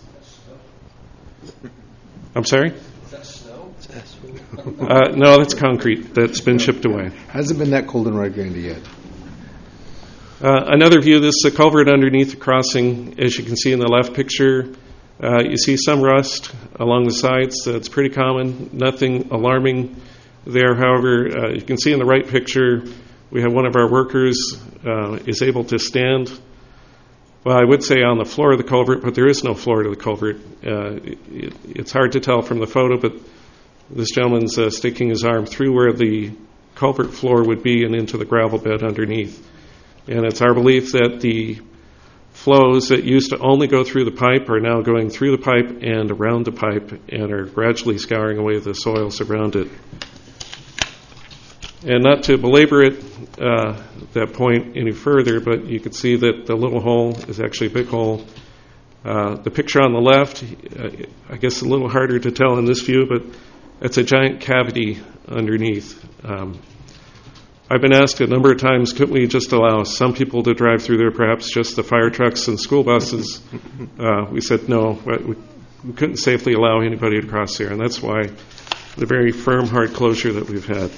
I'm sorry? Is that snow? Uh, no, that's concrete that's been shipped away. Hasn't been that cold in Rio Grande yet. Uh, another view, this is a culvert underneath the crossing. As you can see in the left picture, uh, you see some rust along the sides. Uh, it's pretty common, nothing alarming there. However, uh, you can see in the right picture, we have one of our workers uh, is able to stand, well, I would say on the floor of the culvert, but there is no floor to the culvert. Uh, it, it's hard to tell from the photo, but this gentleman's uh, sticking his arm through where the culvert floor would be and into the gravel bed underneath. And it's our belief that the flows that used to only go through the pipe are now going through the pipe and around the pipe and are gradually scouring away the soils around it. And not to belabor it, uh, that point any further, but you can see that the little hole is actually a big hole. Uh, the picture on the left, uh, I guess a little harder to tell in this view, but it's a giant cavity underneath. Um, I've been asked a number of times, couldn't we just allow some people to drive through there, perhaps just the fire trucks and school buses? Uh, we said no, we, we couldn't safely allow anybody to cross there, and that's why the very firm, hard closure that we've had.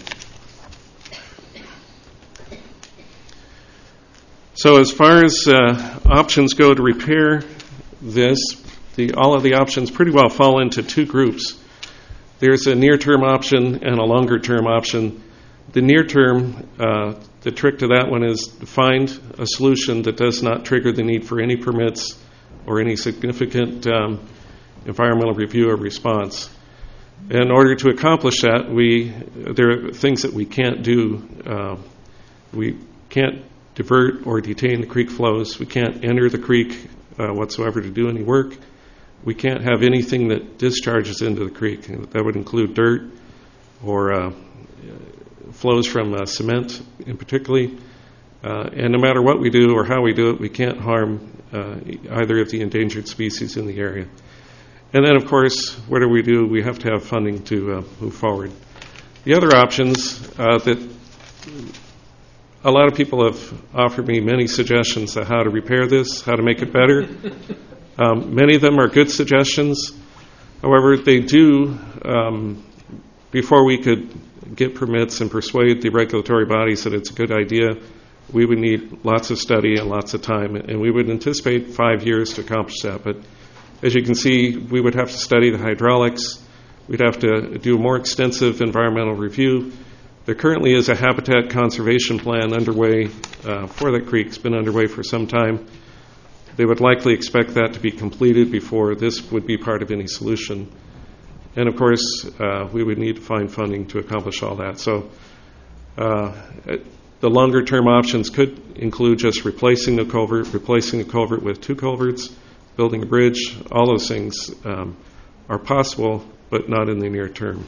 So as far as uh, options go to repair this, the, all of the options pretty well fall into two groups. There's a near-term option and a longer-term option. The near term, uh, the trick to that one is to find a solution that does not trigger the need for any permits or any significant um, environmental review or response. In order to accomplish that, we there are things that we can't do. Uh, we can't divert or detain the creek flows. We can't enter the creek uh, whatsoever to do any work. We can't have anything that discharges into the creek. That would include dirt or uh, flows from uh, cement in particularly. Uh, and no matter what we do or how we do it, we can't harm uh, either of the endangered species in the area. And then, of course, whatever we do, we have to have funding to uh, move forward. The other options uh, that a lot of people have offered me many suggestions on how to repair this, how to make it better. Um, many of them are good suggestions. However, they do, um, before we could get permits and persuade the regulatory bodies that it's a good idea, we would need lots of study and lots of time, and we would anticipate five years to accomplish that. But as you can see, we would have to study the hydraulics. We'd have to do a more extensive environmental review. There currently is a habitat conservation plan underway uh, for that creek. It's been underway for some time. They would likely expect that to be completed before this would be part of any solution. And of course, uh, we would need to find funding to accomplish all that. So uh, the longer term options could include just replacing the culvert, replacing the culvert with two culverts, building a bridge. All those things um, are possible, but not in the near term.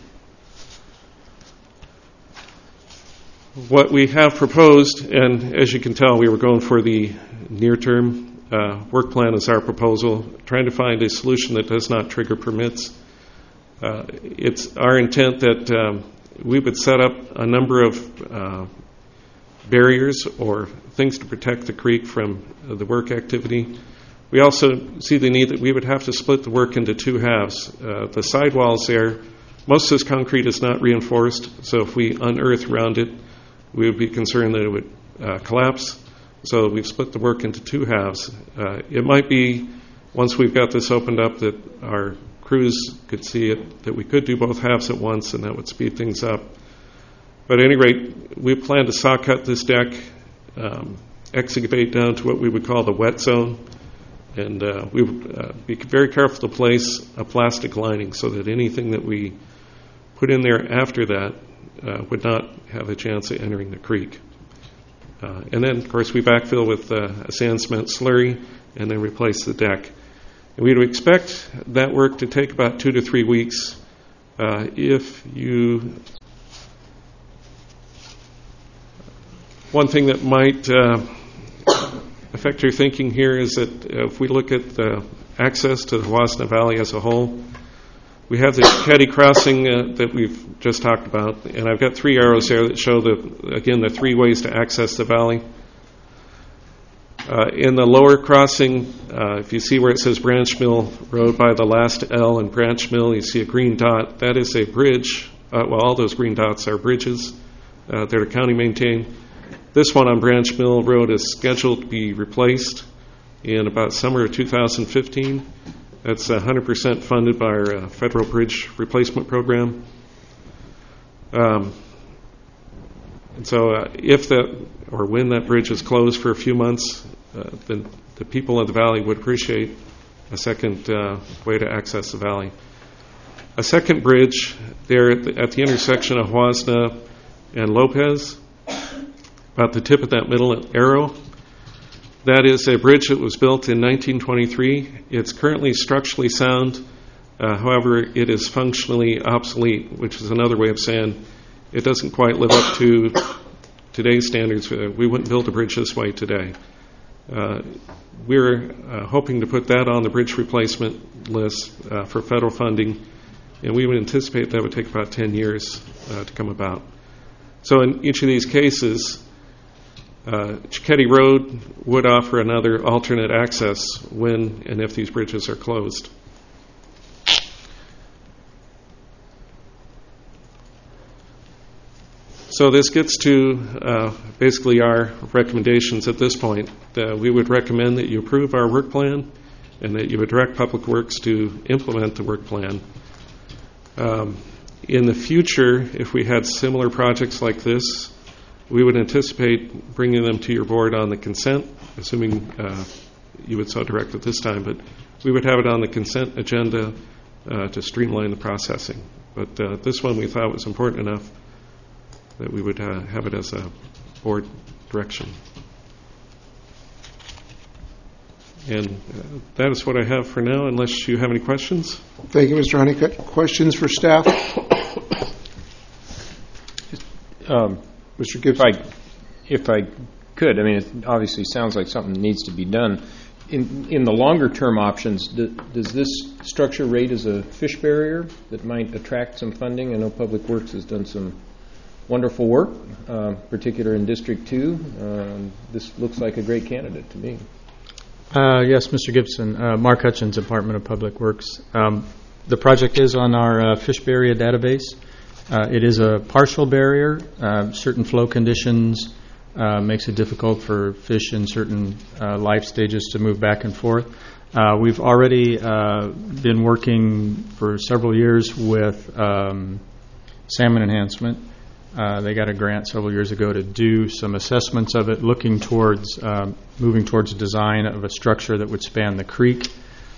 What we have proposed, and as you can tell, we were going for the near term uh, work plan as our proposal, trying to find a solution that does not trigger permits. Uh, it's our intent that um, we would set up a number of uh, barriers or things to protect the creek from uh, the work activity. We also see the need that we would have to split the work into two halves. Uh, the sidewalls there, most of this concrete is not reinforced, so if we unearth around it, we would be concerned that it would uh, collapse. So we've split the work into two halves. Uh, it might be, once we've got this opened up, that our crews could see it, that we could do both halves at once, and that would speed things up. But at any rate, we plan to saw cut this deck, um, excavate down to what we would call the wet zone, and uh, we would uh, be very careful to place a plastic lining so that anything that we put in there after that uh, would not have a chance of entering the creek. Uh, and then, of course, we backfill with uh, a sand cement slurry and then replace the deck. And we would expect that work to take about two to three weeks. Uh, if you, one thing that might uh, affect your thinking here is that if we look at the access to the Huasna Valley as a whole. We have the Chiquetti crossing uh, that we've just talked about, and I've got three arrows there that show, the again, the three ways to access the valley. Uh, in the lower crossing, uh, if you see where it says Branch Mill Road by the last L in Branch Mill, you see a green dot. That is a bridge. Uh, well, all those green dots are bridges uh, that are county maintained. This one on Branch Mill Road is scheduled to be replaced in about summer of two thousand fifteen. That's one hundred percent funded by our uh, federal bridge replacement program. Um, and so uh, if that, or when that bridge is closed for a few months, uh, then the people of the valley would appreciate a second uh, way to access the valley. A second bridge there at the, at the intersection of Huasna and Lopez, about the tip of that middle arrow. That is a bridge that was built in nineteen twenty-three. It's currently structurally sound. Uh, however, it is functionally obsolete, which is another way of saying it doesn't quite live up to today's standards. Uh, we wouldn't build a bridge this way today. Uh, we're uh, hoping to put that on the bridge replacement list uh, for federal funding, and we would anticipate that would take about ten years uh, to come about. So in each of these cases, Uh, Chiquetti Road would offer another alternate access when and if these bridges are closed. So this gets to uh, basically our recommendations at this point. Uh, we would recommend that you approve our work plan and that you would direct Public Works to implement the work plan. Um, in the future, if we had similar projects like this, we would anticipate bringing them to your board on the consent, assuming uh, you would so direct at this time, but we would have it on the consent agenda uh, to streamline the processing. But uh, this one we thought was important enough that we would uh, have it as a board direction. And uh, that is what I have for now, unless you have any questions. Thank you, Mister Honeycutt. Questions for staff? Um, Mister Gibson. If I, if I could, I mean, it obviously sounds like something needs to be done. In in the longer term options, do, does this structure rate as a fish barrier that might attract some funding? I know Public Works has done some wonderful work, uh, particularly in District two. Um, this looks like a great candidate to me. Uh, yes, Mister Gibson. Uh, Mark Hutchins, Department of Public Works. Um, the project is on our uh, fish barrier database. Uh, it is a partial barrier. Uh, certain flow conditions uh, makes it difficult for fish in certain uh, life stages to move back and forth. Uh, we've already uh, been working for several years with um, salmon enhancement. Uh, they got a grant several years ago to do some assessments of it, looking towards uh, moving towards design of a structure that would span the creek,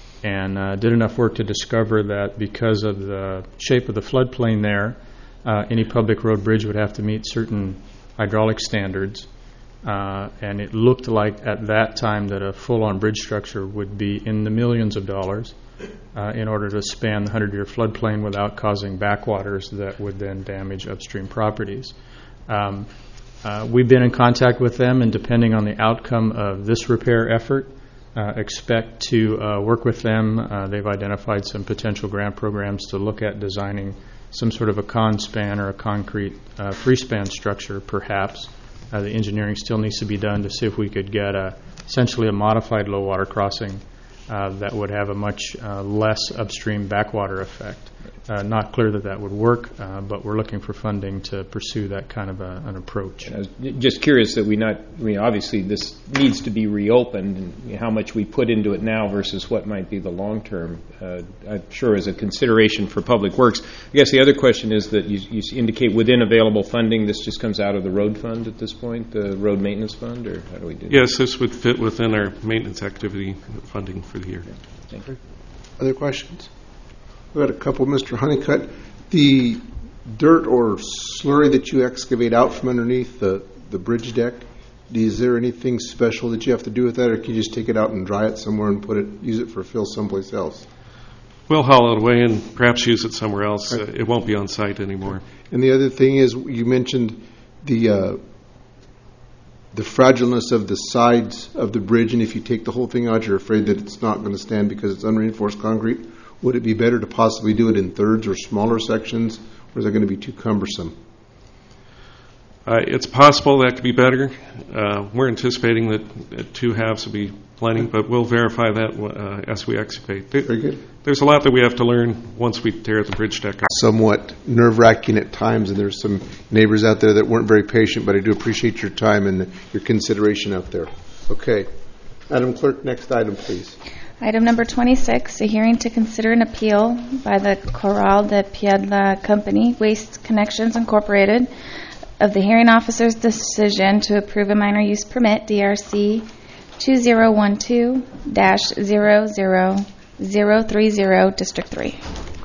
and uh, did enough work to discover that because of the shape of the floodplain there, Uh, any public road bridge would have to meet certain hydraulic standards, uh, and it looked like at that time that a full-on bridge structure would be in the millions of dollars uh, in order to span the hundred-year floodplain without causing backwaters that would then damage upstream properties. Um, uh, we've been in contact with them, and depending on the outcome of this repair effort, uh, expect to uh, work with them. Uh, they've identified some potential grant programs to look at designing some sort of a con span or a concrete uh, free span structure, perhaps. Uh, the engineering still needs to be done to see if we could get a, essentially a modified low water crossing uh, that would have a much uh, less upstream backwater effect. Uh, not clear that that would work, uh, but we're looking for funding to pursue that kind of a, an approach. I was just curious that we not, I mean, obviously this needs to be reopened, and how much we put into it now versus what might be the long term, uh, I'm sure is a consideration for Public Works. I guess the other question is that you, you indicate within available funding, this just comes out of the road fund at this point, the road maintenance fund, or how do we do that? Yes, this would fit within our maintenance activity funding for the year. Thank you. Other questions? We had a couple. Mister Honeycutt, the dirt or slurry that you excavate out from underneath the, the bridge deck, is there anything special that you have to do with that, or can you just take it out and dry it somewhere and put it, use it for fill someplace else? We'll haul it away and perhaps use it somewhere else. Right. Uh, it won't be on site anymore. And the other thing is, you mentioned the uh, the fragileness of the sides of the bridge, and if you take the whole thing out, you're afraid that it's not going to stand because it's unreinforced concrete. Would it be better to possibly do it in thirds or smaller sections, or is that going to be too cumbersome? Uh, it's possible that could be better. Uh, we're anticipating that uh, two halves will be plenty, but we'll verify that uh, as we excavate. There, Very good. There's a lot that we have to learn once we tear the bridge deck out. Somewhat nerve-wracking at times, and there's some neighbors out there that weren't very patient, but I do appreciate your time and your consideration out there. Okay. Madam Clerk, next item, please. Item number twenty-six, a hearing to consider an appeal by the Corral de Piedra Company, Waste Connections Incorporated, of the hearing officer's decision to approve a minor use permit, D R C two zero one two dash zero zero zero three zero, District three.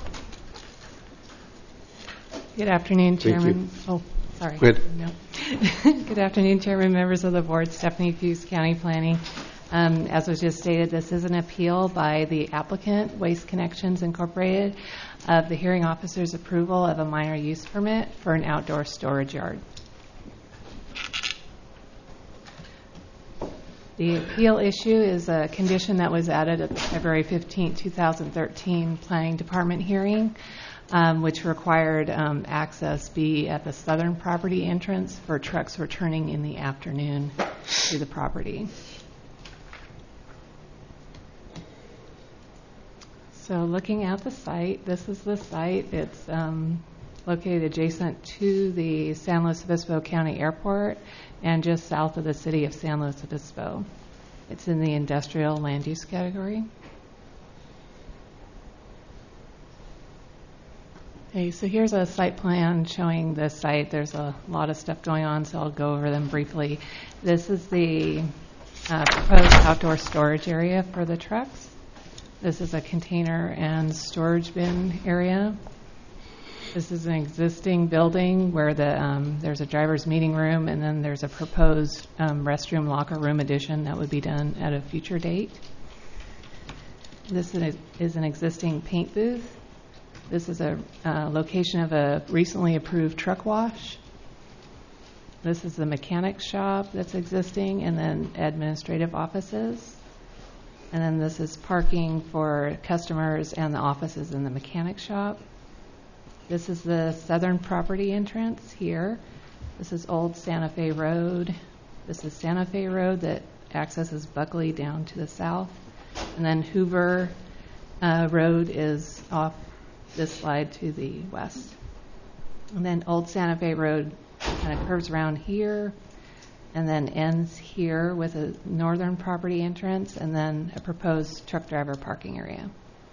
Good afternoon, Thank Chairman. you. Oh, sorry. Go ahead. No. Good afternoon, Chairman, members of the board. Stephanie Fuse, County Planning. Um, as was just stated, this is an appeal by the applicant, Waste Connections Incorporated, of the hearing officer's approval of a minor use permit for an outdoor storage yard. The appeal issue is a condition that was added at the February fifteenth, two thousand thirteen Planning Department hearing, um, which required um, access be at the southern property entrance for trucks returning in the afternoon to the property. So looking at the site, this is the site. It's um, located adjacent to the San Luis Obispo County Airport and just south of the city of San Luis Obispo. It's in the industrial land use category. Okay, so here's a site plan showing the site. There's a lot of stuff going on, so I'll go over them briefly. This is the uh, proposed outdoor storage area for the trucks. This is a container and storage bin area. This is an existing building where the um, there's a driver's meeting room, and then there's a proposed um, restroom locker room addition that would be done at a future date. This is, a, is an existing paint booth. This is a uh, location of a recently approved truck wash. This is the mechanic shop that's existing, and then administrative offices. And then this is parking for customers and the offices in the mechanic shop. This is the southern property entrance here. This is Old Santa Fe Road. This is Santa Fe Road that accesses Buckley down to the south. And then Hoover uh, Road is off this slide to the west. And then Old Santa Fe Road kind of curves around here and then ends here with a northern property entrance and then a proposed truck driver parking area.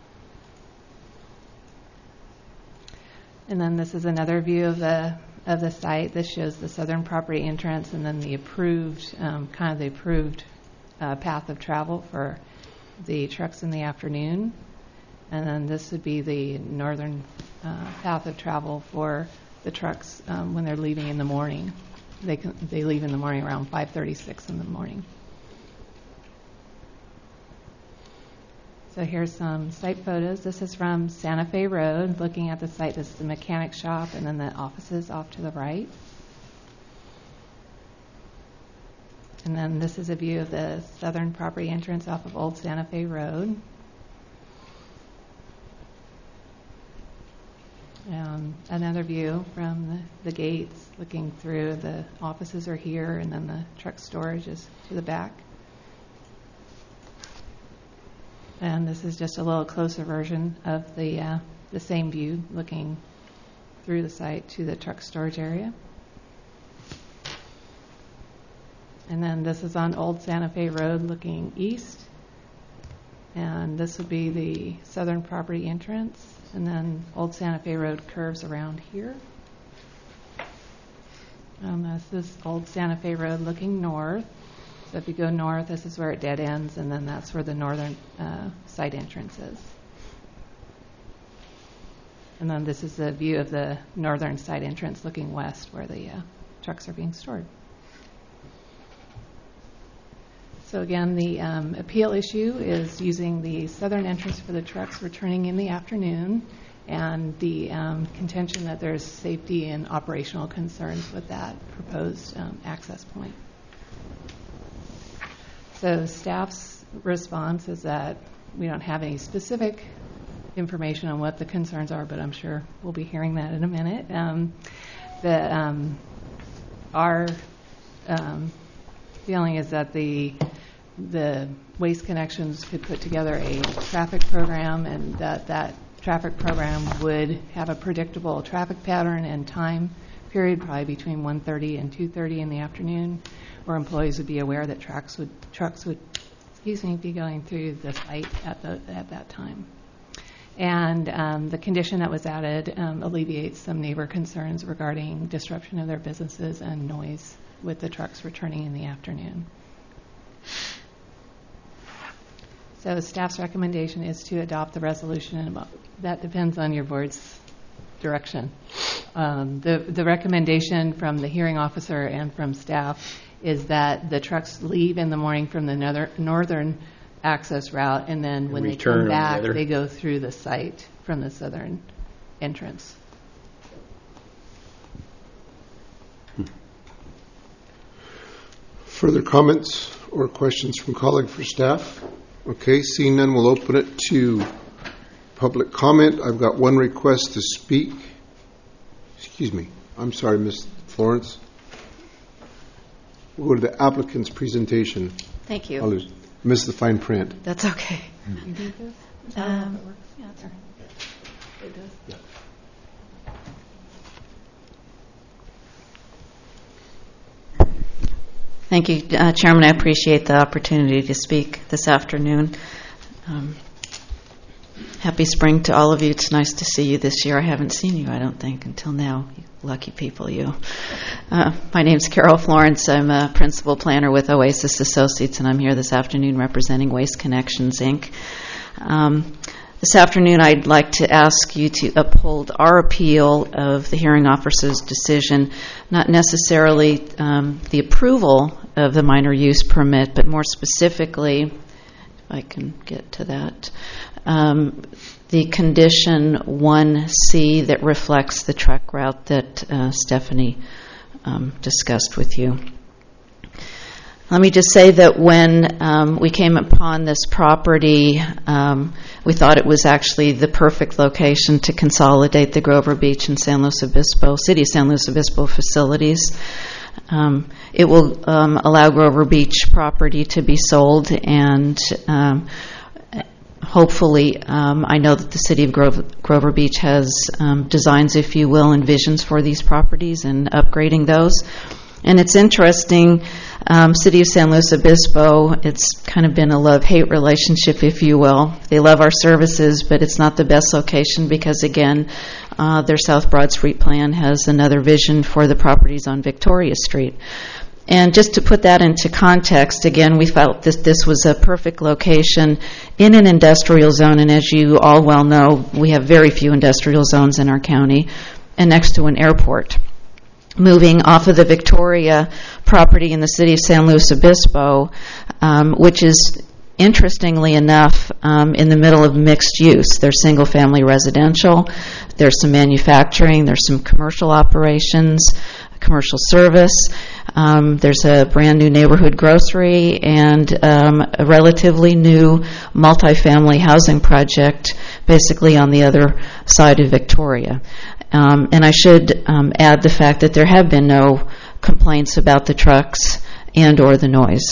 And then this is another view of the of the site. This shows the southern property entrance and then the approved, um, kind of the approved uh, path of travel for the trucks in the afternoon. And then this would be the northern uh, path of travel for the trucks um, when they're leaving in the morning. They can, they leave in the morning around five thirty-six in the morning. So here's some site photos. This is from Santa Fe Road. Looking at the site, this is the mechanic shop and then the offices off to the right. And then this is a view of the southern property entrance off of Old Santa Fe Road. Um, another view from the, the gates, looking through. The offices are here, and then the truck storage is to the back. And this is just a little closer version of the uh, the same view, looking through the site to the truck storage area. And then this is on Old Santa Fe Road, looking east. And this would be the southern property entrance. And then Old Santa Fe Road curves around here. Um, this is Old Santa Fe Road looking north. So if you go north, this is where it dead ends, and then that's where the northern uh, site entrance is. And then this is the view of the northern site entrance looking west where the uh, trucks are being stored. So again, the um, appeal issue is using the southern entrance for the trucks returning in the afternoon, and the um, contention that there's safety and operational concerns with that proposed um, access point. So staff's response is that we don't have any specific information on what the concerns are, but I'm sure we'll be hearing that in a minute. Um, the, um, our um, feeling is that the the Waste Connections could put together a traffic program, and that that traffic program would have a predictable traffic pattern and time period, probably between one thirty and two thirty in the afternoon, where employees would be aware that trucks would trucks would excuse me be going through the site at the at that time. And um, the condition that was added um, alleviates some neighbor concerns regarding disruption of their businesses and noise with the trucks returning in the afternoon. So staff's recommendation is to adopt the resolution, and that depends on your board's direction. Um, the, the recommendation from the hearing officer and from staff is that the trucks leave in the morning from the northern, northern access route, and then and when they come back, the they go through the site from the southern entrance. Further comments or questions from colleagues for staff? Okay, seeing none, we'll open it to public comment. I've got one request to speak. Excuse me. I'm sorry, Miz Florence. We'll go to the applicant's presentation. Thank you. I'll miss the fine print. That's okay. Mm-hmm. Um, yeah. Thank you, uh, Chairman. I appreciate the opportunity to speak this afternoon. Um, happy spring to all of you. It's nice to see you this year. I haven't seen you, I don't think, until now. You lucky people, you. Uh, my name's Carol Florence. I'm a principal planner with Oasis Associates, and I'm here this afternoon representing Waste Connections, Incorporated. Um, This afternoon, I'd like to ask you to uphold our appeal of the hearing officer's decision, not necessarily um, the approval of the minor use permit, but more specifically, if I can get to that, um, the condition one C that reflects the truck route that uh, Stephanie um, discussed with you. Let me just say that when um, we came upon this property, um, we thought it was actually the perfect location to consolidate the Grover Beach and San Luis Obispo, City of San Luis Obispo facilities. Um, it will um, allow Grover Beach property to be sold, and um, hopefully, um, I know that the City of Grover, Grover Beach has um, designs, if you will, and visions for these properties and upgrading those. And it's interesting, um, City of San Luis Obispo, it's kind of been a love-hate relationship, if you will. They love our services, but it's not the best location because, again, uh, their South Broad Street plan has another vision for the properties on Victoria Street. And just to put that into context, again, we felt that this was a perfect location in an industrial zone, and as you all well know, we have very few industrial zones in our county, and next to an airport. Moving off of the Victoria property in the City of San Luis Obispo, um, which is, interestingly enough, um, in the middle of mixed use. There's single-family residential, there's some manufacturing, there's some commercial operations, commercial service, um, there's a brand-new neighborhood grocery, and um, a relatively new multifamily housing project basically on the other side of Victoria. Um, and I should um, add the fact that there have been no complaints about the trucks and or the noise.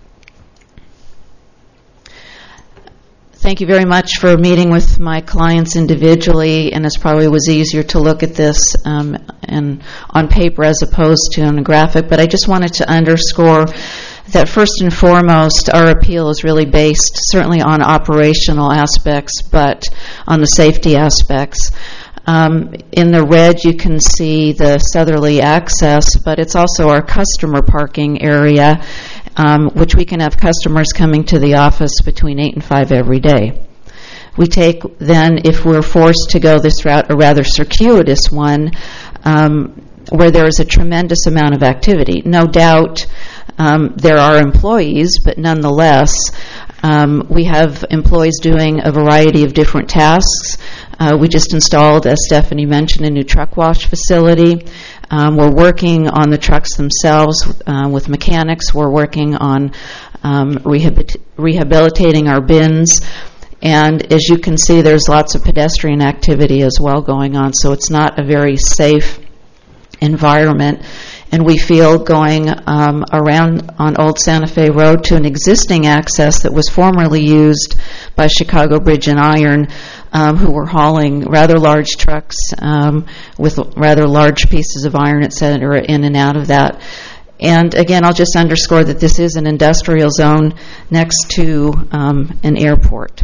Thank you very much for meeting with my clients individually, and it probably was easier to look at this um, and on paper as opposed to on a graphic, but I just wanted to underscore that first and foremost, our appeal is really based certainly on operational aspects, but on the safety aspects. Um, in the red, you can see the southerly access, but it's also our customer parking area, um, which we can have customers coming to the office between eight and five every day. We take then, if we're forced to go this route, a rather circuitous one, um, where there is a tremendous amount of activity. No doubt um, there are employees, but nonetheless, um, we have employees doing a variety of different tasks. Uh, we just installed, as Stephanie mentioned, a new truck wash facility. Um, we're working on the trucks themselves uh, with mechanics. We're working on um, rehab- rehabilitating our bins. And as you can see, there's lots of pedestrian activity as well going on, so it's not a very safe environment. And we feel going um, around on Old Santa Fe Road to an existing access that was formerly used by Chicago Bridge and Iron, um, who were hauling rather large trucks um, with rather large pieces of iron, et cetera, in and out of that. And again, I'll just underscore that this is an industrial zone next to um, an airport.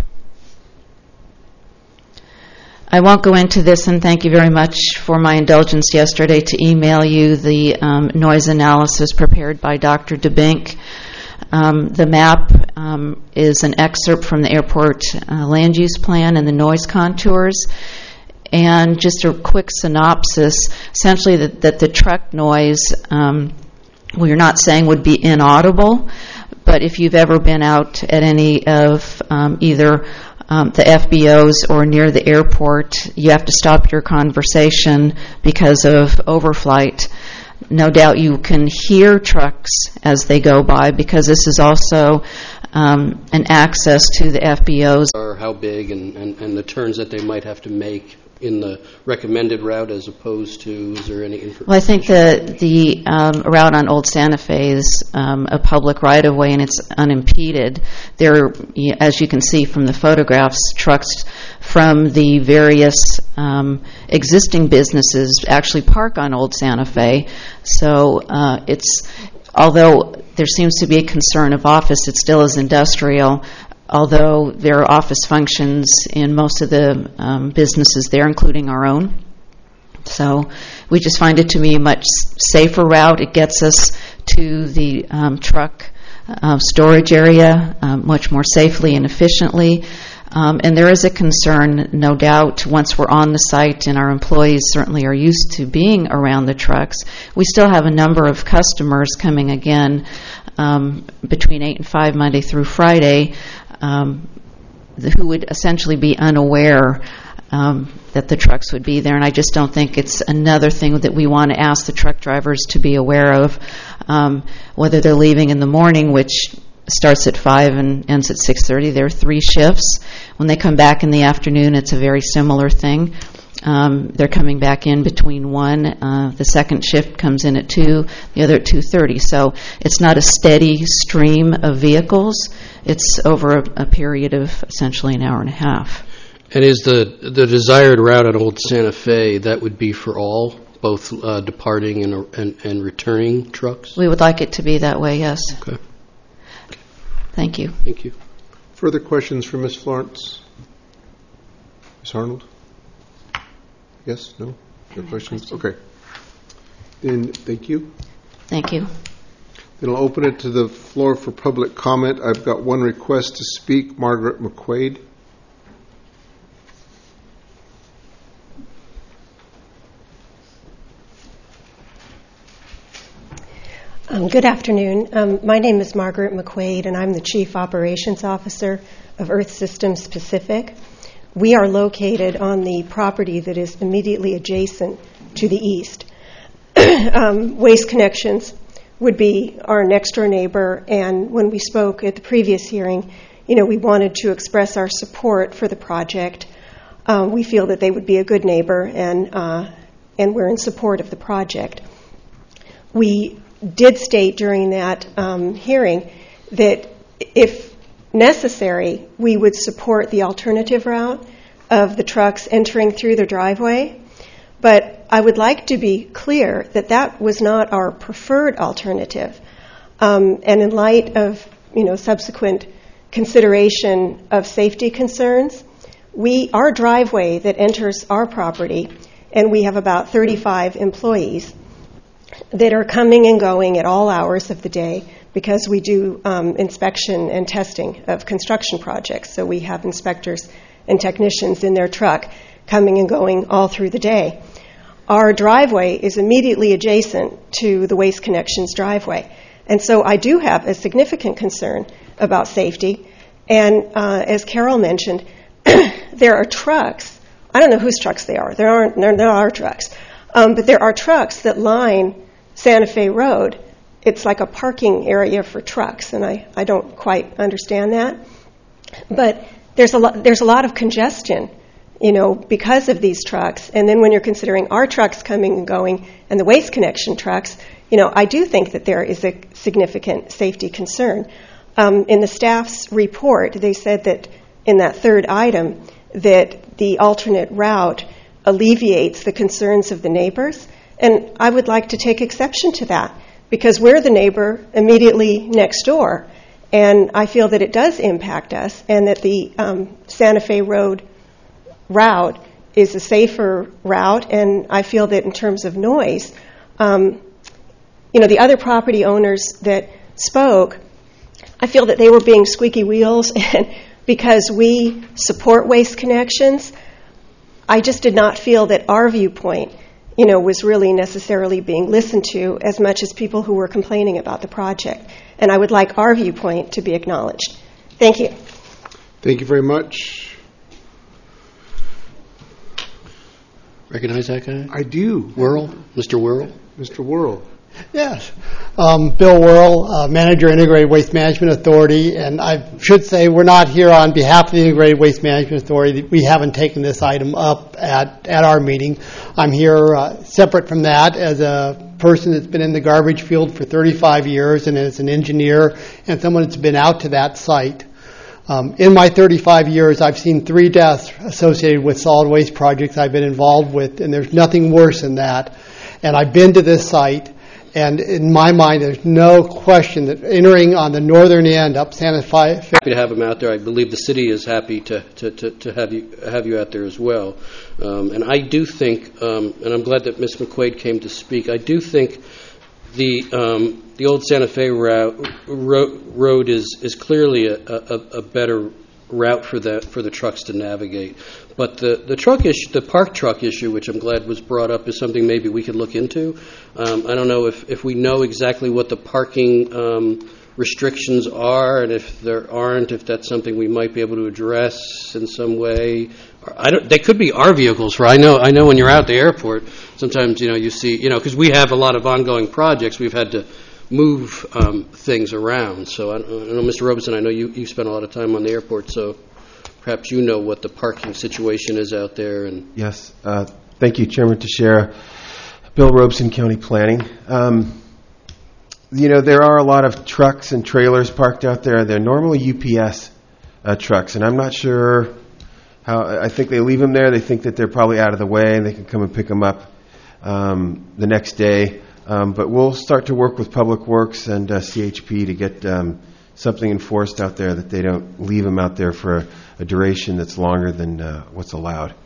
I won't go into this, and thank you very much for my indulgence yesterday to email you the um, noise analysis prepared by Doctor DeBink. Um, the map um, is an excerpt from the airport uh, land use plan and the noise contours. And just a quick synopsis, essentially that, that the truck noise, um, we're not saying would be inaudible, but if you've ever been out at any of um, either Um, the F B Os or near the airport, you have to stop your conversation because of overflight. No doubt you can hear trucks as they go by, because this is also um, an access to the F B Os. Or how big and, and, and the turns that they might have to make in the recommended route as opposed to, is there any information? Well, I think the, the um, route on Old Santa Fe is um, a public right-of-way, and it's unimpeded. There, as you can see from the photographs, trucks from the various um, existing businesses actually park on Old Santa Fe. So uh, it's, although there seems to be a concern of office, it still is industrial. Although there are office functions in most of the um, businesses there, including our own. So we just find it to be a much safer route. It gets us to the um, truck uh, storage area um, much more safely and efficiently. Um, and there is a concern, no doubt, once we're on the site, and our employees certainly are used to being around the trucks, we still have a number of customers coming again um, between eight and five, Monday through Friday, Um, who would essentially be unaware um, that the trucks would be there. And I just don't think it's another thing that we want to ask the truck drivers to be aware of, um, whether they're leaving in the morning, which starts at five and ends at six thirty. There are three shifts. When they come back in the afternoon, it's a very similar thing. Um, they're coming back in between one. Uh, the second shift comes in at two, the other at two thirty. So it's not a steady stream of vehicles. It's over a, a period of essentially an hour and a half. And is the the desired route at Old Santa Fe, that would be for all, both uh, departing and, and and returning trucks? We would like it to be that way, yes. Okay. Thank you. Thank you. Further questions for Miz Florence? Miz Arnold? Yes? No? No questions? Okay. Then, thank you. Thank you. Then I'll open it to the floor for public comment. I've got one request to speak. Margaret McQuaid. Um, good afternoon. Um, my name is Margaret McQuaid, and I'm the Chief Operations Officer of Earth Systems Pacific. We are located on the property that is immediately adjacent to the east. um, Waste Connections would be our next door neighbor, and when we spoke at the previous hearing, you know, we wanted to express our support for the project. Um, we feel that they would be a good neighbor, and uh, and we're in support of the project. We did state during that um, hearing that if necessary, we would support the alternative route of the trucks entering through the driveway. But I would like to be clear that that was not our preferred alternative. Um, and in light of, you know, subsequent consideration of safety concerns, we our driveway that enters our property, and we have about thirty-five employees that are coming and going at all hours of the day because we do um, inspection and testing of construction projects. So we have inspectors and technicians in their truck coming and going all through the day. Our driveway is immediately adjacent to the Waste Connections driveway. And so I do have a significant concern about safety. And uh, as Carol mentioned, there are trucks. I don't know whose trucks they are. There aren't. They're not our trucks. Um, but there are trucks that line Santa Fe Road. It's like a parking area for trucks, and I, I don't quite understand that. But there's a lot, there's a lot of congestion, you know, because of these trucks. And then when you're considering our trucks coming and going and the Waste Connection trucks, you know, I do think that there is a significant safety concern. Um, in the staff's report, they said that in that third item that the alternate route alleviates the concerns of the neighbors. And I would like to take exception to that because we're the neighbor immediately next door. And I feel that it does impact us and that the um, Santa Fe Road route is a safer route. And I feel that in terms of noise, um, you know, the other property owners that spoke, I feel that they were being squeaky wheels. And because we support Waste Connections, I just did not feel that our viewpoint, you know, was really necessarily being listened to as much as people who were complaining about the project. And I would like our viewpoint to be acknowledged. Thank you. Thank you very much. Recognize that guy? I do. Whirl? Mister Whirl? Mister Whirl. Yes. Um, Bill Whirl, uh, Manager, Integrated Waste Management Authority, and I should say we're not here on behalf of the Integrated Waste Management Authority. We haven't taken this item up at, at our meeting. I'm here uh, separate from that as a person that's been in the garbage field for thirty-five years and as an engineer and someone that's been out to that site. Um, in my thirty-five years, I've seen three deaths associated with solid waste projects I've been involved with, and there's nothing worse than that. And I've been to this site. And in my mind, there's no question that entering on the northern end up Santa Fe. Happy to have him out there. I believe the city is happy to, to, to, to have you have you out there as well. Um, and I do think, um, and I'm glad that Miz McQuaid came to speak. I do think the um, the old Santa Fe route, ro- road is is clearly a, a, a better route for the for the trucks to navigate. But the, the truck issue, the park truck issue, which I'm glad was brought up, is something maybe we could look into. Um, I don't know if, if we know exactly what the parking um, restrictions are, and if there aren't, if that's something we might be able to address in some way. I don't. They could be our vehicles. For I know. I know when you're out at the airport, sometimes you know you see you know because we have a lot of ongoing projects. We've had to move um, things around. So I, I know, Mister Robeson, I know you you spent a lot of time on the airport, so. Perhaps you know what the parking situation is out there. And yes, uh, thank you, Chairman Teixeira. Bill Robeson, County Planning. Um, you know, there are a lot of trucks and trailers parked out there. They're normally U P S uh, trucks, and I'm not sure how. I think they leave them there. They think that they're probably out of the way, and they can come and pick them up um, the next day. Um, but we'll start to work with Public Works and uh, C H P to get um, something enforced out there that they don't leave them out there for a, a duration that's longer than uh, what's allowed.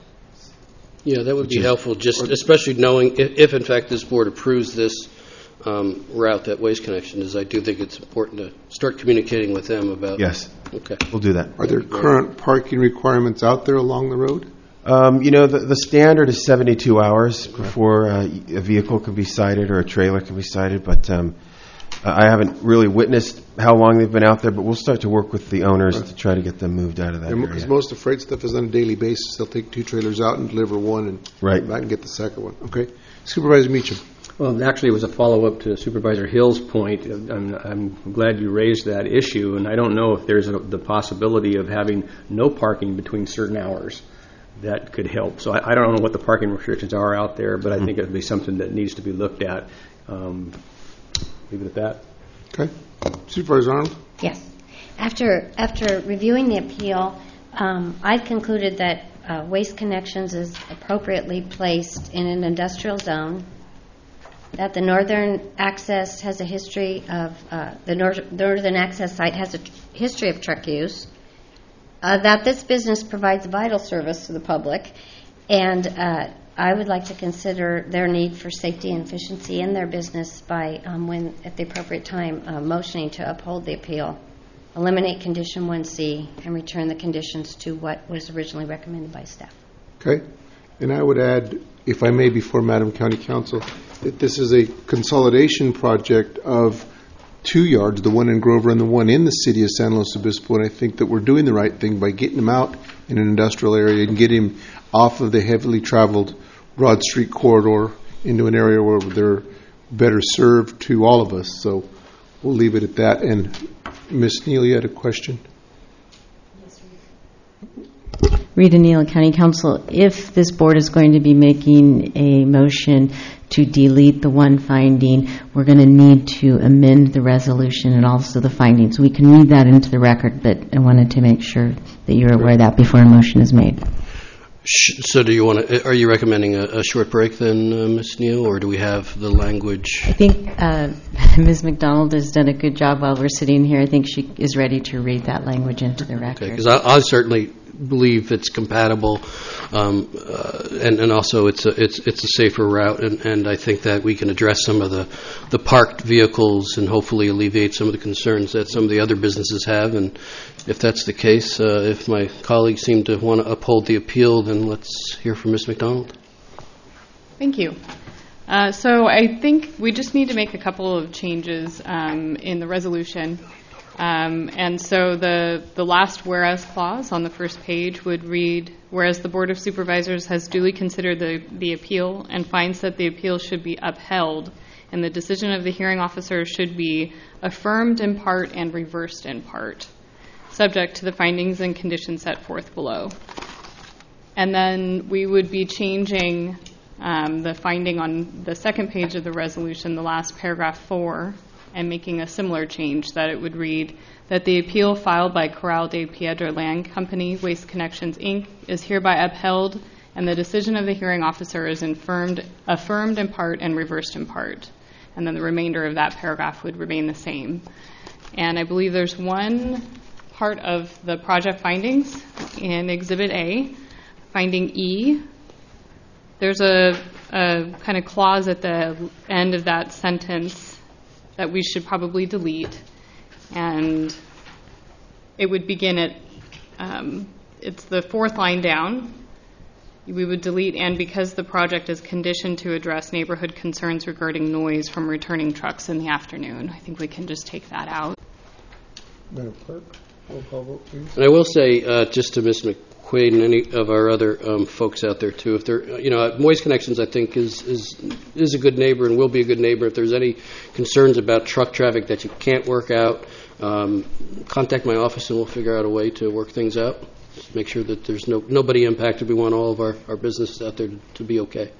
Yeah, that would be helpful, just especially knowing if, if in fact this board approves this um, route that Waste Connection is. I do think it's important to start communicating with them about. Yes. Okay. We'll do that. Are there current parking requirements out there along the road? Um, you know, the, the standard is seventy-two hours before uh, a vehicle can be cited or a trailer can be cited, but um, I haven't really witnessed how long they've been out there, but we'll start to work with the owners right. to try to get them moved out of that yeah, area. Because most of the freight stuff is on a daily basis. They'll take two trailers out and deliver one and right. come back and get the second one. Okay. Supervisor Meacham. Well, actually, it was a follow-up to Supervisor Hill's point. I'm, I'm glad you raised that issue, and I don't know if there's a, the possibility of having no parking between certain hours. That could help. So I, I don't know what the parking restrictions are out there, but I mm-hmm. think it would be something that needs to be looked at. Um, leave it at that. Okay. Supervisor Arnold? Yes. After after reviewing the appeal, um, I've concluded that uh, Waste Connections is appropriately placed in an industrial zone, that the Northern Access has a history of, uh, the Nor- Northern Access site has a t- history of truck use, Uh, that this business provides vital service to the public, and uh, I would like to consider their need for safety and efficiency in their business by, um, when at the appropriate time, uh, motioning to uphold the appeal, eliminate Condition one C, and return the conditions to what was originally recommended by staff. Okay. And I would add, if I may, before Madam County Counsel, that this is a consolidation project of two yards, the one in Grover and the one in the city of San Luis Obispo, and I think that we're doing the right thing by getting them out in an industrial area and getting him off of the heavily traveled Broad Street corridor into an area where they're better served to all of us. So we'll leave it at that. And Miz Neal, you had a question? Rita Neal, County Council. If this board is going to be making a motion to delete the one finding, we're going to need to amend the resolution and also the findings. We can read that into the record, but I wanted to make sure that you're aware of that before a motion is made. So do you want to, are you recommending a, a short break then, uh, Miz Neal, or do we have the language? I think uh, Miz McDonald has done a good job while we're sitting here. I think she is ready to read that language into the record. Because I, I certainly believe it's compatible, um, uh, and, and also it's a, it's it's a safer route, and, and I think that we can address some of the, the parked vehicles and hopefully alleviate some of the concerns that some of the other businesses have. And if that's the case, uh, if my colleagues seem to want to uphold the appeal, then let's hear from Miz McDonald. Thank you. Uh, so I think we just need to make a couple of changes um, in the resolution. Um, and so the, the last whereas clause on the first page would read, whereas the Board of Supervisors has duly considered the, the appeal and finds that the appeal should be upheld, and the decision of the hearing officer should be affirmed in part and reversed in part, subject to the findings and conditions set forth below. And then we would be changing um, the finding on the second page of the resolution, the last paragraph four, and making a similar change that it would read that the appeal filed by Corral de Piedra Land Company, Waste Connections, Incorporated is hereby upheld, and the decision of the hearing officer is affirmed, affirmed in part and reversed in part. And then the remainder of that paragraph would remain the same. And I believe there's one part of the project findings in Exhibit A, finding E. There's a, a kind of clause at the end of that sentence that we should probably delete, and it would begin at, um, it's the fourth line down. We would delete, and because the project is conditioned to address neighborhood concerns regarding noise from returning trucks in the afternoon. I think we can just take that out. Madam Clerk, roll call vote, please. And I will say, uh, just to Miz McQuaid and any of our other um, folks out there too, if they're, you know, Moist Connections, I think is is is a good neighbor and will be a good neighbor. If there's any concerns about truck traffic that you can't work out, um, contact my office and we'll figure out a way to work things out. Just make sure that there's no nobody impacted. We want all of our, our businesses out there to, to be okay.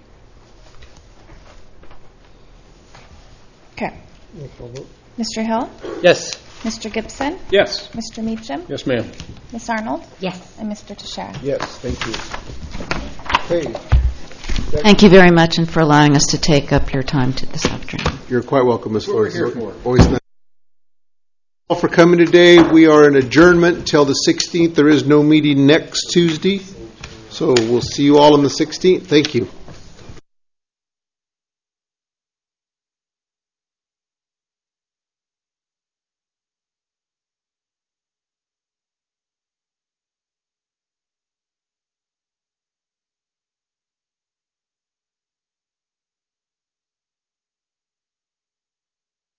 Okay. Mister Hill? Yes. Mister Gibson? Yes. Mister Meacham? Yes, ma'am. Miss Arnold? Yes. And Mister Teixeira? Yes, thank you. Okay. Thank you very much, and for allowing us to take up your time to this afternoon. You're quite welcome, Miz Flores. We're here for. Always nice. All for coming today. We are in adjournment until the sixteenth. There is no meeting next Tuesday, so we'll see you all on the sixteenth. Thank you.